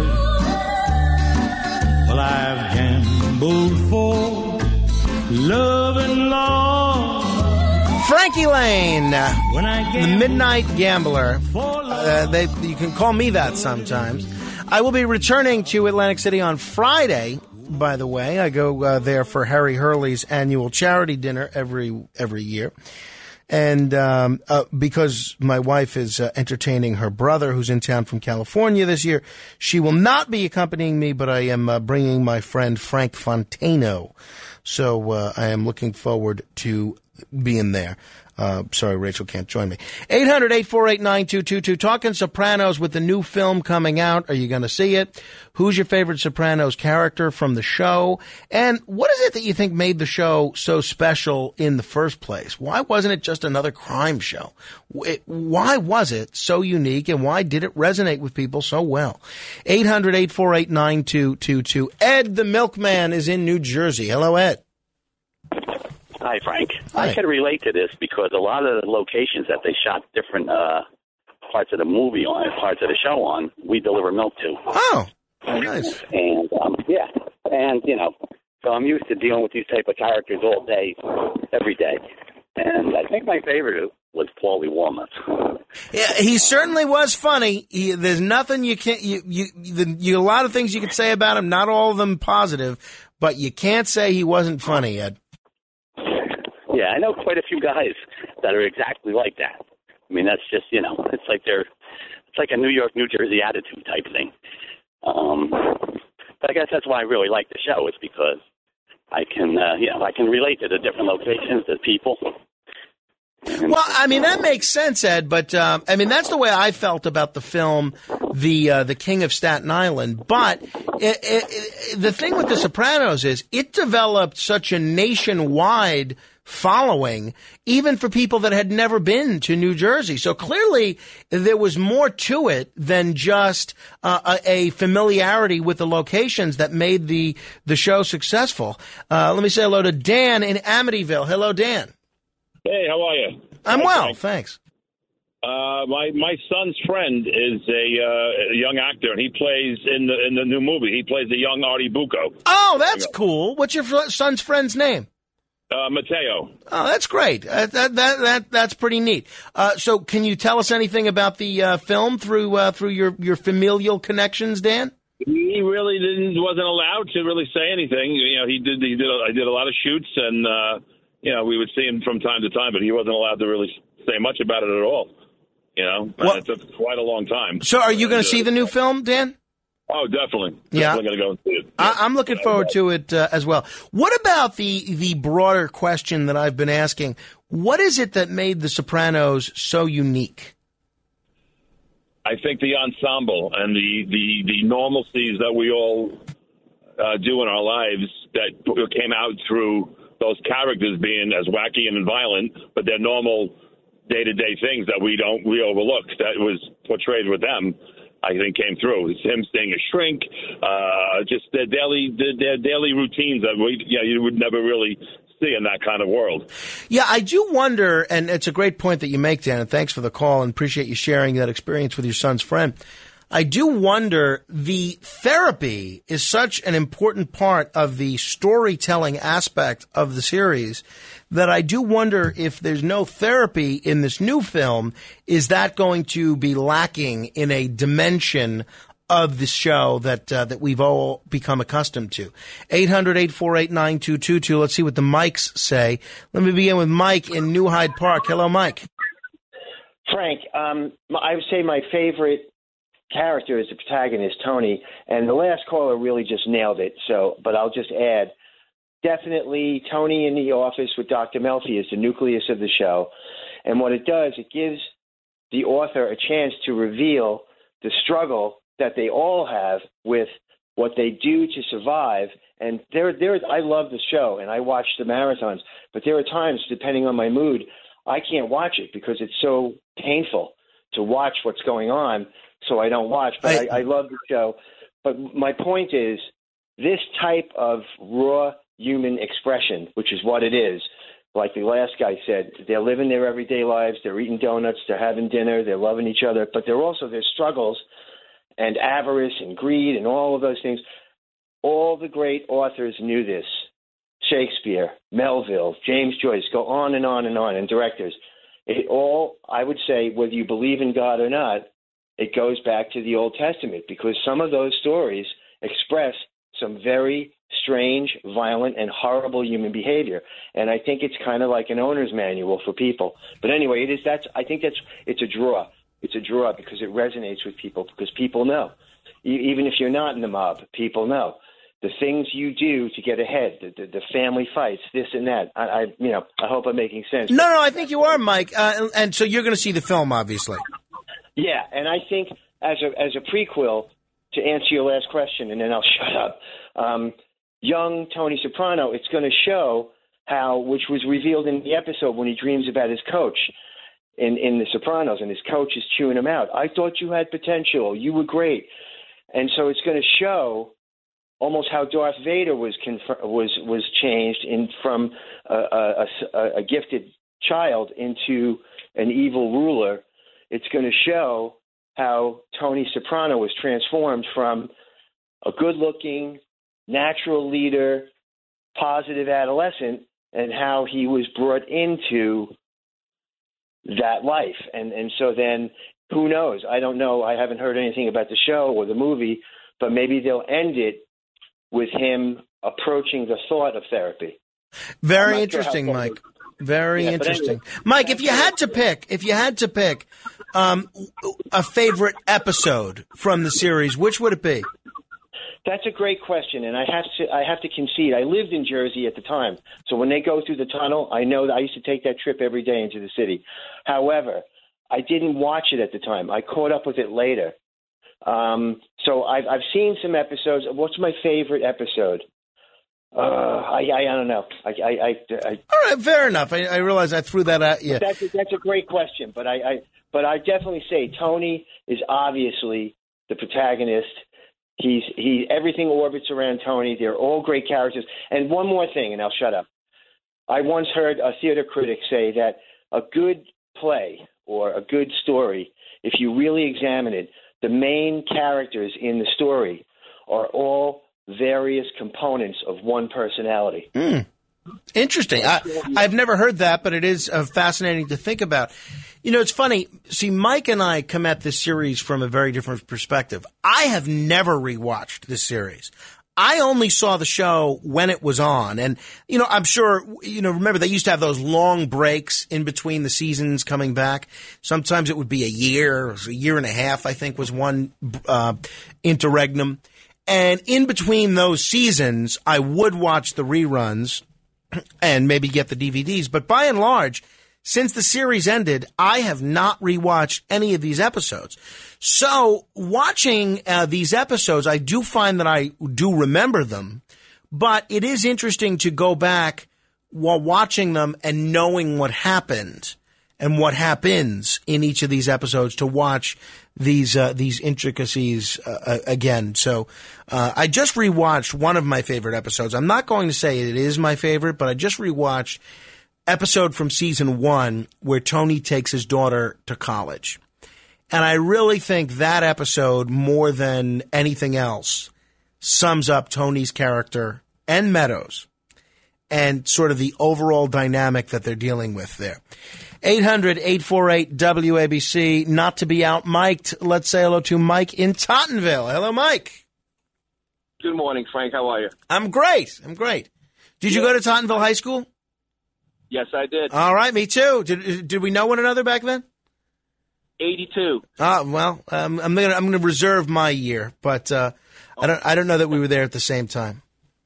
Well, I've gambled for love and lust. Frankie Lane, the Midnight Gambler. You can call me that sometimes. I will be returning to Atlantic City on Friday, by the way. I go there for Harry Hurley's annual charity dinner every year. And because my wife is entertaining her brother who's in town from California this year, she will not be accompanying me, but I am bringing my friend Frank Fontano. So I am looking forward to being there. Sorry, Rachel can't join me. 800-848-9222. Talking Sopranos with the new film coming out. Are you going to see it? Who's your favorite Sopranos character from the show? And what is it that you think made the show so special in the first place? Why wasn't it just another crime show? Why was it so unique, and why did it resonate with people so well? 800-848-9222. Ed the Milkman is in New Jersey. Hello, Ed. Hi, Frank. Hi. I can relate to this because a lot of the locations that they shot different parts of the movie on, parts of the show on, we deliver milk to. Oh, nice. And, yeah. And, so I'm used to dealing with these type of characters all day, every day. And I think my favorite was Paulie Walnuts. Yeah, he certainly was funny. There's nothing you can't, a lot of things you could say about him, not all of them positive, but you can't say he wasn't funny, Ed. Yeah, I know quite a few guys that are exactly like that. I mean, that's just, it's like a New York, New Jersey attitude type thing. But I guess that's why I really like the show. It's because I can, I can relate to the different locations, the people. Well, I mean, that makes sense, Ed, but, that's the way I felt about the film, The King of Staten Island. But the thing with The Sopranos is it developed such a nationwide following, even for people that had never been to New Jersey. So clearly there was more to it than just a familiarity with the locations that made the show successful. Let me say hello to Dan in Amityville. Hello, Dan. Hey, how are you? I'm well, thanks. My son's friend is a young actor, and he plays in the new movie. He plays the young Artie Bucco. Oh, that's cool. What's your son's friend's name? Mateo. Oh, that's great. That's pretty neat. So, can you tell us anything about the film through your familial connections, Dan? He really wasn't allowed to really say anything. I did a lot of shoots, and we would see him from time to time, but he wasn't allowed to really say much about it at all. It took quite a long time. So, are you going to see the new film, Dan? Oh, definitely. Yeah. Definitely going to go and see it. I'm looking forward to it as well. What about the broader question that I've been asking? What is it that made The Sopranos so unique? I think the ensemble and the normalcies that we all do in our lives that came out through those characters being as wacky and violent, but they're normal day-to-day things that we overlook. That was portrayed with them. I think came through. It's him staying a shrink, just their daily routines that you would never really see in that kind of world. Yeah, I do wonder, and it's a great point that you make, Dan, and thanks for the call and appreciate you sharing that experience with your son's friend. I do wonder, the therapy is such an important part of the storytelling aspect of the series that I do wonder if there's no therapy in this new film, is that going to be lacking in a dimension of the show that we've all become accustomed to? 800-848-9222. Let's see what the Mikes say. Let me begin with Mike in New Hyde Park. Hello, Mike. Frank, I would say my favorite character is the protagonist, Tony, and the last caller really just nailed it. But I'll just add, definitely Tony in the office with Dr. Melfi is the nucleus of the show. And what it does, it gives the author a chance to reveal the struggle that they all have with what they do to survive. And I love the show, and I watch the marathons, but there are times, depending on my mood, I can't watch it because it's so painful to watch what's going on, so I don't watch. But I love the show. But my point is, this type of raw human expression, which is what it is, like the last guy said, they're living their everyday lives, they're eating donuts, they're having dinner, they're loving each other, but they're also, their struggles and avarice and greed and all of those things. All the great authors knew this. Shakespeare, Melville, James Joyce, go on and on and on, and directors. It all, I would say, whether you believe in God or not, it goes back to the Old Testament, because some of those stories express some very strange, violent, and horrible human behavior. And I think it's kind of like an owner's manual for people. But anyway, it's a draw. It's a draw because it resonates with people, because people know. Even if you're not in the mob, people know. The things you do to get ahead, the family fights, this and that. I hope I'm making sense. No, I think you are, Mike. And so you're going to see the film, obviously. Yeah, and I think as a prequel, to answer your last question, and then I'll shut up, young Tony Soprano, it's going to show how, which was revealed in the episode when he dreams about his coach in The Sopranos, and his coach is chewing him out. I thought you had potential. You were great. And so it's going to show almost how Darth Vader was changed from a gifted child into an evil ruler. It's going to show how Tony Soprano was transformed from a good-looking, natural leader, positive adolescent, and how he was brought into that life. And so then, who knows? I don't know. I haven't heard anything about the show or the movie, but maybe they'll end it with him approaching the thought of therapy. Very interesting, Mike. Very interesting. Anyway, Mike, if you had to pick a favorite episode from the series, which would it be? That's a great question, and I have to concede. I lived in Jersey at the time, so when they go through the tunnel, I know that I used to take that trip every day into the city. However, I didn't watch it at the time. I caught up with it later. So I've seen some episodes. What's my favorite episode? I don't know. All right, fair enough. I realize I threw that at you. That's a great question, but I definitely say Tony is obviously the protagonist. Everything orbits around Tony. They're all great characters. And one more thing, and I'll shut up. I once heard a theater critic say that a good play or a good story, if you really examine it, the main characters in the story are all various components of one personality. Interesting. I've never heard that, but it is fascinating to think about. You know, it's funny. See, Mike and I come at this series from a very different perspective. I have never rewatched this series. I only saw the show when it was on. And, you know, I'm sure, remember they used to have those long breaks in between the seasons coming back. Sometimes it would be a year and a half, I think was one interregnum. And in between those seasons, I would watch the reruns and maybe get the DVDs. But by and large, since the series ended, I have not rewatched any of these episodes. So watching these episodes, I do find that I do remember them, but it is interesting to go back while watching them and knowing what happened and what happens in each of these episodes to watch these intricacies again. So I just rewatched one of my favorite episodes. I'm not going to say it is my favorite, but I just rewatched episode from season 1 where Tony takes his daughter to college. And I really think that episode, more than anything else, sums up Tony's character and Meadows and sort of the overall dynamic that they're dealing with there. 800-848-WABC, not to be out-mic'd. Let's say hello to Mike in Tottenville. Hello, Mike. Good morning, Frank. How are you? I'm great. Did you go to Tottenville High School? Yes, I did. All right, me too. Did we know one another back then? 82. Well, I'm gonna reserve my year, but I don't know that we were there at the same time.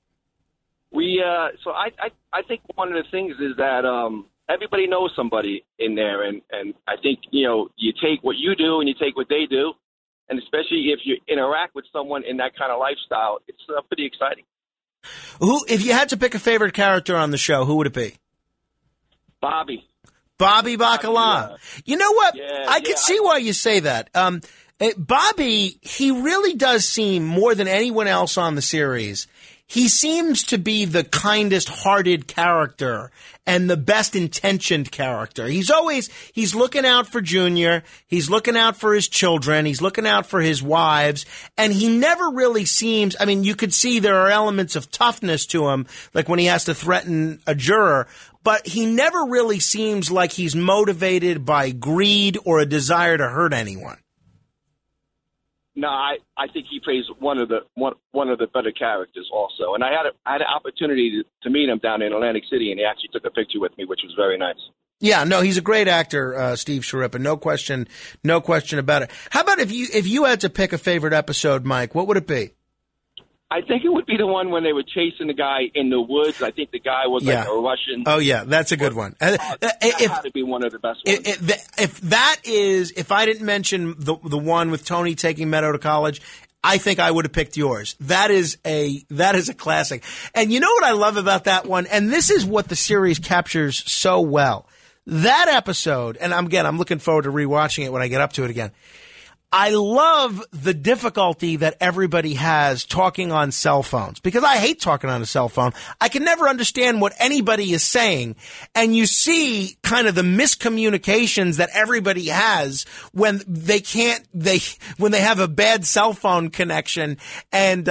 So I think one of the things is that everybody knows somebody in there, and I think you take what you do and you take what they do, and especially if you interact with someone in that kind of lifestyle, it's pretty exciting. If you had to pick a favorite character on the show, who would it be? Bobby Bacala. You know what? I can see why you say that. Bobby, he really does seem, more than anyone else on the series, he seems to be the kindest-hearted character and the best-intentioned character. He's looking out for Junior, he's looking out for his children, he's looking out for his wives, and he never really seems, I mean, you could see there are elements of toughness to him, like when he has to threaten a juror, but he never really seems like he's motivated by greed or a desire to hurt anyone. No, I think he plays one of the better characters also. And I had an opportunity to meet him down in Atlantic City, and he actually took a picture with me, which was very nice. Yeah, no, he's a great actor, Steve Sharippa. No question about it. How about if you had to pick a favorite episode, Mike, what would it be? I think it would be the one when they were chasing the guy in the woods. I think the guy was like a Russian. Oh, yeah, that's a good one. That had to be one of the best ones. If I didn't mention the one with Tony taking Meadow to college, I think I would have picked yours. That is a classic. And you know what I love about that one? And this is what the series captures so well. That episode, and I'm looking forward to rewatching it when I get up to it again. I love the difficulty that everybody has talking on cell phones, because I hate talking on a cell phone. I can never understand what anybody is saying. And you see kind of the miscommunications that everybody has when they when they have a bad cell phone connection. And,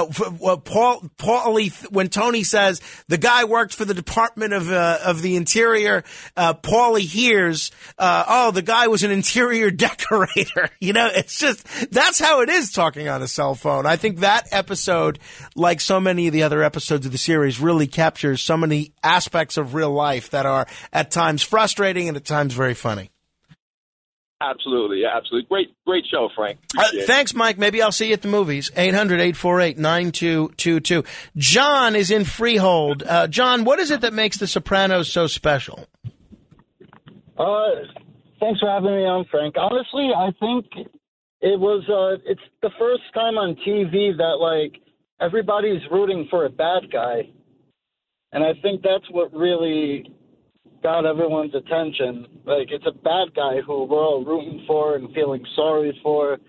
Paulie, when Tony says the guy worked for the Department of the Interior, Paulie hears, the guy was an interior decorator, It's just, that's how it is talking on a cell phone. I think that episode, like so many of the other episodes of the series, really captures so many aspects of real life that are at times frustrating and at times very funny. Absolutely. Great show, Frank. Thanks, Mike. Maybe I'll see you at the movies. 800-848-9222. John is in Freehold. John, what is it that makes The Sopranos so special? Thanks for having me on, Frank. Honestly, I think it's the first time on TV that, everybody's rooting for a bad guy. And I think that's what really got everyone's attention. It's a bad guy who we're all rooting for and feeling sorry for.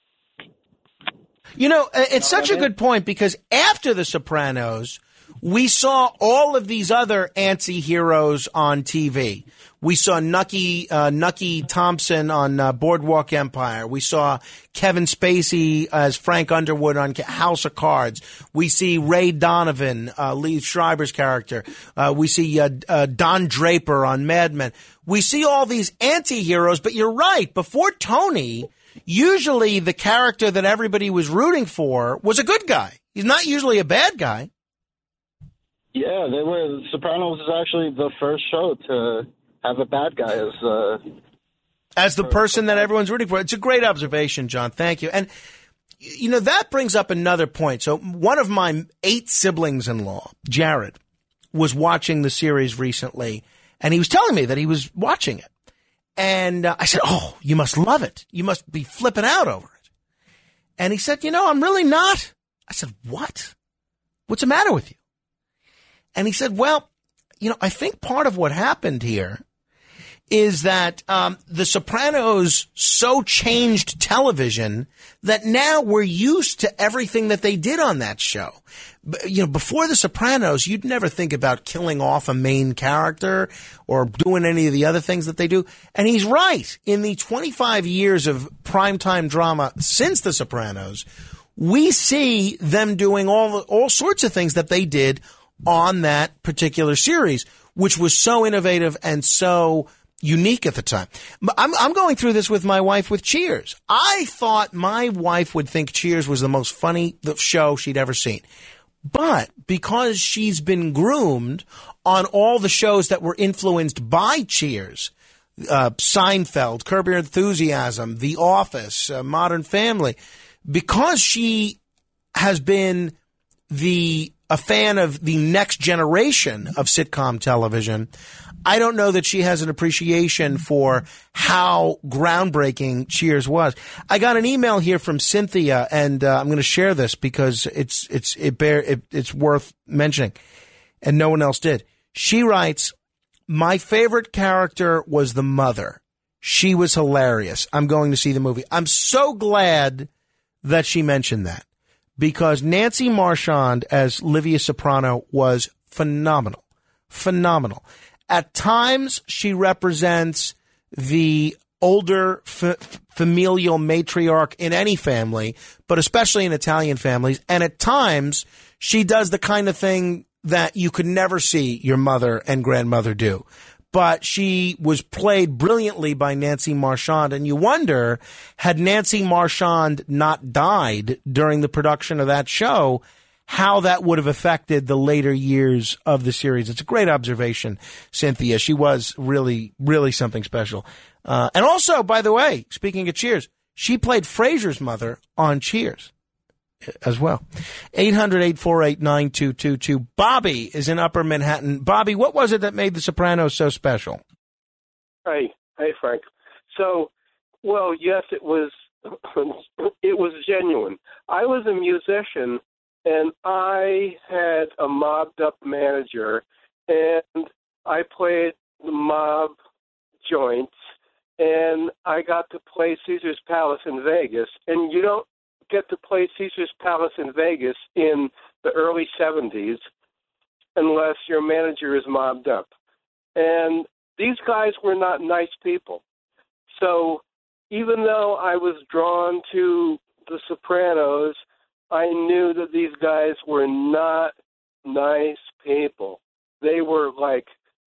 It's such a good point, because after The Sopranos, we saw all of these other anti-heroes on TV. We saw Nucky Thompson on Boardwalk Empire. We saw Kevin Spacey as Frank Underwood on House of Cards. We see Ray Donovan, Lee Schreiber's character. We see Don Draper on Mad Men. We see all these anti-heroes, but you're right. Before Tony, usually the character that everybody was rooting for was a good guy. He's not usually a bad guy. Yeah, Sopranos is actually the first show to have a bad guy as the person that everyone's rooting for. It's a great observation, John. Thank you. And, that brings up another point. So one of my 8 siblings-in-law, Jared, was watching the series recently, and he was telling me that he was watching it. And I said, "Oh, you must love it. You must be flipping out over it." And he said, "I'm really not." I said, "What? What's the matter with you?" And he said, "Well, I think part of what happened here is that The Sopranos so changed television that now we're used to everything that they did on that show. You know, before The Sopranos, you'd never think about killing off a main character or doing any of the other things that they do. And he's right. In the 25 years of primetime drama since The Sopranos, we see them doing all sorts of things that they did on that particular series, which was so innovative and so unique at the time. I'm going through this with my wife with Cheers. I thought my wife would think Cheers was the most funny show she'd ever seen. But because she's been groomed on all the shows that were influenced by Cheers, Seinfeld, Curb Your Enthusiasm, The Office, Modern Family, because she has been a fan of the next generation of sitcom television, I don't know that she has an appreciation for how groundbreaking Cheers was. I got an email here from Cynthia, and I'm going to share this because it's worth mentioning, and no one else did. She writes, "My favorite character was the mother. She was hilarious. I'm going to see the movie." I'm so glad that she mentioned that, because Nancy Marchand as Livia Soprano was phenomenal. Phenomenal. At times, she represents the older familial matriarch in any family, but especially in Italian families. And at times, she does the kind of thing that you could never see your mother and grandmother do. But she was played brilliantly by Nancy Marchand. And you wonder, had Nancy Marchand not died during the production of that show, how that would have affected the later years of the series. It's a great observation, Cynthia. She was really, really something special. And also, by the way, speaking of Cheers, she played Frasier's mother on Cheers as well. 800-848-9222. Bobby is in Upper Manhattan. Bobby, what was it that made The Sopranos so special? Hey, Frank. So, well, yes, it was genuine. I was a musician, and I had a mobbed-up manager, and I played the mob joints, and I got to play Caesar's Palace in Vegas. And you don't get to play Caesar's Palace in Vegas in the early 70s unless your manager is mobbed up. And these guys were not nice people. So even though I was drawn to The Sopranos, I knew that these guys were not nice people. They were like,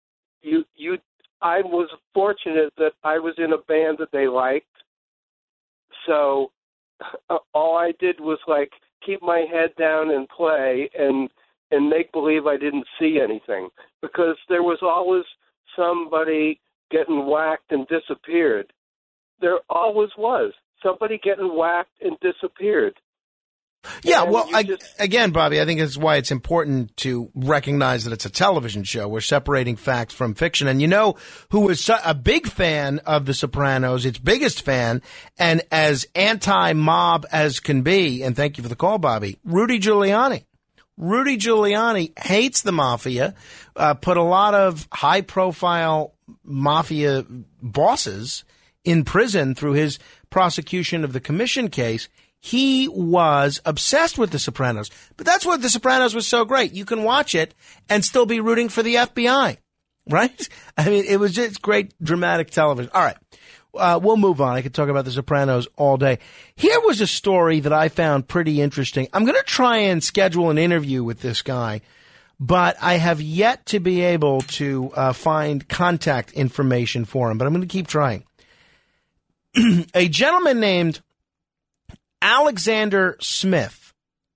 I was fortunate that I was in a band that they liked. So all I did was like keep my head down and play and make believe I didn't see anything, because there was always somebody getting whacked and disappeared. There always was somebody getting whacked and disappeared. Yeah, well, again, Bobby, I think that's why it's important to recognize that it's a television show. We're separating facts from fiction. And you know who was a big fan of The Sopranos, its biggest fan, and as anti-mob as can be, and thank you for the call, Bobby, Rudy Giuliani. Rudy Giuliani hates the mafia, put a lot of high-profile mafia bosses in prison through his prosecution of the Commission case. He was obsessed with The Sopranos. But that's what The Sopranos was so great. You can watch it and still be rooting for the FBI, right? I mean, it was just great dramatic television. All right. We'll move on. I could talk about The Sopranos all day. Here was a story that I found pretty interesting. I'm going to try and schedule an interview with this guy, but I have yet to be able to find contact information for him, but I'm going to keep trying. A gentleman named Alexander Smith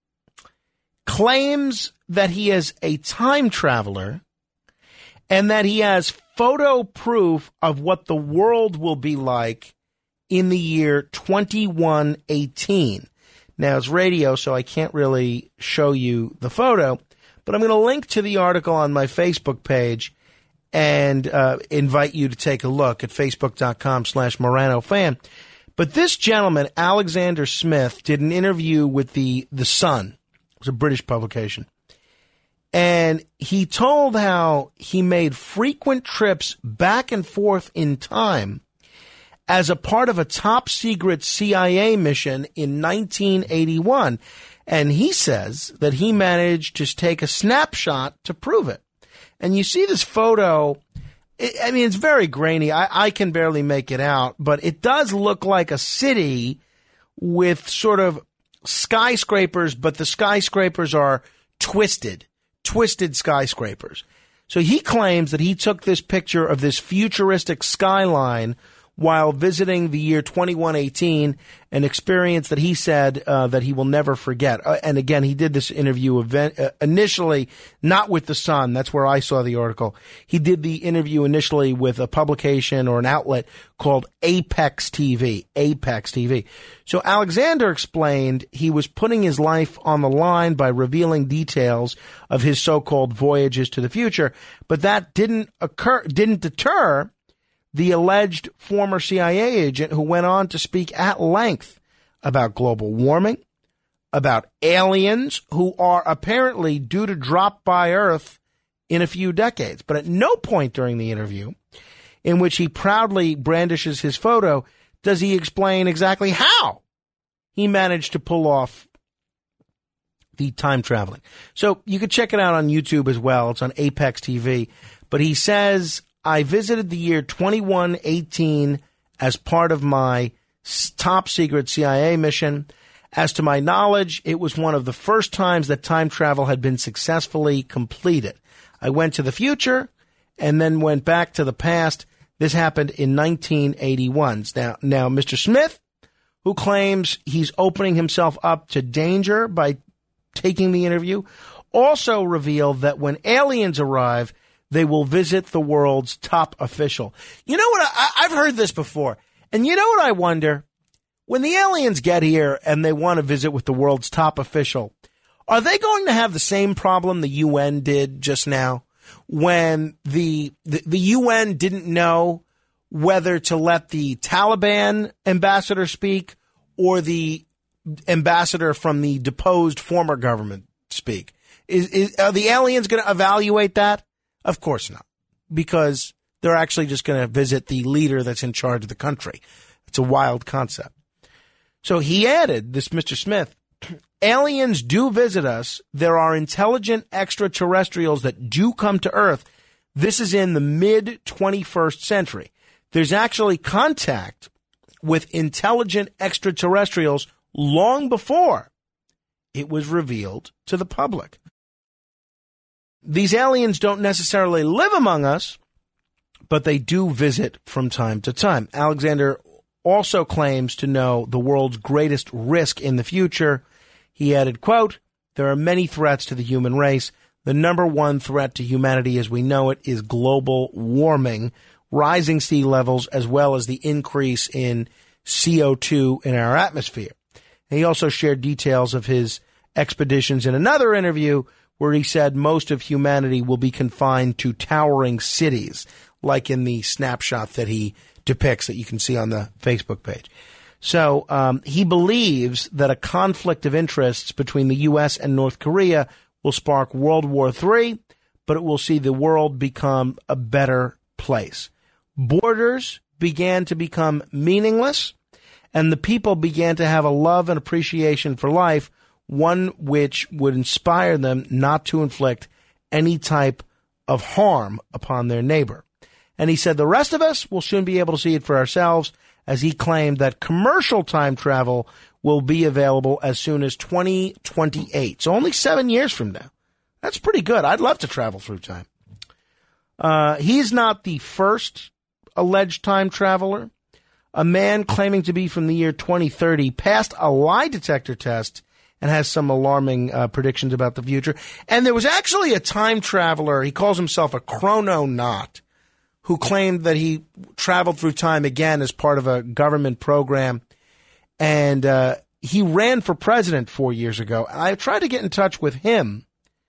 claims that he is a time traveler and that he has photo proof of what the world will be like in the year 2118. Now, it's radio, so I can't really show you the photo, but I'm going to link to the article on my Facebook page and invite you to take a look at facebook.com/MoranoFan. But this gentleman, Alexander Smith, did an interview with the Sun. It was a British publication. And he told how he made frequent trips back and forth in time as a part of a top-secret CIA mission in 1981. And he says that he managed to take a snapshot to prove it. And you see this photo, I mean, it's very grainy. I can barely make it out, but it does look like a city with sort of skyscrapers, but the skyscrapers are twisted skyscrapers. So he claims that he took this picture of this futuristic skyline while visiting the year 2118, an experience that he said that he will never forget. And again, he did this interview initially not with The Sun. That's where I saw the article. He did the interview initially with a publication or an outlet called Apex TV. Apex TV. So Alexander explained he was putting his life on the line by revealing details of his so-called voyages to the future, but that didn't deter the alleged former CIA agent who went on to speak at length about global warming, about aliens who are apparently due to drop by Earth in a few decades. But at no point during the interview, in which he proudly brandishes his photo, does he explain exactly how he managed to pull off the time traveling. So you could check it out on YouTube as well. It's on Apex TV. But he says, I visited the year 2118 as part of my top secret CIA mission. As to my knowledge, it was one of the first times that time travel had been successfully completed. I went to the future and then went back to the past. This happened in 1981. Now, Mr. Smith, who claims he's opening himself up to danger by taking the interview, also revealed that when aliens arrive, they will visit the world's top official. You know what? I've heard this before. And you know what I wonder? When the aliens get here and they want to visit with the world's top official, are they going to have the same problem the UN did just now? When the UN didn't know whether to let the Taliban ambassador speak or the ambassador from the deposed former government speak. Are the aliens going to evaluate that? Of course not, because they're actually just going to visit the leader that's in charge of the country. It's a wild concept. So he added, this Mr. Smith, aliens do visit us. There are intelligent extraterrestrials that do come to Earth. This is in the mid-21st century. There's actually contact with intelligent extraterrestrials long before it was revealed to the public. These aliens don't necessarily live among us, but they do visit from time to time. Alexander also claims to know the world's greatest risk in the future. He added, quote, there are many threats to the human race. The number one threat to humanity as we know it is global warming, rising sea levels, as well as the increase in CO2 in our atmosphere. And he also shared details of his expeditions in another interview where he said most of humanity will be confined to towering cities, like in the snapshot that he depicts that you can see on the Facebook page. So he believes that a conflict of interests between the U.S. and North Korea will spark World War III, but it will see the world become a better place. Borders began to become meaningless, and the people began to have a love and appreciation for life, one which would inspire them not to inflict any type of harm upon their neighbor. And he said the rest of us will soon be able to see it for ourselves, as he claimed that commercial time travel will be available as soon as 2028. So only 7 years from now. That's pretty good. I'd love to travel through time. He's not the first alleged time traveler. A man claiming to be from the year 2030 passed a lie detector test and has some alarming predictions about the future. And there was actually a time traveler, he calls himself a chrononaut, who claimed that he traveled through time again as part of a government program. And he ran for president 4 years ago. I tried to get in touch with him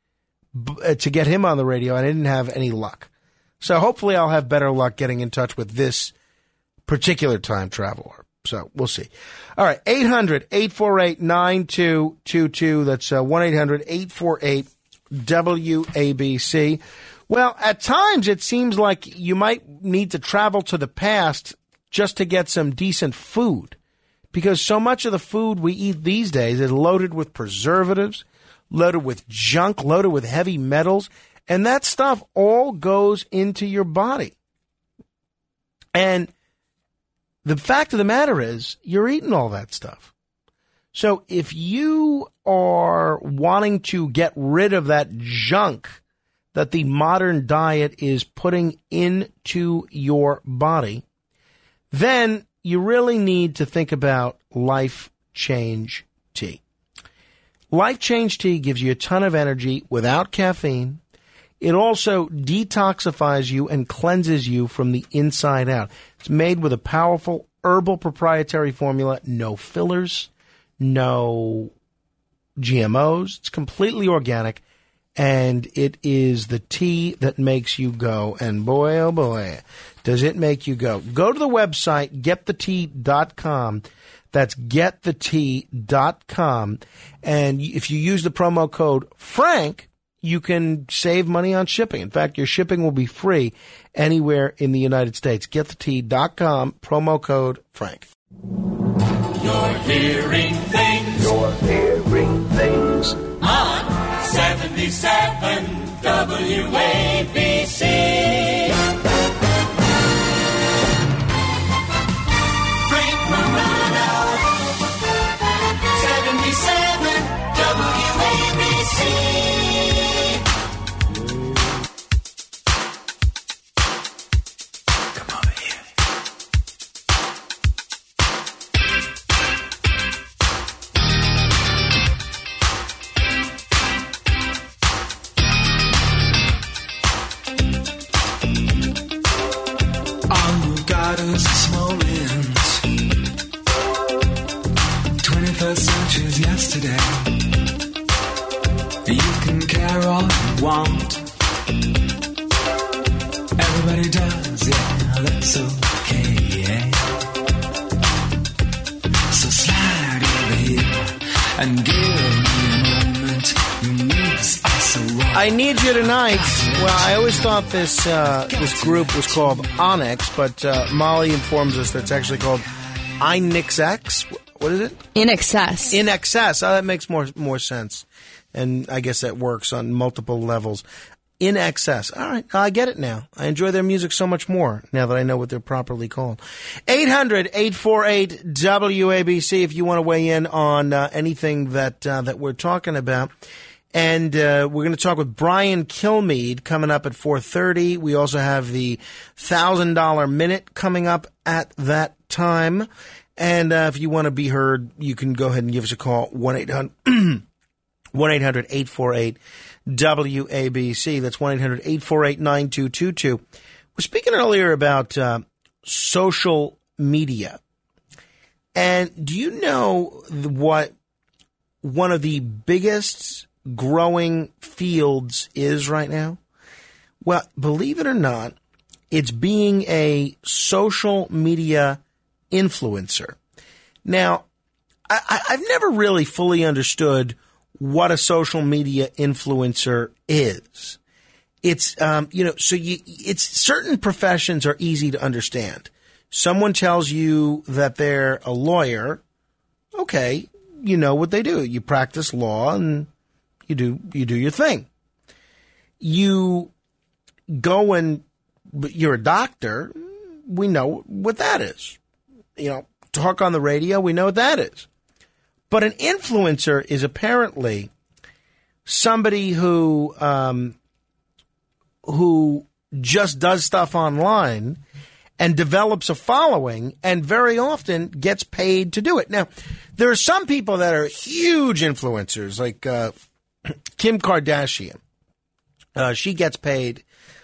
to get him on the radio, and I didn't have any luck. So hopefully I'll have better luck getting in touch with this particular time traveler. So we'll see. All right, 800-848-9222. That's 1-800-848 WABC. Well, at times it seems like you might need to travel to the past just to get some decent food, because so much of the food we eat these days is loaded with preservatives, loaded with junk, loaded with heavy metals, and that stuff all goes into your body. And the fact of the matter is, you're eating all that stuff. So if you are wanting to get rid of that junk that the modern diet is putting into your body, then you really need to think about Life Change Tea. Life Change Tea gives you a ton of energy without caffeine. It also detoxifies you and cleanses you from the inside out. It's made with a powerful herbal proprietary formula, no fillers, no GMOs. It's completely organic, and it is the tea that makes you go. And boy, oh boy, does it make you go. Go to the website, getthetea.com. That's getthetea.com. And if you use the promo code Frank, you can save money on shipping. In fact, your shipping will be free anywhere in the United States. Getthetea.com, promo code Frank. You're hearing things. You're hearing things. On 77 WABC. Frank Morano. 77 WABC. Smolens, 21st century's yesterday. You can care all you want. Everybody does, yeah, that's okay, yeah. So slide over here and give me a moment. Your moves are so wrong. I Need You Tonight. Well, I always thought this group was called Onyx, but Molly informs us that it's actually called INXX. What is it? In Excess. In Excess. Oh, that makes more sense. And I guess that works on multiple levels. In Excess. All right. I get it now. I enjoy their music so much more now that I know what they're properly called. 800-848-WABC if you want to weigh in on anything that we're talking about. And we're going to talk with Brian Kilmeade coming up at 4:30. We also have the $1,000 minute coming up at that time. And if you want to be heard, you can go ahead and give us a call, 1-800-848-WABC. That's 1-800-848-9222. We're speaking earlier about social media. And do you know what one of the biggest growing fields is right now? Well, believe it or not, it's being a social media influencer. Now, I've never really fully understood what a social media influencer is. It's, it's certain professions are easy to understand. Someone tells you that they're a lawyer. Okay. You know what they do. You practice law and you do your thing. You go and you're a doctor. We know what that is. Talk on the radio. We know what that is. But an influencer is apparently somebody who just does stuff online and develops a following and very often gets paid to do it. Now, there are some people that are huge influencers, like Kim Kardashian. She gets paid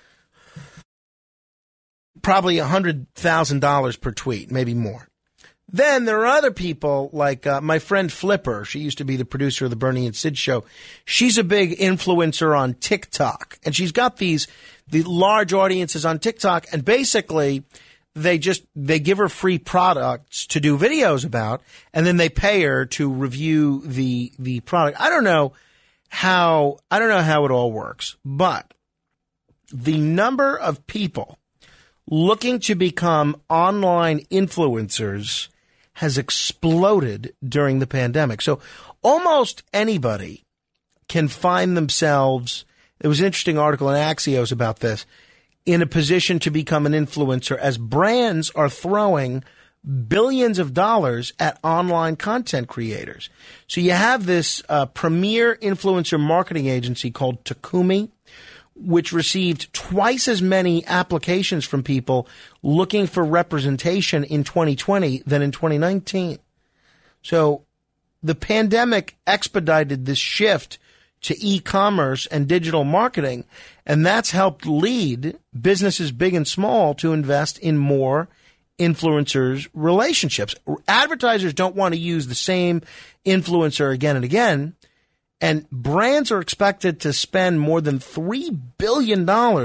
probably $100,000 per tweet, maybe more. Then there are other people like my friend Flipper. She used to be the producer of the Bernie and Sid show. She's a big influencer on TikTok, and she's got the large audiences on TikTok, and basically they give her free products to do videos about, and then they pay her to review the product. I don't know I don't know how it all works, but the number of people looking to become online influencers has exploded during the pandemic. So almost anybody can find themselves, there was an interesting article in Axios about this, in a position to become an influencer as brands are throwing billions of dollars at online content creators. So you have this premier influencer marketing agency called Takumi, which received twice as many applications from people looking for representation in 2020 than in 2019. So the pandemic expedited this shift to e-commerce and digital marketing, and that's helped lead businesses big and small to invest in more influencers' relationships. Advertisers don't want to use the same influencer again and again, and brands are expected to spend more than $3 billion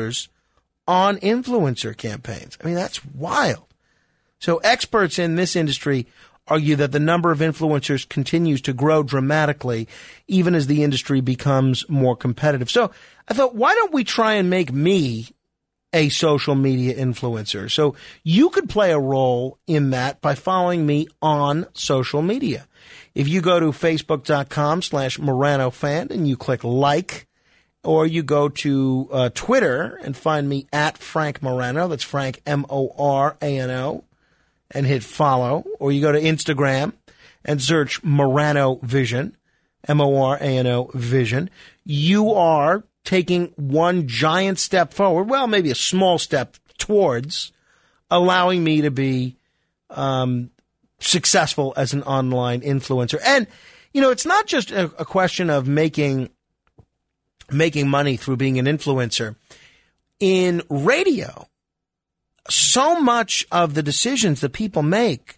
on influencer campaigns. I mean, that's wild. So experts in this industry argue that the number of influencers continues to grow dramatically, even as the industry becomes more competitive. So I thought, why don't we try and make me a social media influencer? So you could play a role in that by following me on social media. If you go to facebook.com/MoranoFan and you click like, or you go to Twitter and find me at Frank Morano, that's Frank Morano, and hit follow, or you go to Instagram and search Morano Vision, Morano Vision, you are taking one giant step forward, well, maybe a small step towards allowing me to be successful as an online influencer. And, you know, it's not just a question of making money through being an influencer. In radio, so much of the decisions that people make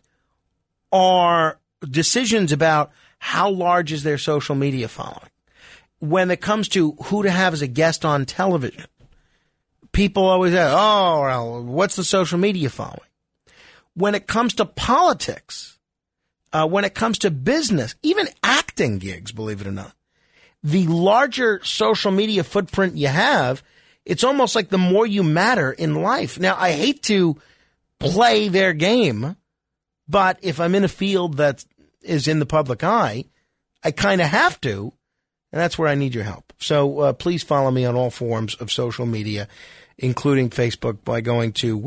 are decisions about how large is their social media following. When it comes to who to have as a guest on television, people always ask, oh, well, what's the social media following? When it comes to politics, when it comes to business, even acting gigs, believe it or not, the larger social media footprint you have, it's almost like the more you matter in life. Now, I hate to play their game, but if I'm in a field that is in the public eye, I kind of have to, and that's where I need your help. So please follow me on all forms of social media, including Facebook, by going to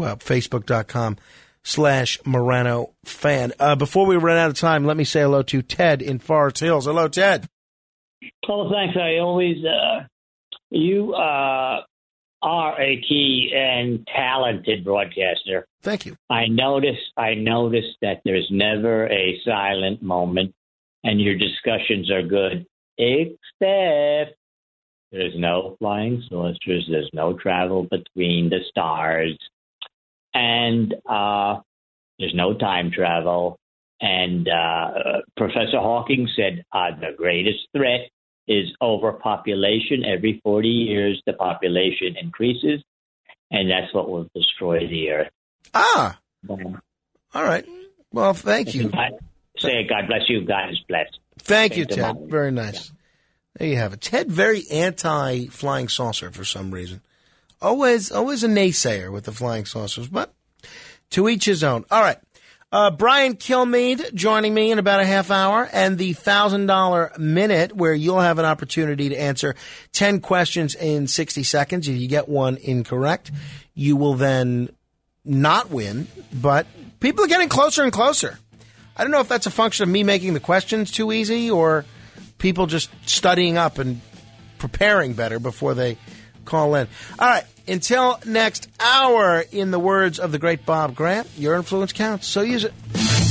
facebook.com/MoranoFan. Before we run out of time, let me say hello to Ted in Forest Hills. Hello, Ted. Oh, thanks. I always, you are a key and talented broadcaster. Thank you. I noticed that there's never a silent moment, and your discussions are good, except there's no flying saucers, there's no travel between the stars, and there's no time travel. And Professor Hawking said the greatest threat is overpopulation. Every 40 years, the population increases, and that's what will destroy the earth. All right. Well, thank you. Say God bless you. God is blessed. Thank you, Ted. Very nice. There you have it. Ted, very anti-flying saucer for some reason. Always a naysayer with the flying saucers, but to each his own. All right. Brian Kilmeade joining me in about a half hour, and the $1,000 minute, where you'll have an opportunity to answer 10 questions in 60 seconds. If you get one incorrect, you will then not win, but people are getting closer and closer. I don't know if that's a function of me making the questions too easy or people just studying up and preparing better before they call in. All right. Until next hour, in the words of the great Bob Grant, your influence counts, so use it.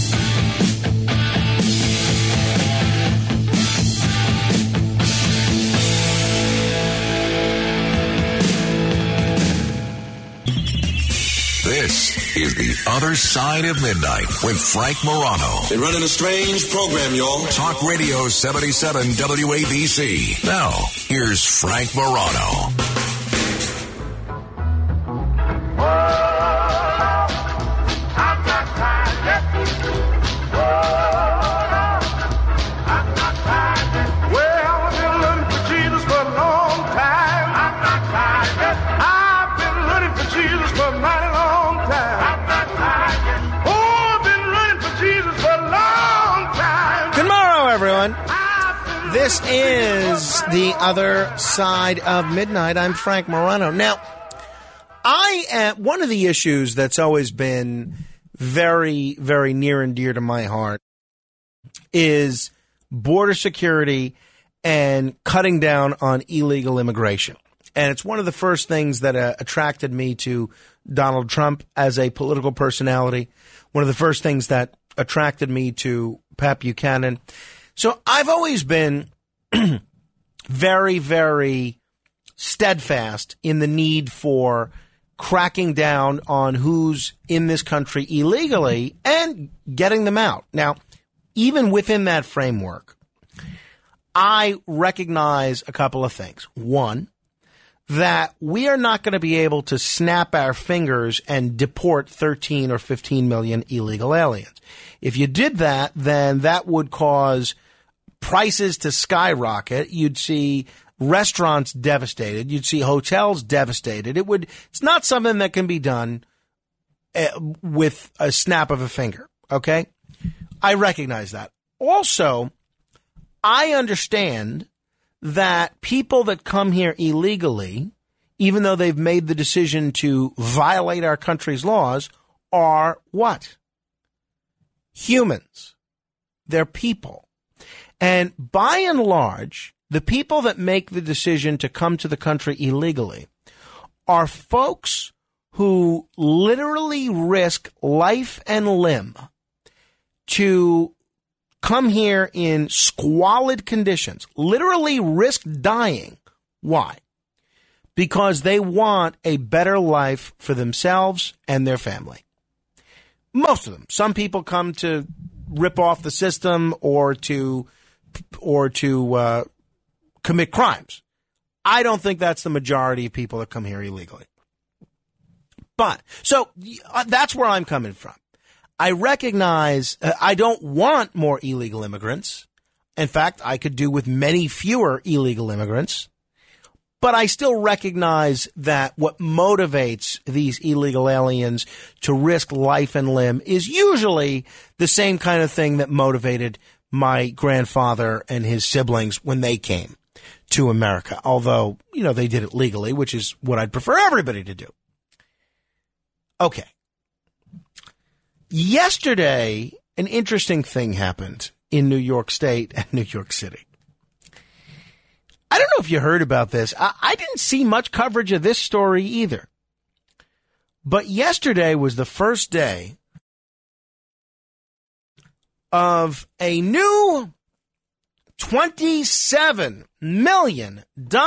This is The Other Side of Midnight with Frank Morano. They're running a strange program, y'all. Talk Radio 77 WABC. Now, here's Frank Morano. Well, I'm a little Virginia. This is The Other Side of Midnight. I'm Frank Morano. Now, one of the issues that's always been very, very near and dear to my heart is border security and cutting down on illegal immigration. And it's one of the first things that attracted me to Donald Trump as a political personality. One of the first things that attracted me to Pat Buchanan. So I've always been very, very steadfast in the need for cracking down on who's in this country illegally and getting them out. Now, even within that framework, I recognize a couple of things. One, that we are not going to be able to snap our fingers and deport 13 or 15 million illegal aliens. If you did that, then that would cause prices to skyrocket. You'd see restaurants devastated. You'd see hotels devastated. It's not something that can be done with a snap of a finger. Okay? I recognize that. Also, I understand that people that come here illegally, even though they've made the decision to violate our country's laws, are what? Humans. They're people. And by and large, the people that make the decision to come to the country illegally are folks who literally risk life and limb to come here in squalid conditions, literally risk dying. Why? Because they want a better life for themselves and their family. Most of them. Some people come to rip off the system or to commit crimes. I don't think that's the majority of people that come here illegally. But, so that's where I'm coming from. I recognize I don't want more illegal immigrants. In fact, I could do with many fewer illegal immigrants. But I still recognize that what motivates these illegal aliens to risk life and limb is usually the same kind of thing that motivated my grandfather and his siblings when they came to America. Although, they did it legally, which is what I'd prefer everybody to do. Okay. Yesterday, an interesting thing happened in New York State and New York City. I don't know if you heard about this. I didn't see much coverage of this story either. But yesterday was the first day of a new $27 million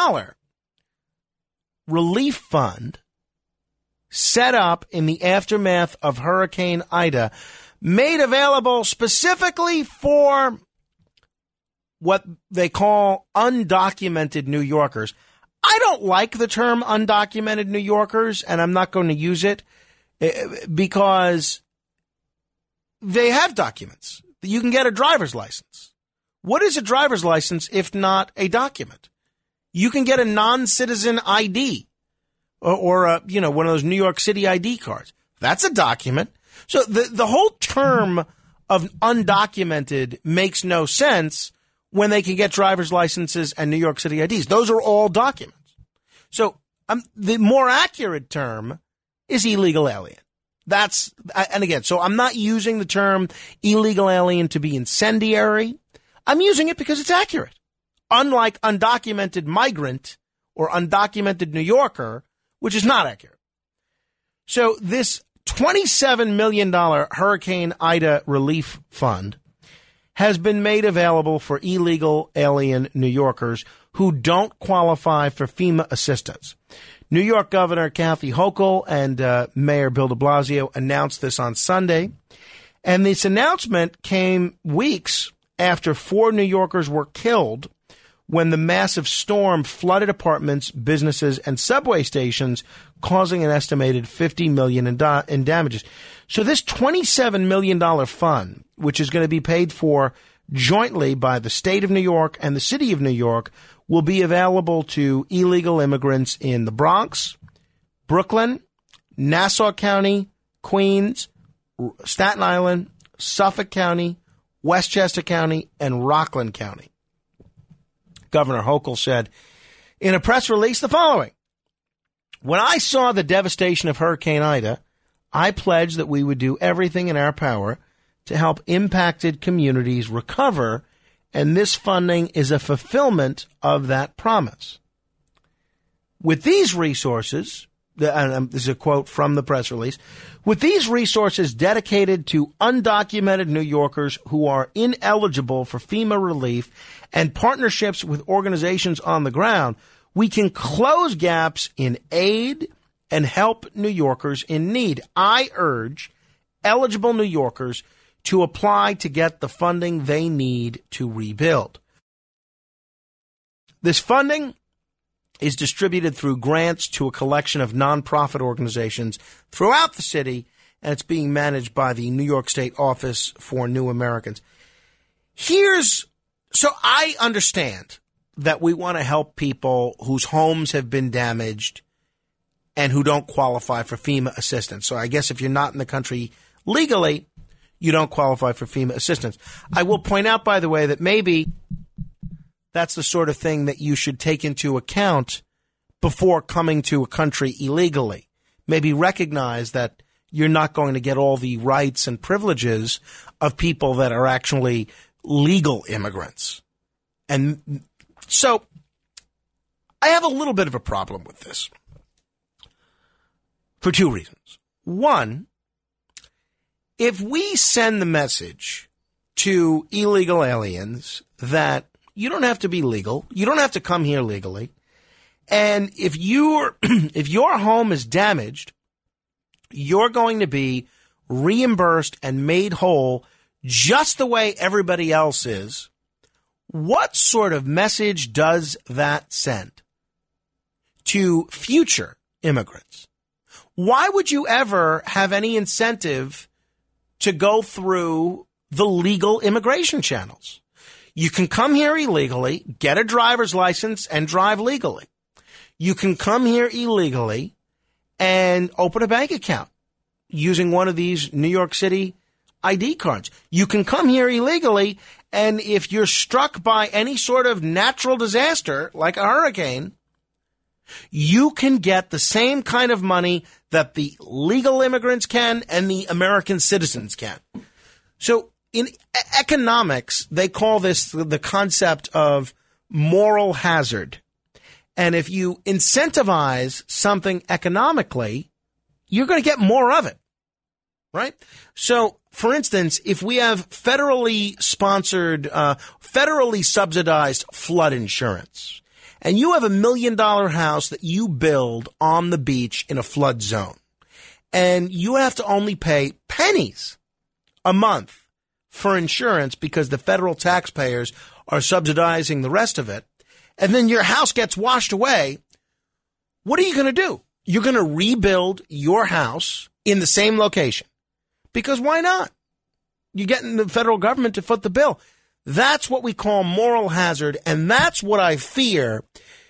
relief fund set up in the aftermath of Hurricane Ida, made available specifically for what they call undocumented New Yorkers. I don't like the term undocumented New Yorkers, and I'm not going to use it because they have documents. You can get a driver's license. What is a driver's license if not a document? You can get a non-citizen ID. Or one of those New York City ID cards. That's a document. So the whole term of undocumented makes no sense when they can get driver's licenses and New York City IDs. Those are all documents. So the more accurate term is illegal alien. And again, so I'm not using the term illegal alien to be incendiary. I'm using it because it's accurate. Unlike undocumented migrant or undocumented New Yorker, which is not accurate. So this $27 million Hurricane Ida relief fund has been made available for illegal alien New Yorkers who don't qualify for FEMA assistance. New York Governor Kathy Hochul and Mayor Bill de Blasio announced this on Sunday. And this announcement came weeks after 4 New Yorkers were killed when the massive storm flooded apartments, businesses, and subway stations, causing an estimated $50 million in damages. So this $27 million fund, which is going to be paid for jointly by the state of New York and the city of New York, will be available to illegal immigrants in the Bronx, Brooklyn, Nassau County, Queens, Staten Island, Suffolk County, Westchester County, and Rockland County. Governor Hochul said in a press release the following: "When I saw the devastation of Hurricane Ida, I pledged that we would do everything in our power to help impacted communities recover, and this funding is a fulfillment of that promise. With these resources," this is a quote from the press release, "with these resources dedicated to undocumented New Yorkers who are ineligible for FEMA relief and partnerships with organizations on the ground, we can close gaps in aid and help New Yorkers in need. I urge eligible New Yorkers to apply to get the funding they need to rebuild." This funding is distributed through grants to a collection of nonprofit organizations throughout the city, and it's being managed by the New York State Office for New Americans. So I understand that we want to help people whose homes have been damaged and who don't qualify for FEMA assistance. So I guess if you're not in the country legally, you don't qualify for FEMA assistance. I will point out, by the way, that maybe that's the sort of thing that you should take into account before coming to a country illegally. Maybe recognize that you're not going to get all the rights and privileges of people that are actually legal immigrants. And so I have a little bit of a problem with this for two reasons. One, if we send the message to illegal aliens that you don't have to be legal, you don't have to come here legally, and if your home is damaged, you're going to be reimbursed and made whole just the way everybody else is, what sort of message does that send to future immigrants? Why would you ever have any incentive to go through the legal immigration channels? You can come here illegally, get a driver's license, and drive legally. You can come here illegally and open a bank account using one of these New York City ID cards. You can come here illegally, and if you're struck by any sort of natural disaster, like a hurricane, you can get the same kind of money that the legal immigrants can and the American citizens can. So in economics, they call this the concept of moral hazard. And if you incentivize something economically, you're going to get more of it, right? So, for instance, if we have federally sponsored, federally subsidized flood insurance, and you have $1 million house that you build on the beach in a flood zone, and you have to only pay pennies a month for insurance because the federal taxpayers are subsidizing the rest of it, and then your house gets washed away, what are you going to do? You're going to rebuild your house in the same location. Because why not? You're getting the federal government to foot the bill. That's what we call moral hazard, and that's what I fear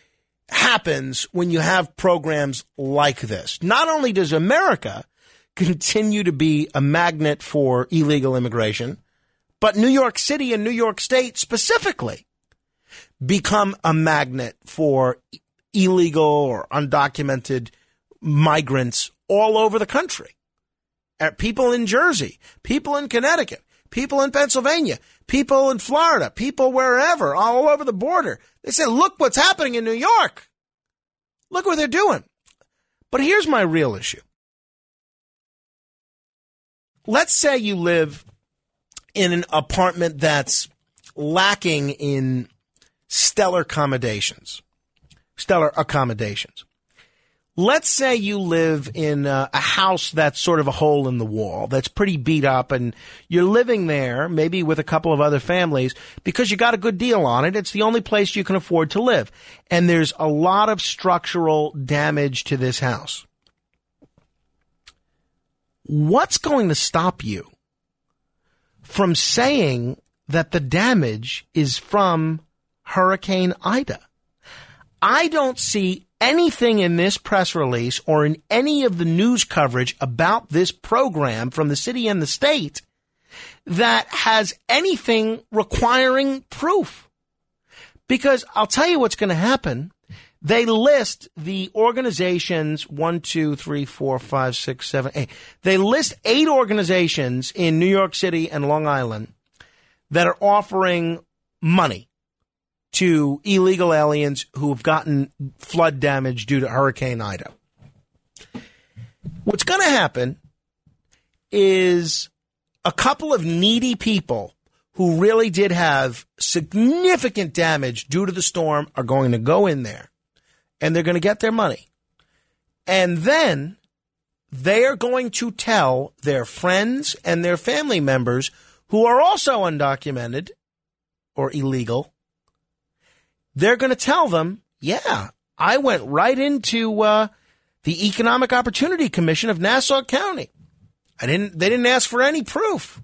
happens when you have programs like this. Not only does America continue to be a magnet for illegal immigration, but New York City and New York State specifically become a magnet for illegal or undocumented migrants all over the country. People in Jersey, people in Connecticut, people in Pennsylvania, people in Florida, people wherever, all over the border. They say, look what's happening in New York. Look what they're doing. But here's my real issue. Let's say you live in an apartment that's lacking in stellar accommodations. Let's say you live in a house that's sort of a hole in the wall, that's pretty beat up, and you're living there, maybe with a couple of other families, because you got a good deal on it. It's the only place you can afford to live. And there's a lot of structural damage to this house. What's going to stop you from saying that the damage is from Hurricane Ida? I don't see anything in this press release or in any of the news coverage about this program from the city and the state that has anything requiring proof. Because I'll tell you what's going to happen. They list the organizations, 1, 2, 3, 4, 5, 6, 7, 8. They list 8 organizations in New York City and Long Island that are offering money to illegal aliens who have gotten flood damage due to Hurricane Ida. What's going to happen is a couple of needy people who really did have significant damage due to the storm are going to go in there, and they're going to get their money. And then they are going to tell their friends and their family members who are also undocumented or illegal, they're going to tell them, yeah, I went right into the Economic Opportunity Commission of Nassau County. They didn't ask for any proof.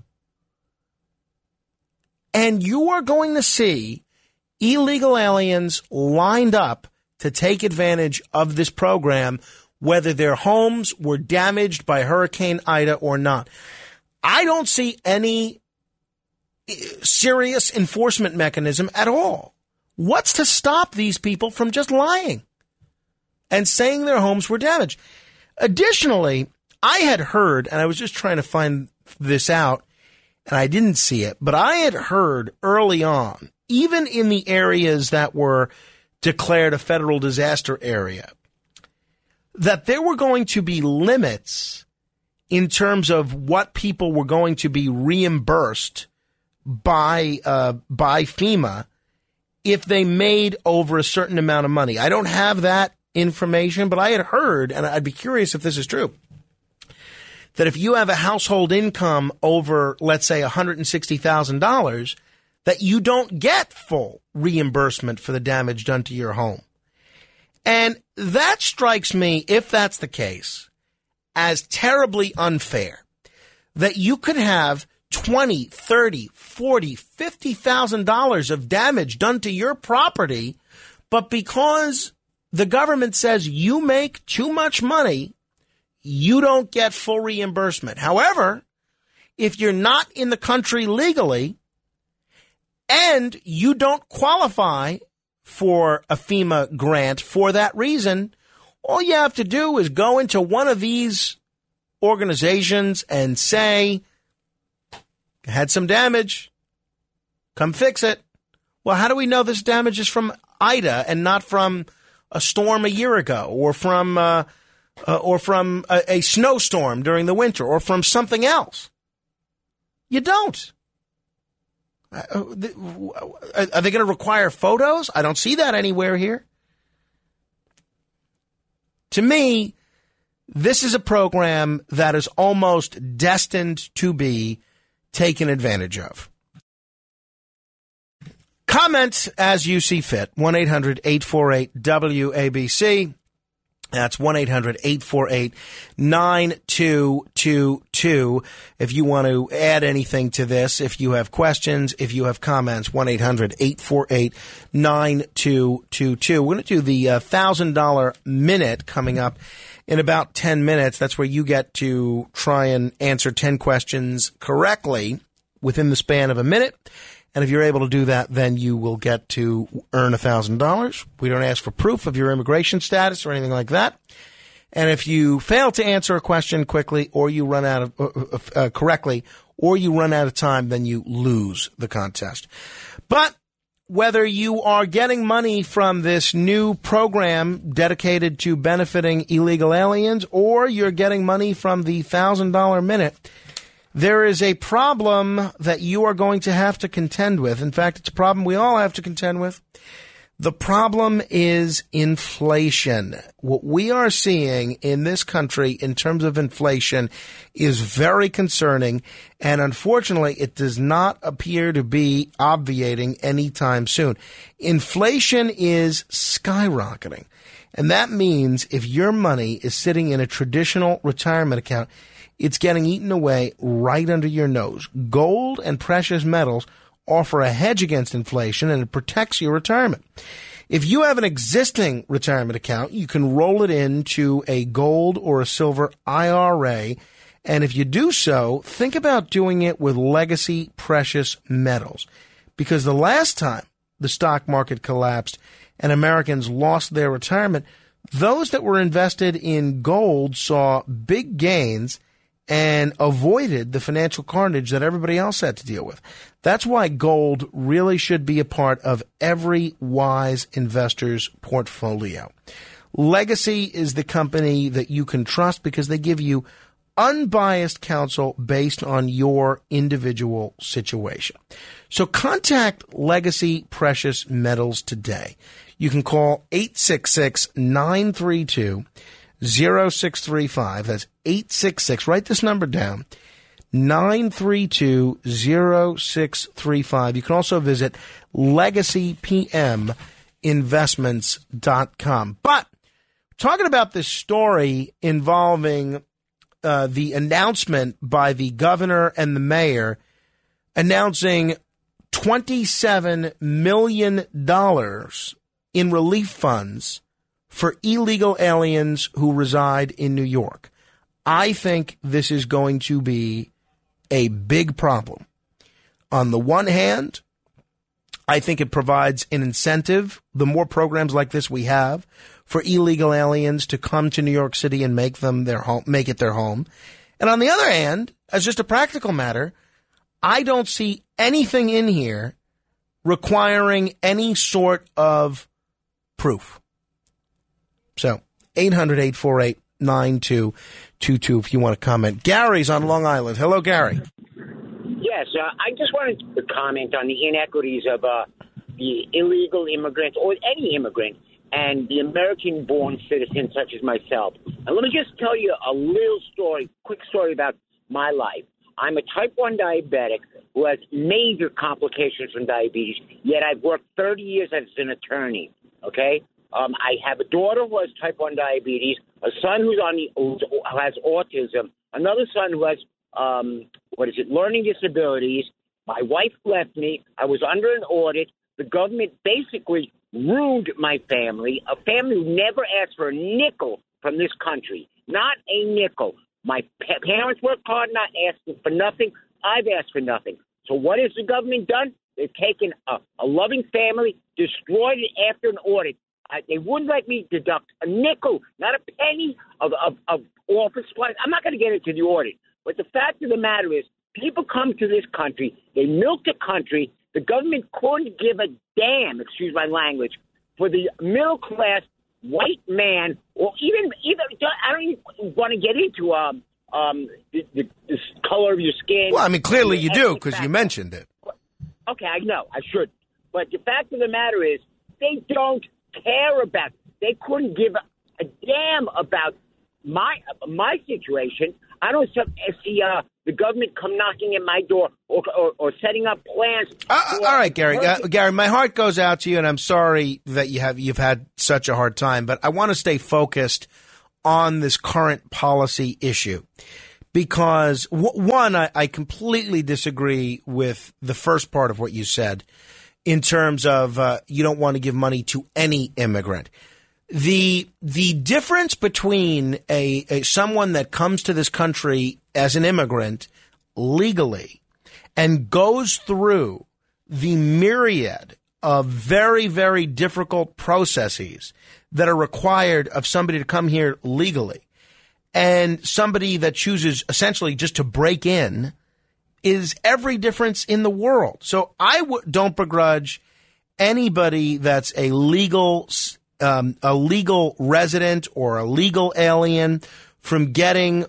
And you are going to see illegal aliens lined up to take advantage of this program, whether their homes were damaged by Hurricane Ida or not. I don't see any serious enforcement mechanism at all. What's to stop these people from just lying and saying their homes were damaged? Additionally, I had heard, and I was just trying to find this out, and I didn't see it, but I had heard early on, even in the areas that were declared a federal disaster area, that there were going to be limits in terms of what people were going to be reimbursed by FEMA if they made over a certain amount of money. I don't have that information, but I had heard, and I'd be curious if this is true, that if you have a household income over, let's say, $160,000, that you don't get full reimbursement for the damage done to your home. And that strikes me, if that's the case, as terribly unfair, that you could have $20,000, $30,000, $40,000, $50,000 of damage done to your property, but because the government says you make too much money, you don't get full reimbursement. However, if you're not in the country legally and you don't qualify for a FEMA grant for that reason, all you have to do is go into one of these organizations and say, had some damage, come fix it. Well, how do we know this damage is from Ida and not from a storm a year ago or from a snowstorm during the winter or from something else? You don't. Are they going to require photos? I don't see that anywhere here. To me, this is a program that is almost destined to be taken advantage of. Comment as you see fit. 1-800-848-WABC. That's 1-800-848-9222. If you want to add anything to this, if you have questions, if you have comments, 1-800-848-9222. We're going to do the $1,000 minute coming up in about 10 minutes. That's where you get to try and answer 10 questions correctly within the span of a minute. And if you're able to do that, then you will get to earn $1,000. We don't ask for proof of your immigration status or anything like that. And if you fail to answer a question quickly or you run out of correctly or you run out of time, then you lose the contest. But whether you are getting money from this new program dedicated to benefiting illegal aliens or you're getting money from the $1,000 minute, there is a problem that you are going to have to contend with. In fact, it's a problem we all have to contend with. The problem is inflation. What we are seeing in this country in terms of inflation is very concerning, and unfortunately, it does not appear to be obviating anytime soon. Inflation is skyrocketing, and that means if your money is sitting in a traditional retirement account, it's getting eaten away right under your nose. Gold and precious metals offer a hedge against inflation, and it protects your retirement. If you have an existing retirement account, you can roll it into a gold or a silver IRA, and if you do so, think about doing it with Legacy Precious Metals. Because the last time the stock market collapsed and Americans lost their retirement, those that were invested in gold saw big gains and avoided the financial carnage that everybody else had to deal with. That's why gold really should be a part of every wise investor's portfolio. Legacy is the company that you can trust because they give you unbiased counsel based on your individual situation. So contact Legacy Precious Metals today. You can call 866-932-0635. That's 866. Write this number down. 932-0635. You can also visit legacypminvestments.com. But talking about this story involving the announcement by the governor and the mayor announcing $27 million in relief funds for illegal aliens who reside in New York. I think this is going to be a big problem. On the one hand, I think it provides an incentive, the more programs like this we have, for illegal aliens to come to New York City and make them their home, make it their home. And on the other hand, as just a practical matter, I don't see anything in here requiring any sort of proof. So 800-848-9222 if you want to comment. Gary's on Long Island. Hello, Gary. Yes, I just wanted to comment on the inequities of the illegal immigrant or any immigrant and the American-born citizen such as myself. And let me just tell you a little story, quick story about my life. I'm a type 1 diabetic who has major complications from diabetes, yet I've worked 30 years as an attorney, okay? I have a daughter who has type 1 diabetes, a son who has autism, another son who has, learning disabilities. My wife left me. I was under an audit. The government basically ruined my family, a family who never asked for a nickel from this country, not a nickel. My parents worked hard, not asking for nothing. I've asked for nothing. So what has the government done? They've taken a loving family, destroyed it after an audit. They wouldn't let me deduct a nickel, not a penny of office supplies. I'm not going to get into the audit. But the fact of the matter is, people come to this country, they milk the country. The government couldn't give a damn, excuse my language, for the middle class white man, or even I don't even want to get into the color of your skin. Well, I mean, clearly you do because you mentioned it. Okay, I know I should, but the fact of the matter is, they don't care about. They couldn't give a damn about my situation. I don't see the government come knocking at my door or setting up plans. All right, Gary. Gary, my heart goes out to you, and I'm sorry that you've had such a hard time. But I want to stay focused on this current policy issue because, one, I completely disagree with the first part of what you said in terms of you don't want to give money to any immigrant. The difference between someone that comes to this country as an immigrant legally and goes through the myriad of very, very difficult processes that are required of somebody to come here legally and somebody that chooses essentially just to break in is every difference in the world. So I don't begrudge anybody that's a legal resident or a legal alien from getting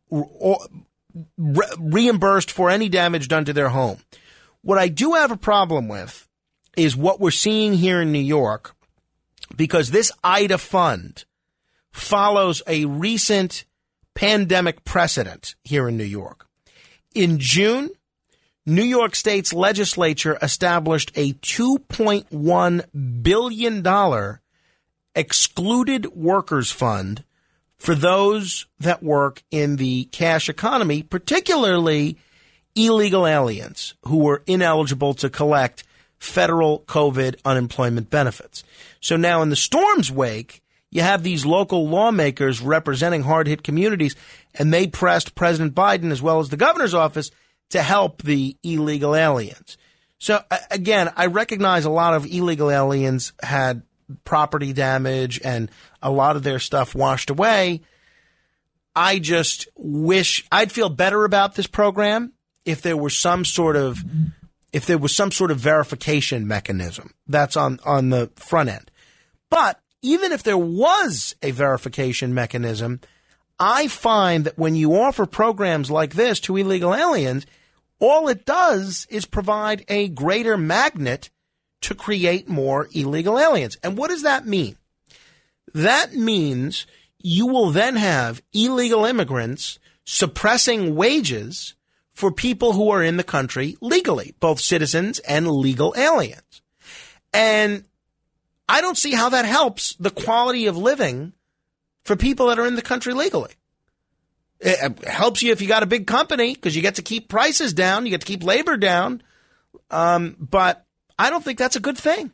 reimbursed for any damage done to their home. What I do have a problem with is what we're seeing here in New York, because this IDA fund follows a recent pandemic precedent here in New York. In June, New York State's legislature established a $2.1 billion excluded workers fund for those that work in the cash economy, particularly illegal aliens who were ineligible to collect federal COVID unemployment benefits. So now in the storm's wake, you have these local lawmakers representing hard-hit communities, and they pressed President Biden as well as the governor's office to help the illegal aliens. So, again, I recognize a lot of illegal aliens had property damage and a lot of their stuff washed away. I just wish I'd feel better about this program if there was some sort of verification mechanism that's on the front end. But even if there was a verification mechanism, I find that when you offer programs like this to illegal aliens, all it does is provide a greater magnet to create more illegal aliens. And what does that mean? That means you will then have illegal immigrants suppressing wages for people who are in the country legally, both citizens and legal aliens. And I don't see how that helps the quality of living for people that are in the country legally. It helps you if you got a big company because you get to keep prices down, you get to keep labor down. But I don't think that's a good thing.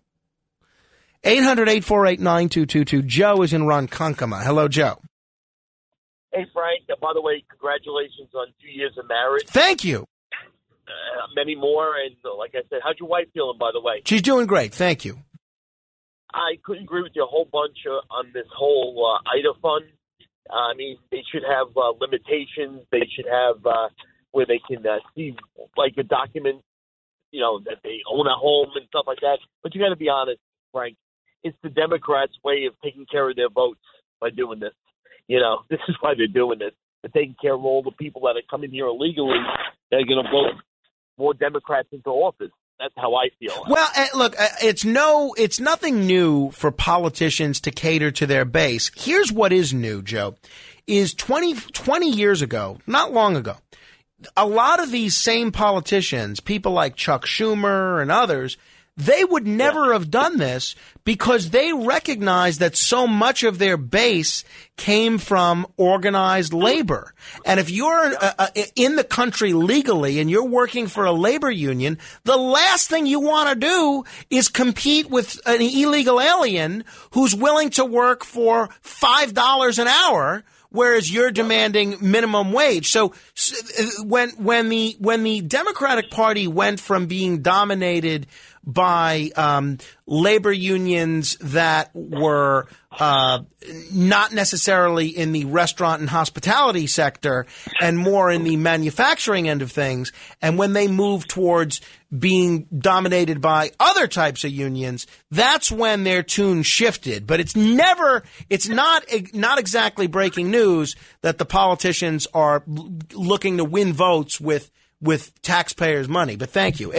800-848-9222. Joe is in Ronkonkoma. Hello, Joe. Hey, Frank. By the way, congratulations on 2 years of marriage. Thank you. Many more. And like I said, how's your wife feeling, by the way? She's doing great. Thank you. I couldn't agree with you a whole bunch on this whole IDA fund. I mean, they should have limitations. They should have where they can see, like, a document, that they own a home and stuff like that. But you got to be honest, Frank. It's the Democrats' way of taking care of their votes by doing this. This is why they're doing this. They're taking care of all the people that are coming here illegally. They're going to vote more Democrats into office. That's how I feel. Well, look, it's nothing new for politicians to cater to their base. Here's what is new, Joe, is 20 years ago, not long ago, a lot of these same politicians, people like Chuck Schumer and others, they would never have done this because they recognized that so much of their base came from organized labor. And if you're in the country legally and you're working for a labor union, the last thing you want to do is compete with an illegal alien who's willing to work for $5 an hour, whereas you're demanding minimum wage. So when the Democratic Party went from being dominated by labor unions that were not necessarily in the restaurant and hospitality sector and more in the manufacturing end of things, and when they moved towards being dominated by other types of unions, that's when their tune shifted. But it's not exactly breaking news that the politicians are looking to win votes with taxpayers' money. But thank you.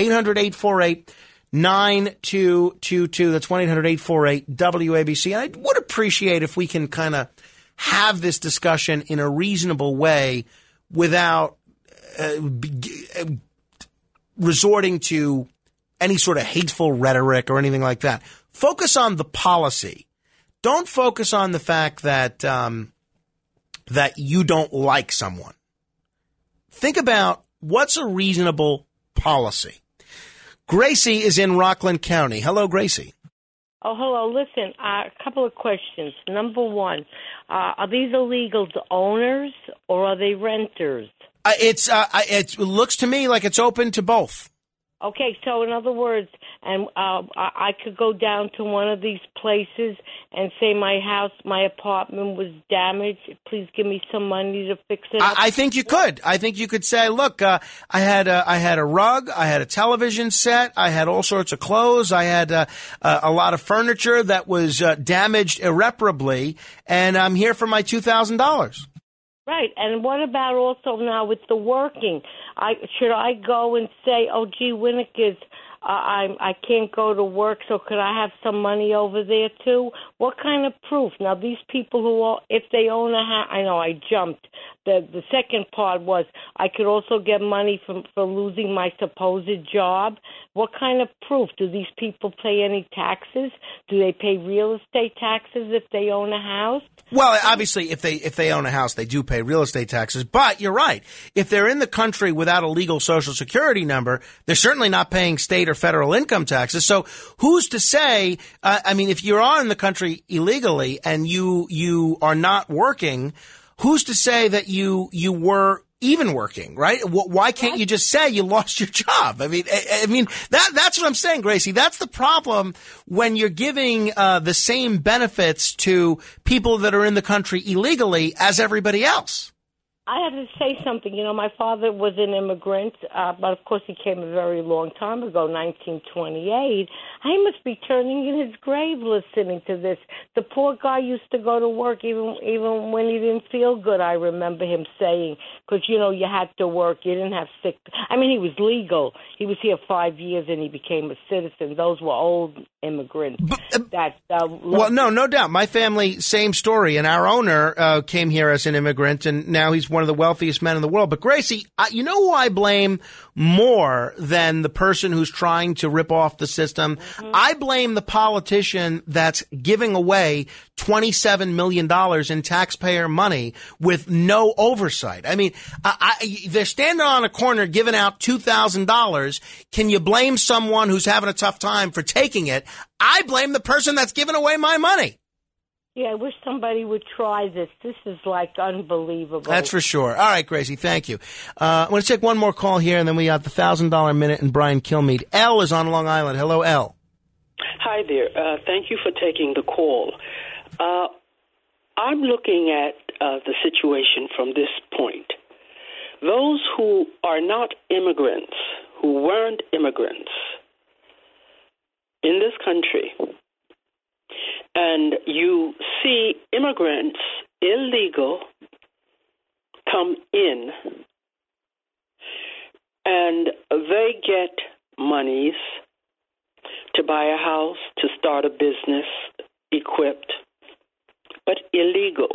800-848-9222. That's 1-800-848-WABC. And I would appreciate if we can kind of have this discussion in a reasonable way without resorting to any sort of hateful rhetoric or anything like that. Focus on the policy. Don't focus on the fact that that you don't like someone. Think about what's a reasonable policy. Gracie is in Rockland County. Hello, Gracie. Oh, hello. Listen, a couple of questions. Number one, are these illegals owners or are they renters? It looks to me like it's open to both. Okay, so in other words, and I could go down to one of these places and say my apartment was damaged. Please give me some money to fix it up. I think you could. I think you could say, look, I had a rug, I had a television set, I had all sorts of clothes, I had a lot of furniture that was damaged irreparably, and I'm here for my $2,000. Right, and what about also now with the working? Should I go and say, oh, gee, Winnick I can't go to work, so could I have some money over there too? What kind of proof? Now, these people if they own a house, I know I jumped. The second part was I could also get money for losing my supposed job. What kind of proof? Do these people pay any taxes? Do they pay real estate taxes if they own a house? Well, obviously, if they own a house, they do pay real estate taxes. But you're right. If they're in the country without a legal Social Security number, they're certainly not paying state or federal income taxes. So who's to say? If you are in the country illegally and you are not working, who's to say that you were even working, right? Why can't you just say you lost your job? I mean, that's what I'm saying, Gracie. That's the problem when you're giving the same benefits to people that are in the country illegally as everybody else. I have to say something. You know, my father was an immigrant, but of course he came a very long time ago, 1928. I must be turning in his grave listening to this. The poor guy used to go to work even when he didn't feel good, I remember him saying, because, you know, you had to work. You didn't have sick. I mean, he was legal. He was here 5 years and he became a citizen. Those were old immigrants. Well, no doubt. My family, same story. And our owner came here as an immigrant, and now he's one of the wealthiest men in the world. But Gracie, you know who I blame more than the person who's trying to rip off the system? Mm-hmm. I blame the politician that's giving away $27 million in taxpayer money with no oversight. I mean, they're standing on a corner giving out $2,000. Can you blame someone who's having a tough time for taking it? I blame the person that's giving away my money. Yeah, I wish somebody would try this. This is like unbelievable. That's for sure. All right, Gracie, thank you. I'm going to take one more call here, and then we got the $1,000 Minute and Brian Kilmeade. Elle is on Long Island. Hello, Elle. Hi there. Thank you for taking the call. I'm looking at the situation from this point. Those who are not immigrants, who weren't immigrants in this country, and you see immigrants, illegal, come in, and they get monies to buy a house, to start a business, equipped, but illegal.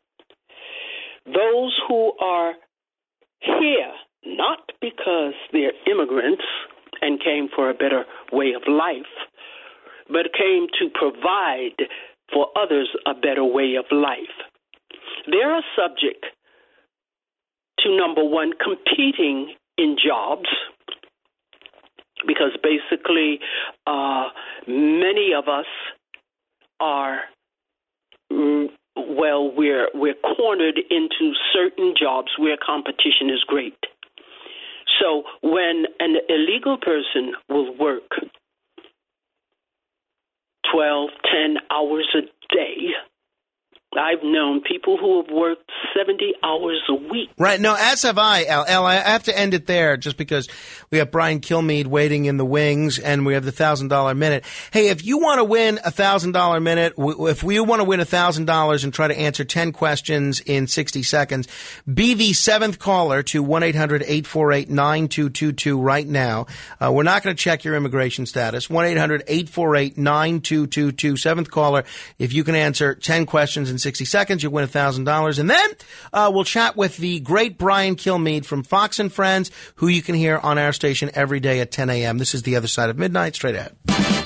Those who are here, not because they're immigrants and came for a better way of life, but came to provide for others a better way of life. They're subject to, number one, competing in jobs, because basically many of us are, we're cornered into certain jobs where competition is great. So when an illegal person will work 12, 10 hours a day, I've known people who have worked 70 hours a week. Right. No, as have I, Elle. I have to end it there just because we have Brian Kilmeade waiting in the wings and we have the $1,000 Minute. Hey, if you want to win $1,000 Minute, if we want to win $1,000 and try to answer 10 questions in 60 seconds, be the seventh caller to 1-800-848-9222 right now. We're not going to check your immigration status. 1-800-848-9222. Seventh caller. If you can answer 10 questions in 60 seconds, you'll win $1,000. And then we'll chat with the great Brian Kilmeade from Fox and Friends, who you can hear on our station every day at 10 a.m. This is The Other Side of Midnight. Straight ahead.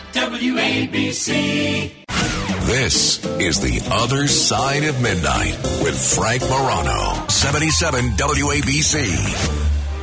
WABC. This is The Other Side of Midnight with Frank Morano. 77 WABC.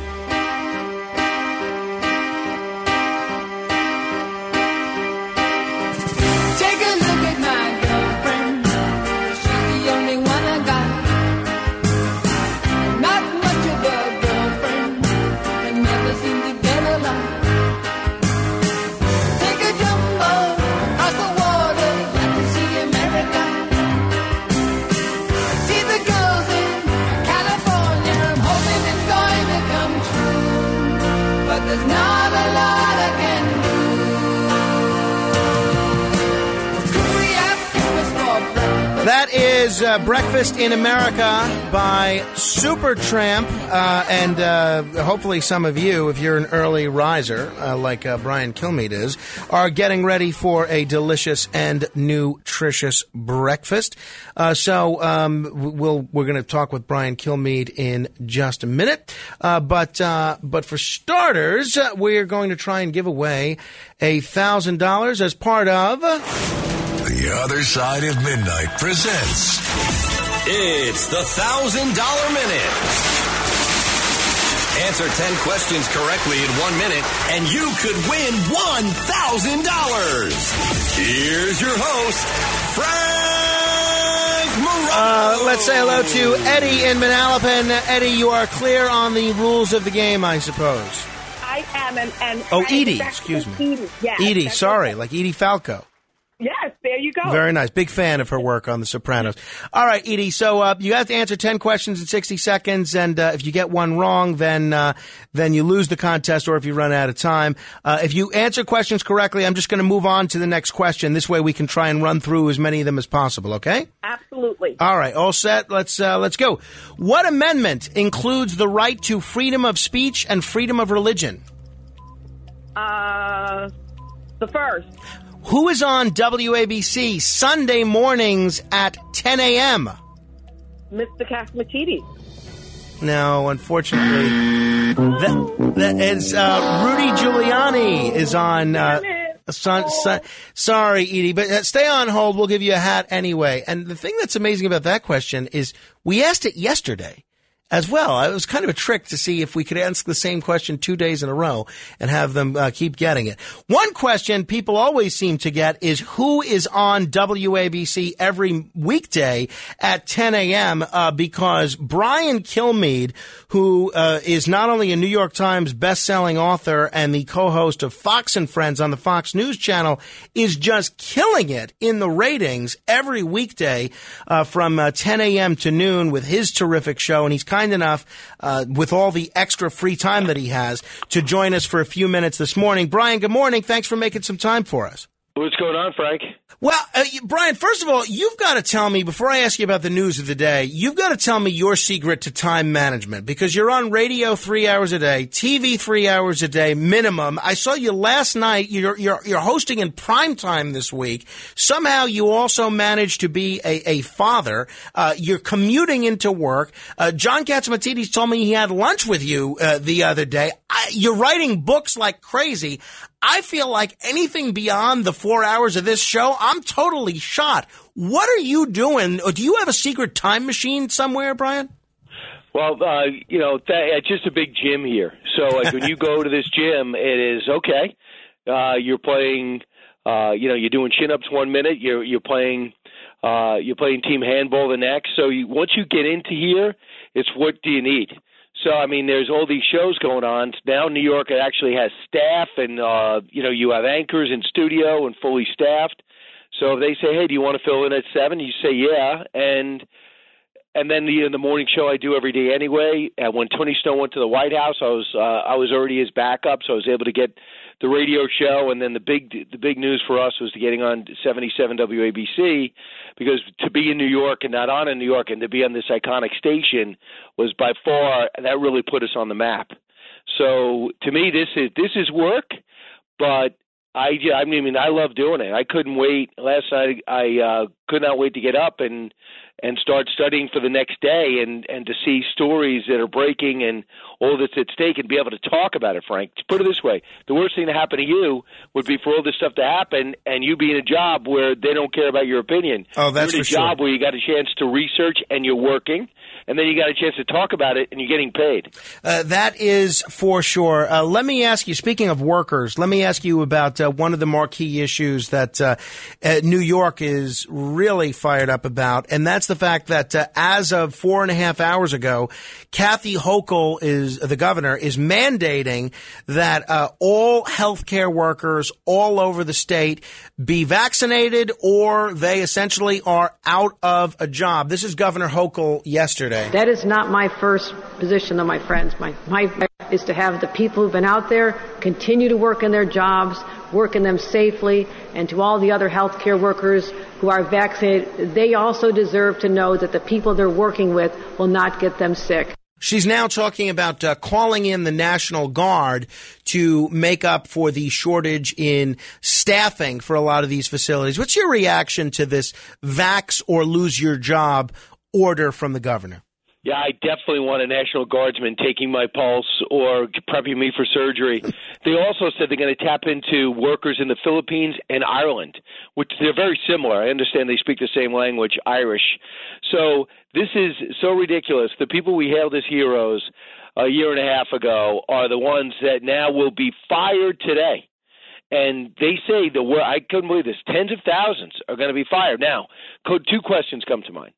That is Breakfast in America by Supertramp, and hopefully some of you, if you're an early riser, like Brian Kilmeade is, are getting ready for a delicious and nutritious breakfast. So we're going to talk with Brian Kilmeade in just a minute. But for starters, we're going to try and give away $1,000 as part of The Other Side of Midnight presents. It's the $1,000 Minute. Answer 10 questions correctly in 1 minute, and you could win $1,000. Here's your host, Frank Morano. Let's say hello to Eddie in Manalapan. Eddie, you are clear on the rules of the game, I suppose. I am, and Edie, excuse me. Edie, yes, Edie, that's sorry, okay. like Edie Falco. Yes, there you go. Very nice. Big fan of her work on The Sopranos. All right, Edie, so you have to answer 10 questions in 60 seconds, and if you get one wrong, then you lose the contest, or if you run out of time. If you answer questions correctly, I'm just going to move on to the next question. This way we can try and run through as many of them as possible, okay? Absolutely. All right, all set. Let's go. What amendment includes the right to freedom of speech and freedom of religion? The first. Who is on WABC Sunday mornings at 10 a.m.? Mr. Cassimatidis. No, unfortunately, that is Rudy Giuliani is on. Sorry, Edie, but stay on hold. We'll give you a hat anyway. And the thing that's amazing about that question is we asked it yesterday as well. It was kind of a trick to see if we could answer the same question 2 days in a row and have them keep getting it. One question people always seem to get is who is on WABC every weekday at 10 a.m. Because Brian Kilmeade, who is not only a New York Times best-selling author and the co-host of Fox and Friends on the Fox News Channel, is just killing it in the ratings every weekday from 10 a.m. to noon with his terrific show. And he's kind enough, with all the extra free time that he has, to join us for a few minutes this morning. Brian, good morning. Thanks for making some time for us. What's going on, Frank? Well, Brian, first of all, you've got to tell me, before I ask you about the news of the day, you've got to tell me your secret to time management, because you're on radio 3 hours a day, TV 3 hours a day minimum. I saw you last night. You're hosting in prime time this week. Somehow you also managed to be a father. You're commuting into work. John Catsimatidis told me he had lunch with you the other day. You're writing books like crazy. I feel like anything beyond the 4 hours of this show, I'm totally shot. What are you doing? Or do you have a secret time machine somewhere, Brian? Well, it's just a big gym here. So like when you go to this gym, it is okay. You're playing, you're doing chin-ups 1 minute. You're playing team handball the next. So once you get into here, it's what do you need? So, I mean, there's all these shows going on. Now New York actually has staff and, you have anchors in studio and fully staffed. So if they say, hey, do you want to fill in at 7? You say, yeah. And then the morning show I do every day anyway. And when Tony Snow went to the White House, I was already his backup, so I was able to get the radio show. And then the big news for us was getting on 77 WABC, because to be in New York and not on in New York and to be on this iconic station was by far, that really put us on the map. So to me, this is work, but I love doing it. I couldn't wait. Last night I could not wait to get up and start studying for the next day and to see stories that are breaking and all that's at stake and be able to talk about it, Frank. To put it this way, the worst thing to happen to you would be for all this stuff to happen and you be in a job where they don't care about your opinion. Oh, that's You're in a job where you got a chance to research and you're working, and then you got a chance to talk about it and you're getting paid. That is for sure. Let me ask you, speaking of workers, let me ask you about one of the marquee issues that New York is really fired up about, and that's the fact that as of 4.5 hours ago, Kathy Hochul, the governor, is mandating that all healthcare workers all over the state be vaccinated or they essentially are out of a job. This is Governor Hochul yesterday. That is not my first position, though, my friends. My is to have the people who've been out there continue to work in their jobs, work in them safely, and to all the other healthcare workers who are vaccinated, they also deserve to know that the people they're working with will not get them sick. She's now talking about calling in the National Guard to make up for the shortage in staffing for a lot of these facilities. What's your reaction to this vax or lose your job order from the governor? Yeah, I definitely want a National Guardsman taking my pulse or prepping me for surgery. They also said they're going to tap into workers in the Philippines and Ireland, which they're very similar. I understand they speak the same language, Irish. So this is so ridiculous. The people we hailed as heroes a year and a half ago are the ones that now will be fired today. And they say I couldn't believe this, tens of thousands are going to be fired. Now, two questions come to mind.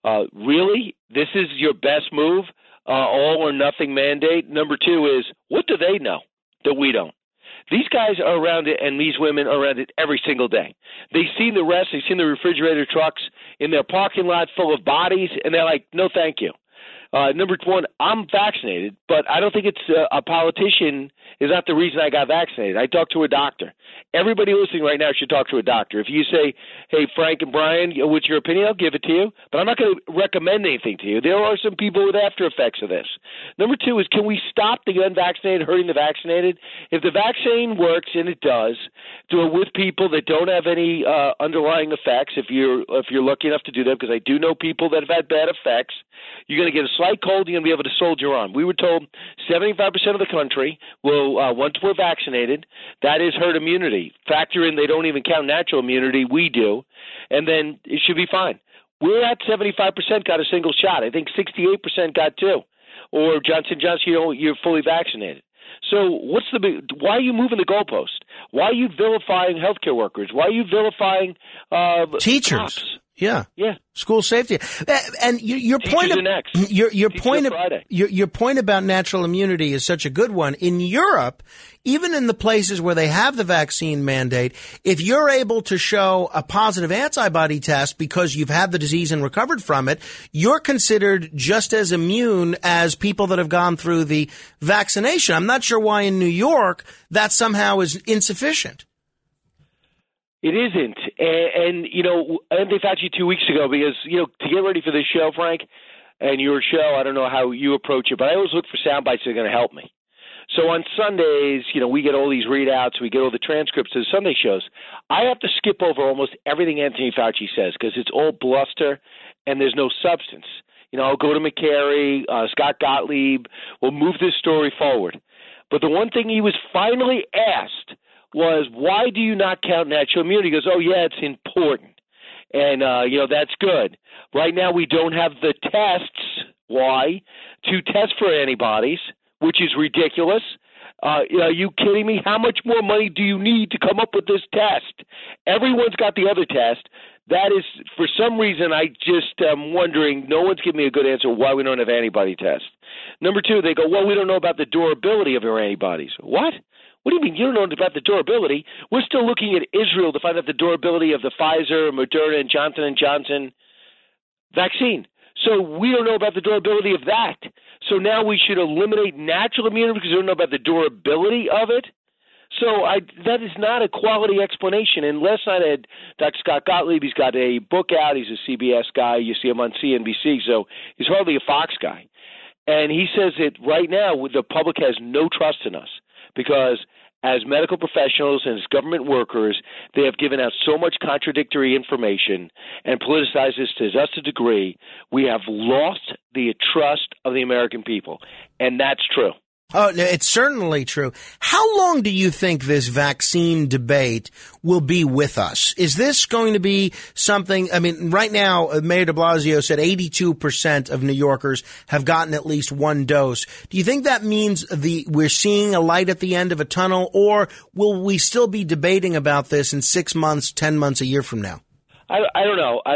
really? This is your best move? All or nothing mandate? Number two is, what do they know that we don't? These guys are around it, and these women are around it every single day. They've seen the rest. They've seen the refrigerator trucks in their parking lot full of bodies, and they're like, no, thank you. Number one, I'm vaccinated, but I don't think it's a politician is not the reason I got vaccinated. I talked to a doctor. Everybody listening right now should talk to a doctor. If you say, hey, Frank and Brian, what's your opinion? I'll give it to you, but I'm not going to recommend anything to you. There are some people with after effects of this. Number two is, can we stop the unvaccinated hurting the vaccinated? If the vaccine works, and it does, do it with people that don't have any underlying effects, if you're lucky enough to do that, because I do know people that have had bad effects. You're going to get a slight cold, you're going to be able to soldier on. We were told 75% of the country will, once we're vaccinated, that is herd immunity. Factor in they don't even count natural immunity, we do, and then it should be fine. We're at 75% got a single shot. I think 68% got two. Or Johnson & Johnson, you're fully vaccinated. So why are you moving the goalpost? Why are you vilifying healthcare workers? Why are you vilifying teachers? Cops? Yeah. School safety. And your point about natural immunity is such a good one. In Europe, even in the places where they have the vaccine mandate, if you're able to show a positive antibody test because you've had the disease and recovered from it, you're considered just as immune as people that have gone through the vaccination. I'm not sure why in New York that somehow is insufficient. It isn't. And Anthony Fauci 2 weeks ago, because, to get ready for this show, Frank, and your show, I don't know how you approach it, but I always look for sound bites that are going to help me. So on Sundays, we get all these readouts, we get all the transcripts of the Sunday shows. I have to skip over almost everything Anthony Fauci says because it's all bluster and there's no substance. I'll go to McCary, Scott Gottlieb, we'll move this story forward. But the one thing he was finally asked was, why do you not count natural immunity? He goes, oh, yeah, it's important. And, that's good. Right now we don't have the tests, why, to test for antibodies, which is ridiculous. Are you kidding me? How much more money do you need to come up with this test? Everyone's got the other test. That is, for some reason, I just am wondering, no one's giving me a good answer why we don't have antibody tests. Number two, they go, well, we don't know about the durability of your antibodies. What? What do you mean you don't know about the durability? We're still looking at Israel to find out the durability of the Pfizer, Moderna, and Johnson & Johnson vaccine. So we don't know about the durability of that. So now we should eliminate natural immunity because we don't know about the durability of it? So that is not a quality explanation. And last night I had Dr. Scott Gottlieb. He's got a book out. He's a CBS guy. You see him on CNBC, so he's hardly a Fox guy. And he says that right now the public has no trust in us because as medical professionals and as government workers, they have given out so much contradictory information and politicized this to such a degree, we have lost the trust of the American people. And that's true. Oh, no, it's certainly true. How long do you think this vaccine debate will be with us? Is this going to be something, right now, Mayor de Blasio said 82% of New Yorkers have gotten at least one dose. Do you think that means we're seeing a light at the end of a tunnel, or will we still be debating about this in 6 months, 10 months, a year from now? I don't know.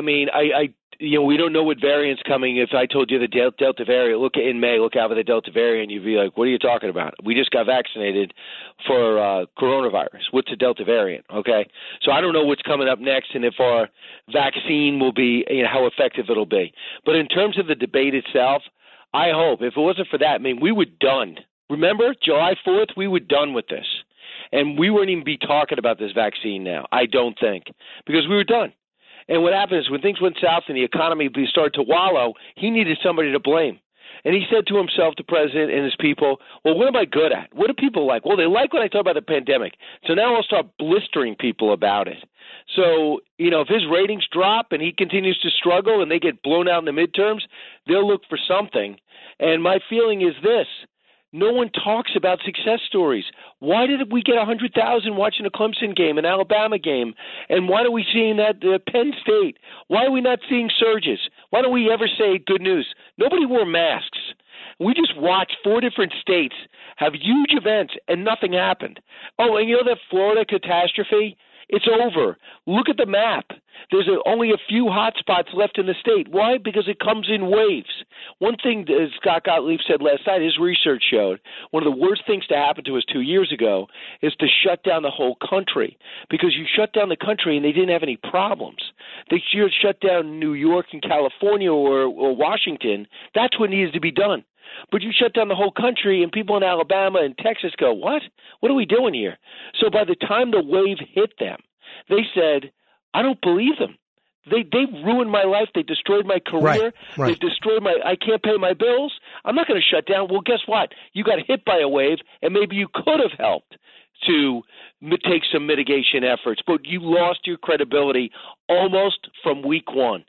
We don't know what variant's coming. If I told you the Delta variant, look out for the Delta variant, you'd be like, what are you talking about? We just got vaccinated for coronavirus. What's a Delta variant? Okay. So I don't know what's coming up next and if our vaccine will be, how effective it'll be. But in terms of the debate itself, I hope if it wasn't for that, we were done. Remember July 4th, we were done with this. And we wouldn't even be talking about this vaccine now, I don't think, because we were done. And what happened is when things went south and the economy started to wallow, he needed somebody to blame. And he said to himself, the president and his people, well, what am I good at? What do people like? Well, they like when I talk about the pandemic. So now I'll start blistering people about it. So, if his ratings drop and he continues to struggle and they get blown out in the midterms, they'll look for something. And my feeling is this. No one talks about success stories. Why did we get 100,000 watching a Clemson game, an Alabama game? And why are we seeing that Penn State? Why are we not seeing surges? Why don't we ever say good news? Nobody wore masks. We just watched 4 different states have huge events and nothing happened. Oh, and that Florida catastrophe? It's over. Look at the map. There's only a few hot spots left in the state. Why? Because it comes in waves. One thing that Scott Gottlieb said last night, his research showed, one of the worst things to happen to us 2 years ago is to shut down the whole country. Because you shut down the country and they didn't have any problems. They shut down New York and California or Washington. That's what needed to be done. But you shut down the whole country, and people in Alabama and Texas go, what? What are we doing here? So by the time the wave hit them, they said, I don't believe them. They ruined my life. They destroyed my career. Right. They destroyed I can't pay my bills. I'm not going to shut down. Well, guess what? You got hit by a wave, and maybe you could have helped to take some mitigation efforts, but you lost your credibility almost from week one.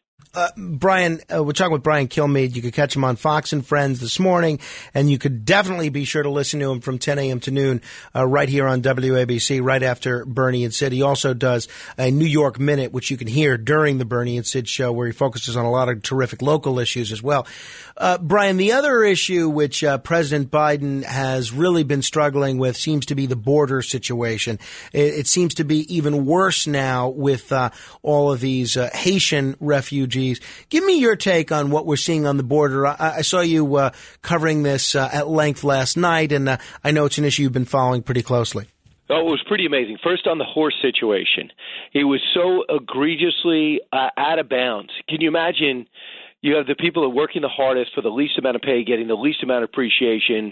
Brian, we're talking with Brian Kilmeade. You could catch him on Fox and Friends this morning, and you could definitely be sure to listen to him from 10 a.m. to noon right here on WABC, right after Bernie and Sid. He also does a New York Minute, which you can hear during the Bernie and Sid show, where he focuses on a lot of terrific local issues as well. Brian, the other issue which President Biden has really been struggling with seems to be the border situation. It seems to be even worse now with all of these Haitian refugees. Give me your take on what we're seeing on the border. I saw you covering this at length last night, and I know it's an issue you've been following pretty closely. Oh, it was pretty amazing. First, on the horse situation, it was so egregiously out of bounds. Can you imagine? You have the people that are working the hardest for the least amount of pay, getting the least amount of appreciation,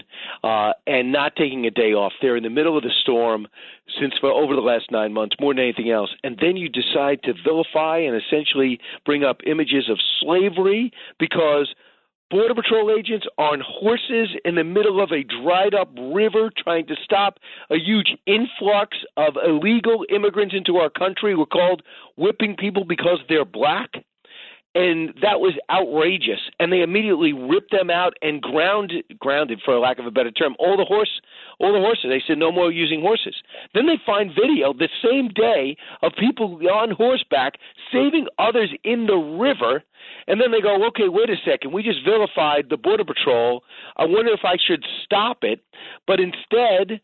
and not taking a day off. They're in the middle of the storm for over the last 9 months, more than anything else. And then you decide to vilify and essentially bring up images of slavery because Border Patrol agents are on horses in the middle of a dried-up river trying to stop a huge influx of illegal immigrants into our country. We're called whipping people because they're black. And that was outrageous. And they immediately ripped them out and grounded, for lack of a better term, all the horses. They said no more using horses. Then they find video the same day of people on horseback saving others in the river. And then they go, okay, wait a second. We just vilified the Border Patrol. I wonder if I should stop it. But instead,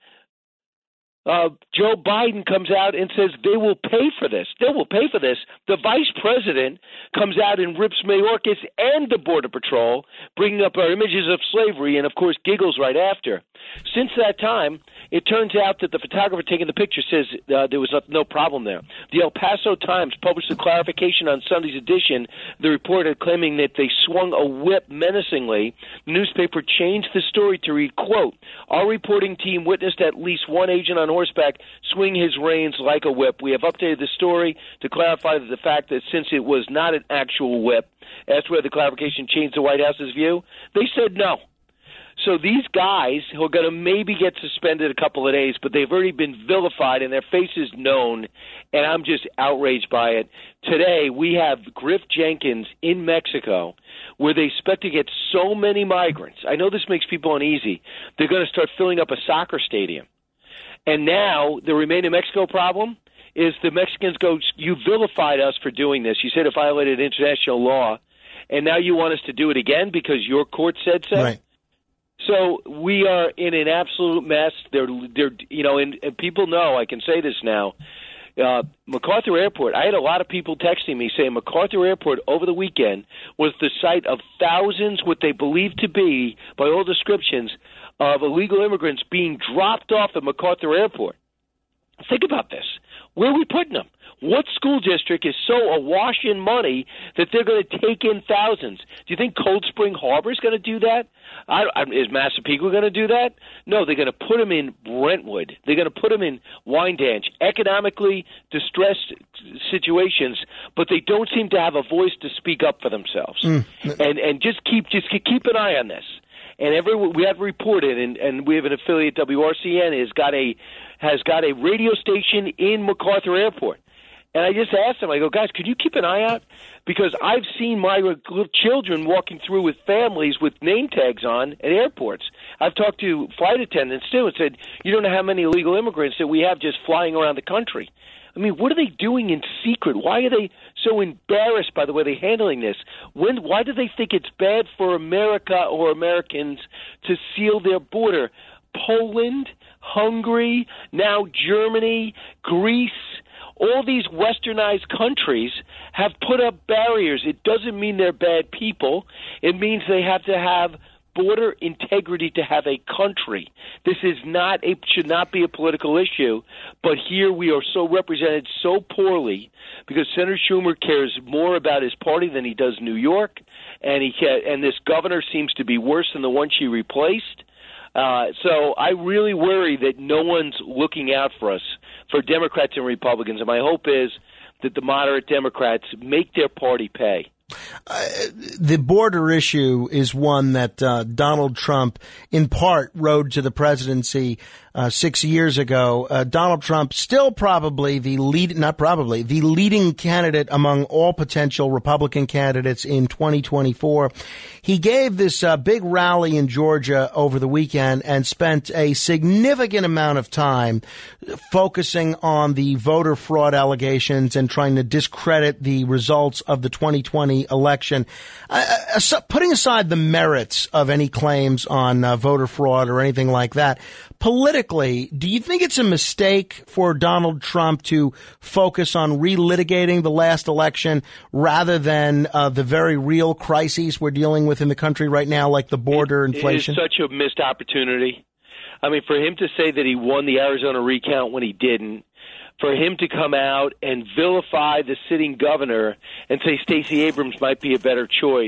Joe Biden comes out and says they will pay for this. They will pay for this. The vice president comes out and rips Mayorkas and the Border Patrol, bringing up our images of slavery and, of course, giggles right after. Since that time, it turns out that the photographer taking the picture says there was no problem there. The El Paso Times published a clarification on Sunday's edition. The reporter claiming that they swung a whip menacingly. The newspaper changed the story to read, quote, our reporting team witnessed at least one agent on horseback swing his reins like a whip. We have updated the story to clarify the fact that since it was not an actual whip, asked whether the clarification changed the White House's view, they said no. So these guys who are going to maybe get suspended a couple of days, but they've already been vilified and their face is known, and I'm just outraged by it. Today we have Griff Jenkins in Mexico where they expect to get so many migrants. I know this makes people uneasy. They're going to start filling up a soccer stadium. And now the Remain in Mexico problem is the Mexicans go, you vilified us for doing this. You said it violated international law, and now you want us to do it again because your court said so? Right. So we are in an absolute mess. They're and people know, I can say this now, MacArthur Airport, I had a lot of people texting me saying MacArthur Airport over the weekend was the site of thousands, what they believe to be, by all descriptions, of illegal immigrants being dropped off at MacArthur Airport. Think about this. Where are we putting them? What school district is so awash in money that they're going to take in thousands? Do you think Cold Spring Harbor is going to do that? Is Massapequa going to do that? No, they're going to put them in Brentwood. They're going to put them in Wyandanch, economically distressed situations, but they don't seem to have a voice to speak up for themselves. And just keep an eye on this. And we have reported, and we have an affiliate, WRCN, has got a radio station in MacArthur Airport. And I just asked them, I go, guys, could you keep an eye out? Because I've seen my little children walking through with families with name tags on at airports. I've talked to flight attendants, too, and said, you don't know how many illegal immigrants that we have just flying around the country. I mean, what are they doing in secret? Why are they so embarrassed by the way they're handling this? Why do they think it's bad for America or Americans to seal their border? Poland, Hungary, now Germany, Greece, All these westernized countries have put up barriers. It doesn't mean they're bad people. It means they have to have border integrity to have a country. This is should not be a political issue, but here we are so represented so poorly because Senator Schumer cares more about his party than he does New York, and this governor seems to be worse than the one she replaced. So I really worry that no one's looking out for us, for Democrats and Republicans, and my hope is that the moderate Democrats make their party pay. The border issue is one that Donald Trump, in part, rode to the presidency 6 years ago. Donald Trump still probably the leading candidate among all potential Republican candidates in 2024. He gave this big rally in Georgia over the weekend and spent a significant amount of time focusing on the voter fraud allegations and trying to discredit the results of the 2020 election. Putting aside the merits of any claims on voter fraud or anything like that, politically, do you think it's a mistake for Donald Trump to focus on relitigating the last election rather than the very real crises we're dealing with in the country right now, like the border inflation? It is such a missed opportunity. I mean, for him to say that he won the Arizona recount when he didn't, for him to come out and vilify the sitting governor and say Stacey Abrams might be a better choice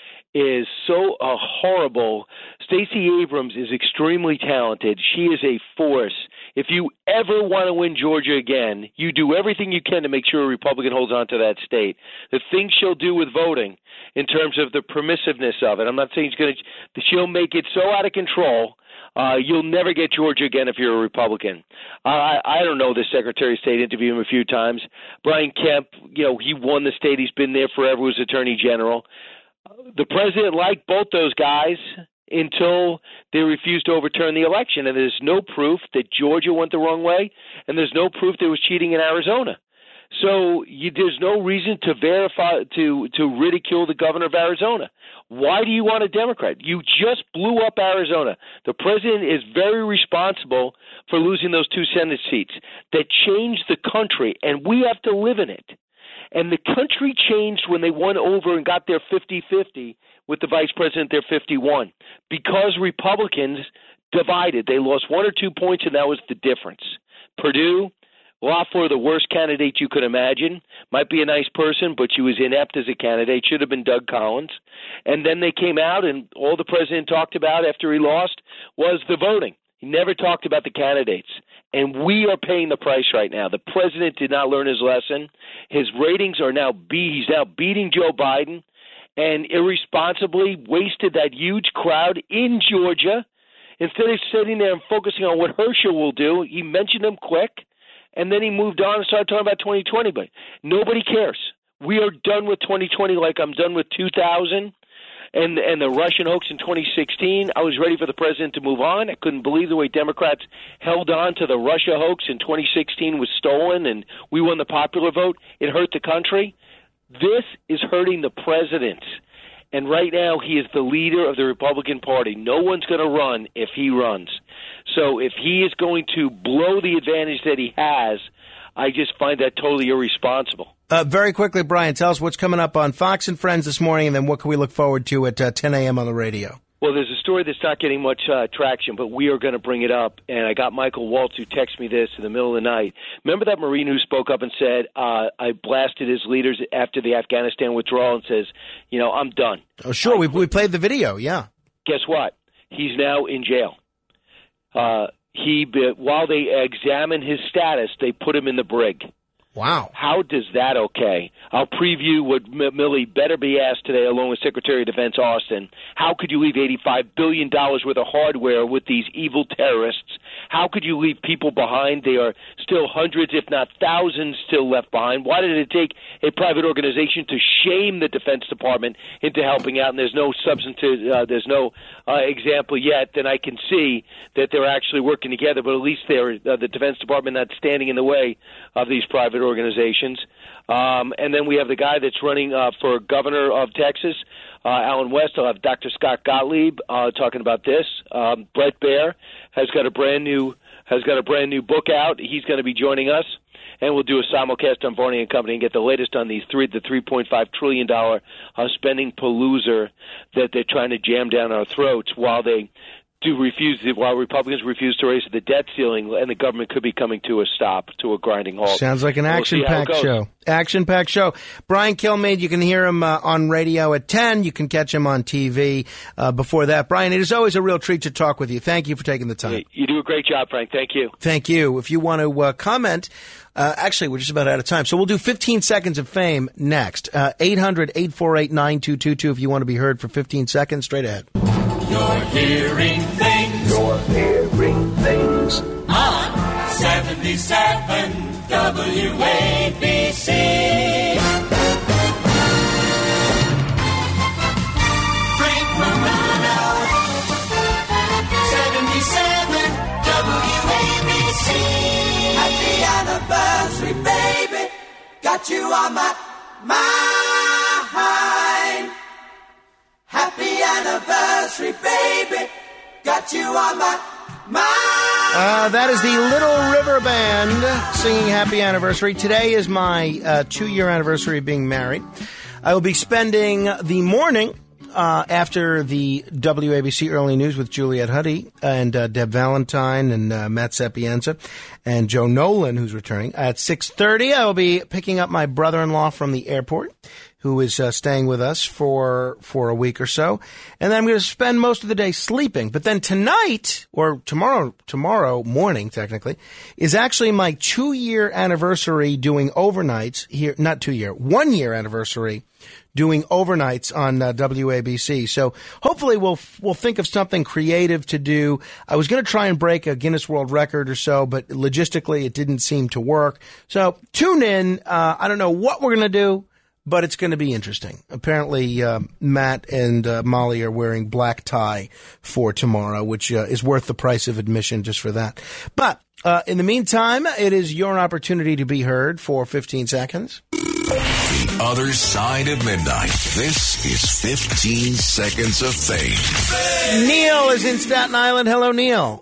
is so horrible. Stacey Abrams is extremely talented. She is a force. If you ever want to win Georgia again, you do everything you can to make sure a Republican holds on to that state. The things she'll do with voting in terms of the permissiveness of it, I'm not saying she'll make it so out of control. You'll never get Georgia again if you're a Republican. I don't know. The Secretary of State interviewed him a few times. Brian Kemp, he won the state. He's been there forever. Was Attorney General. The president liked both those guys until they refused to overturn the election. And there's no proof that Georgia went the wrong way, and there's no proof there was cheating in Arizona. So there's no reason to verify, to ridicule the governor of Arizona. Why do you want a Democrat? You just blew up Arizona. The president is very responsible for losing those 2 Senate seats that changed the country, and we have to live in it. And the country changed when they won over and got their 50-50 with the vice president, their 51, because Republicans divided. They lost 1 or 2 points, and that was the difference. Perdue, Loeffler, the worst candidate you could imagine, might be a nice person, but she was inept as a candidate. Should have been Doug Collins. And then they came out, and all the president talked about after he lost was the voting. He never talked about the candidates. And we are paying the price right now. The president did not learn his lesson. His ratings are now he's now beating Joe Biden and irresponsibly wasted that huge crowd in Georgia. Instead of sitting there and focusing on what Herschel will do, he mentioned him quick, and then he moved on and started talking about 2020. But nobody cares. We are done with 2020 like I'm done with 2000. And the Russian hoax in 2016, I was ready for the president to move on. I couldn't believe the way Democrats held on to the Russia hoax in 2016 was stolen and we won the popular vote. It hurt the country. This is hurting the president. And right now he is the leader of the Republican Party. No one's going to run if he runs. So if he is going to blow the advantage that he has, I just find that totally irresponsible. Very quickly, Brian, tell us what's coming up on Fox and Friends this morning, and then what can we look forward to at 10 a.m. on the radio? Well, there's a story that's not getting much traction, but we are going to bring it up. And I got Michael Waltz, who texted me this in the middle of the night. Remember that Marine who spoke up and said, I blasted his leaders after the Afghanistan withdrawal and says, I'm done. Oh, sure. We played the video, yeah. Guess what? He's now in jail. While they examine his status, they put him in the brig. Wow. How does that okay? I'll preview what Milley better be asked today, along with Secretary of Defense Austin. How could you leave $85 billion worth of hardware with these evil terrorists? How could you leave people behind? There are still hundreds, if not thousands, still left behind. Why did it take a private organization to shame the Defense Department into helping out? And there's no substantive, there's no example yet. Then I can see that they're actually working together, but at least they're the Defense Department not standing in the way of these private organizations. And then we have the guy that's running for governor of Texas, Alan West. I'll have Dr. Scott Gottlieb talking about this. Brett Baer has got a brand new has got a brand new book out. He's going to be joining us, and we'll do a simulcast on Varney and Company and get the latest on the $3.5 trillion spending palooza that they're trying to jam down our throats while Republicans refuse to raise the debt ceiling, and the government could be coming to a stop, to a grinding halt. Sounds like an action-packed show. Action-packed show. Brian Kilmeade, you can hear him on radio at 10. You can catch him on TV before that. Brian, it is always a real treat to talk with you. Thank you for taking the time. You do a great job, Frank. Thank you. Thank you. If you want to comment, actually, we're just about out of time, so we'll do 15 seconds of fame next. 800-848-9222 if you want to be heard for 15 seconds. Straight ahead. You're hearing things. You're hearing things. On 77 WABC. Frank Morano. 77 WABC. Happy anniversary, baby. Got you on my mind. Happy anniversary, baby. Got you on my mind. That is the Little River Band singing Happy Anniversary. Today is my 2-year anniversary of being married. I will be spending the morning after the WABC Early News with Juliet Huddy and Deb Valentine and Matt Sapienza and Joe Nolan, who's returning. At 6:30, I will be picking up my brother-in-law from the airport, who is staying with us for a week or so. And then I'm going to spend most of the day sleeping. But then tonight, or tomorrow morning, technically, is actually my 2-year anniversary doing overnights here. Not 2-year, 1-year anniversary doing overnights on WABC. So hopefully we'll think of something creative to do. I was going to try and break a Guinness World Record or so, but logistically it didn't seem to work. So tune in. I don't know what we're going to do, but it's going to be interesting. Apparently, Matt and Molly are wearing black tie for tomorrow, which is worth the price of admission just for that. But in the meantime, it is your opportunity to be heard for 15 seconds. The Other Side of Midnight. This is 15 Seconds of Fame. Neil is in Staten Island. Hello, Neil.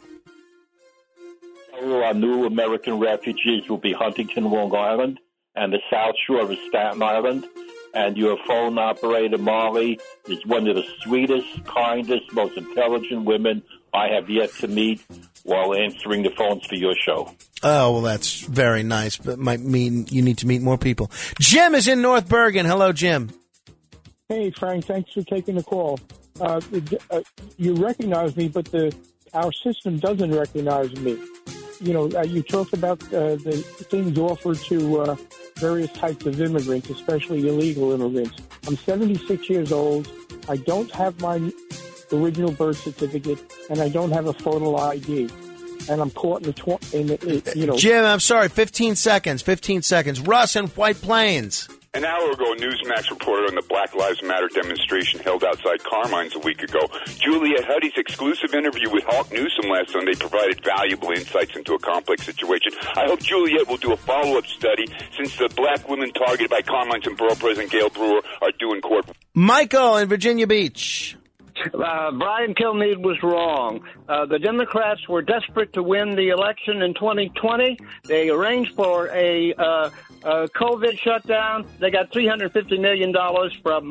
Our new American refugees will be Huntington, Long Island, and the South Shore of Staten Island. And your phone operator, Molly, is one of the sweetest, kindest, most intelligent women I have yet to meet while answering the phones for your show. Oh, well, that's very nice, but might mean you need to meet more people. Jim is in North Bergen. Hello, Jim. Hey, Frank, thanks for taking the call. You recognize me, but our system doesn't recognize me. You know, you talk about the things offered to various types of immigrants, especially illegal immigrants. I'm 76 years old. I don't have my original birth certificate, and I don't have a photo ID. And I'm caught in the Jim, I'm sorry, 15 seconds. Russ in White Plains. An hour ago, Newsmax reported on the Black Lives Matter demonstration held outside Carmine's a week ago. Juliet Huddy's exclusive interview with Hawk Newsom last Sunday provided valuable insights into a complex situation. I hope Juliet will do a follow-up study since the black women targeted by Carmine's and Borough President Gail Brewer are due in court. Michael in Virginia Beach. Brian Kilmeade was wrong. The Democrats were desperate to win the election in 2020. They arranged for a COVID shutdown. They got $350 million from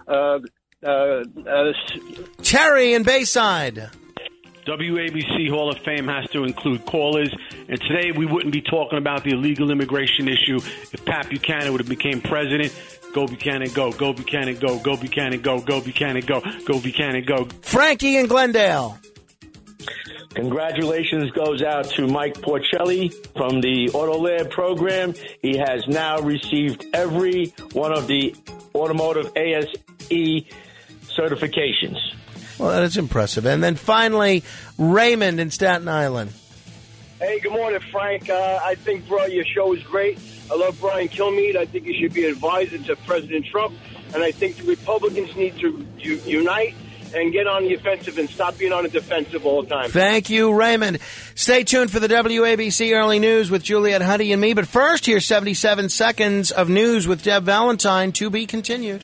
Terry in Bayside. WABC Hall of Fame has to include callers, and today we wouldn't be talking about the illegal immigration issue if Pat Buchanan would have became president. Go Buchanan, go. Go Buchanan, go. Go Buchanan, go. Go Buchanan, go. Go Buchanan, go. Frankie in Glendale. Congratulations goes out to Mike Porcelli from the Autolab program. He has now received every one of the automotive ASE certifications. Well, that is impressive. And then finally, Raymond in Staten Island. Hey, good morning, Frank. I think, bro, your show is great. I love Brian Kilmeade. I think he should be advisor to President Trump. And I think the Republicans need to unite and get on the offensive and stop being on the defensive all the time. Thank you, Raymond. Stay tuned for the WABC Early News with Juliet Huddy and me. But first, here's 77 seconds of news with Deb Valentine, to be continued.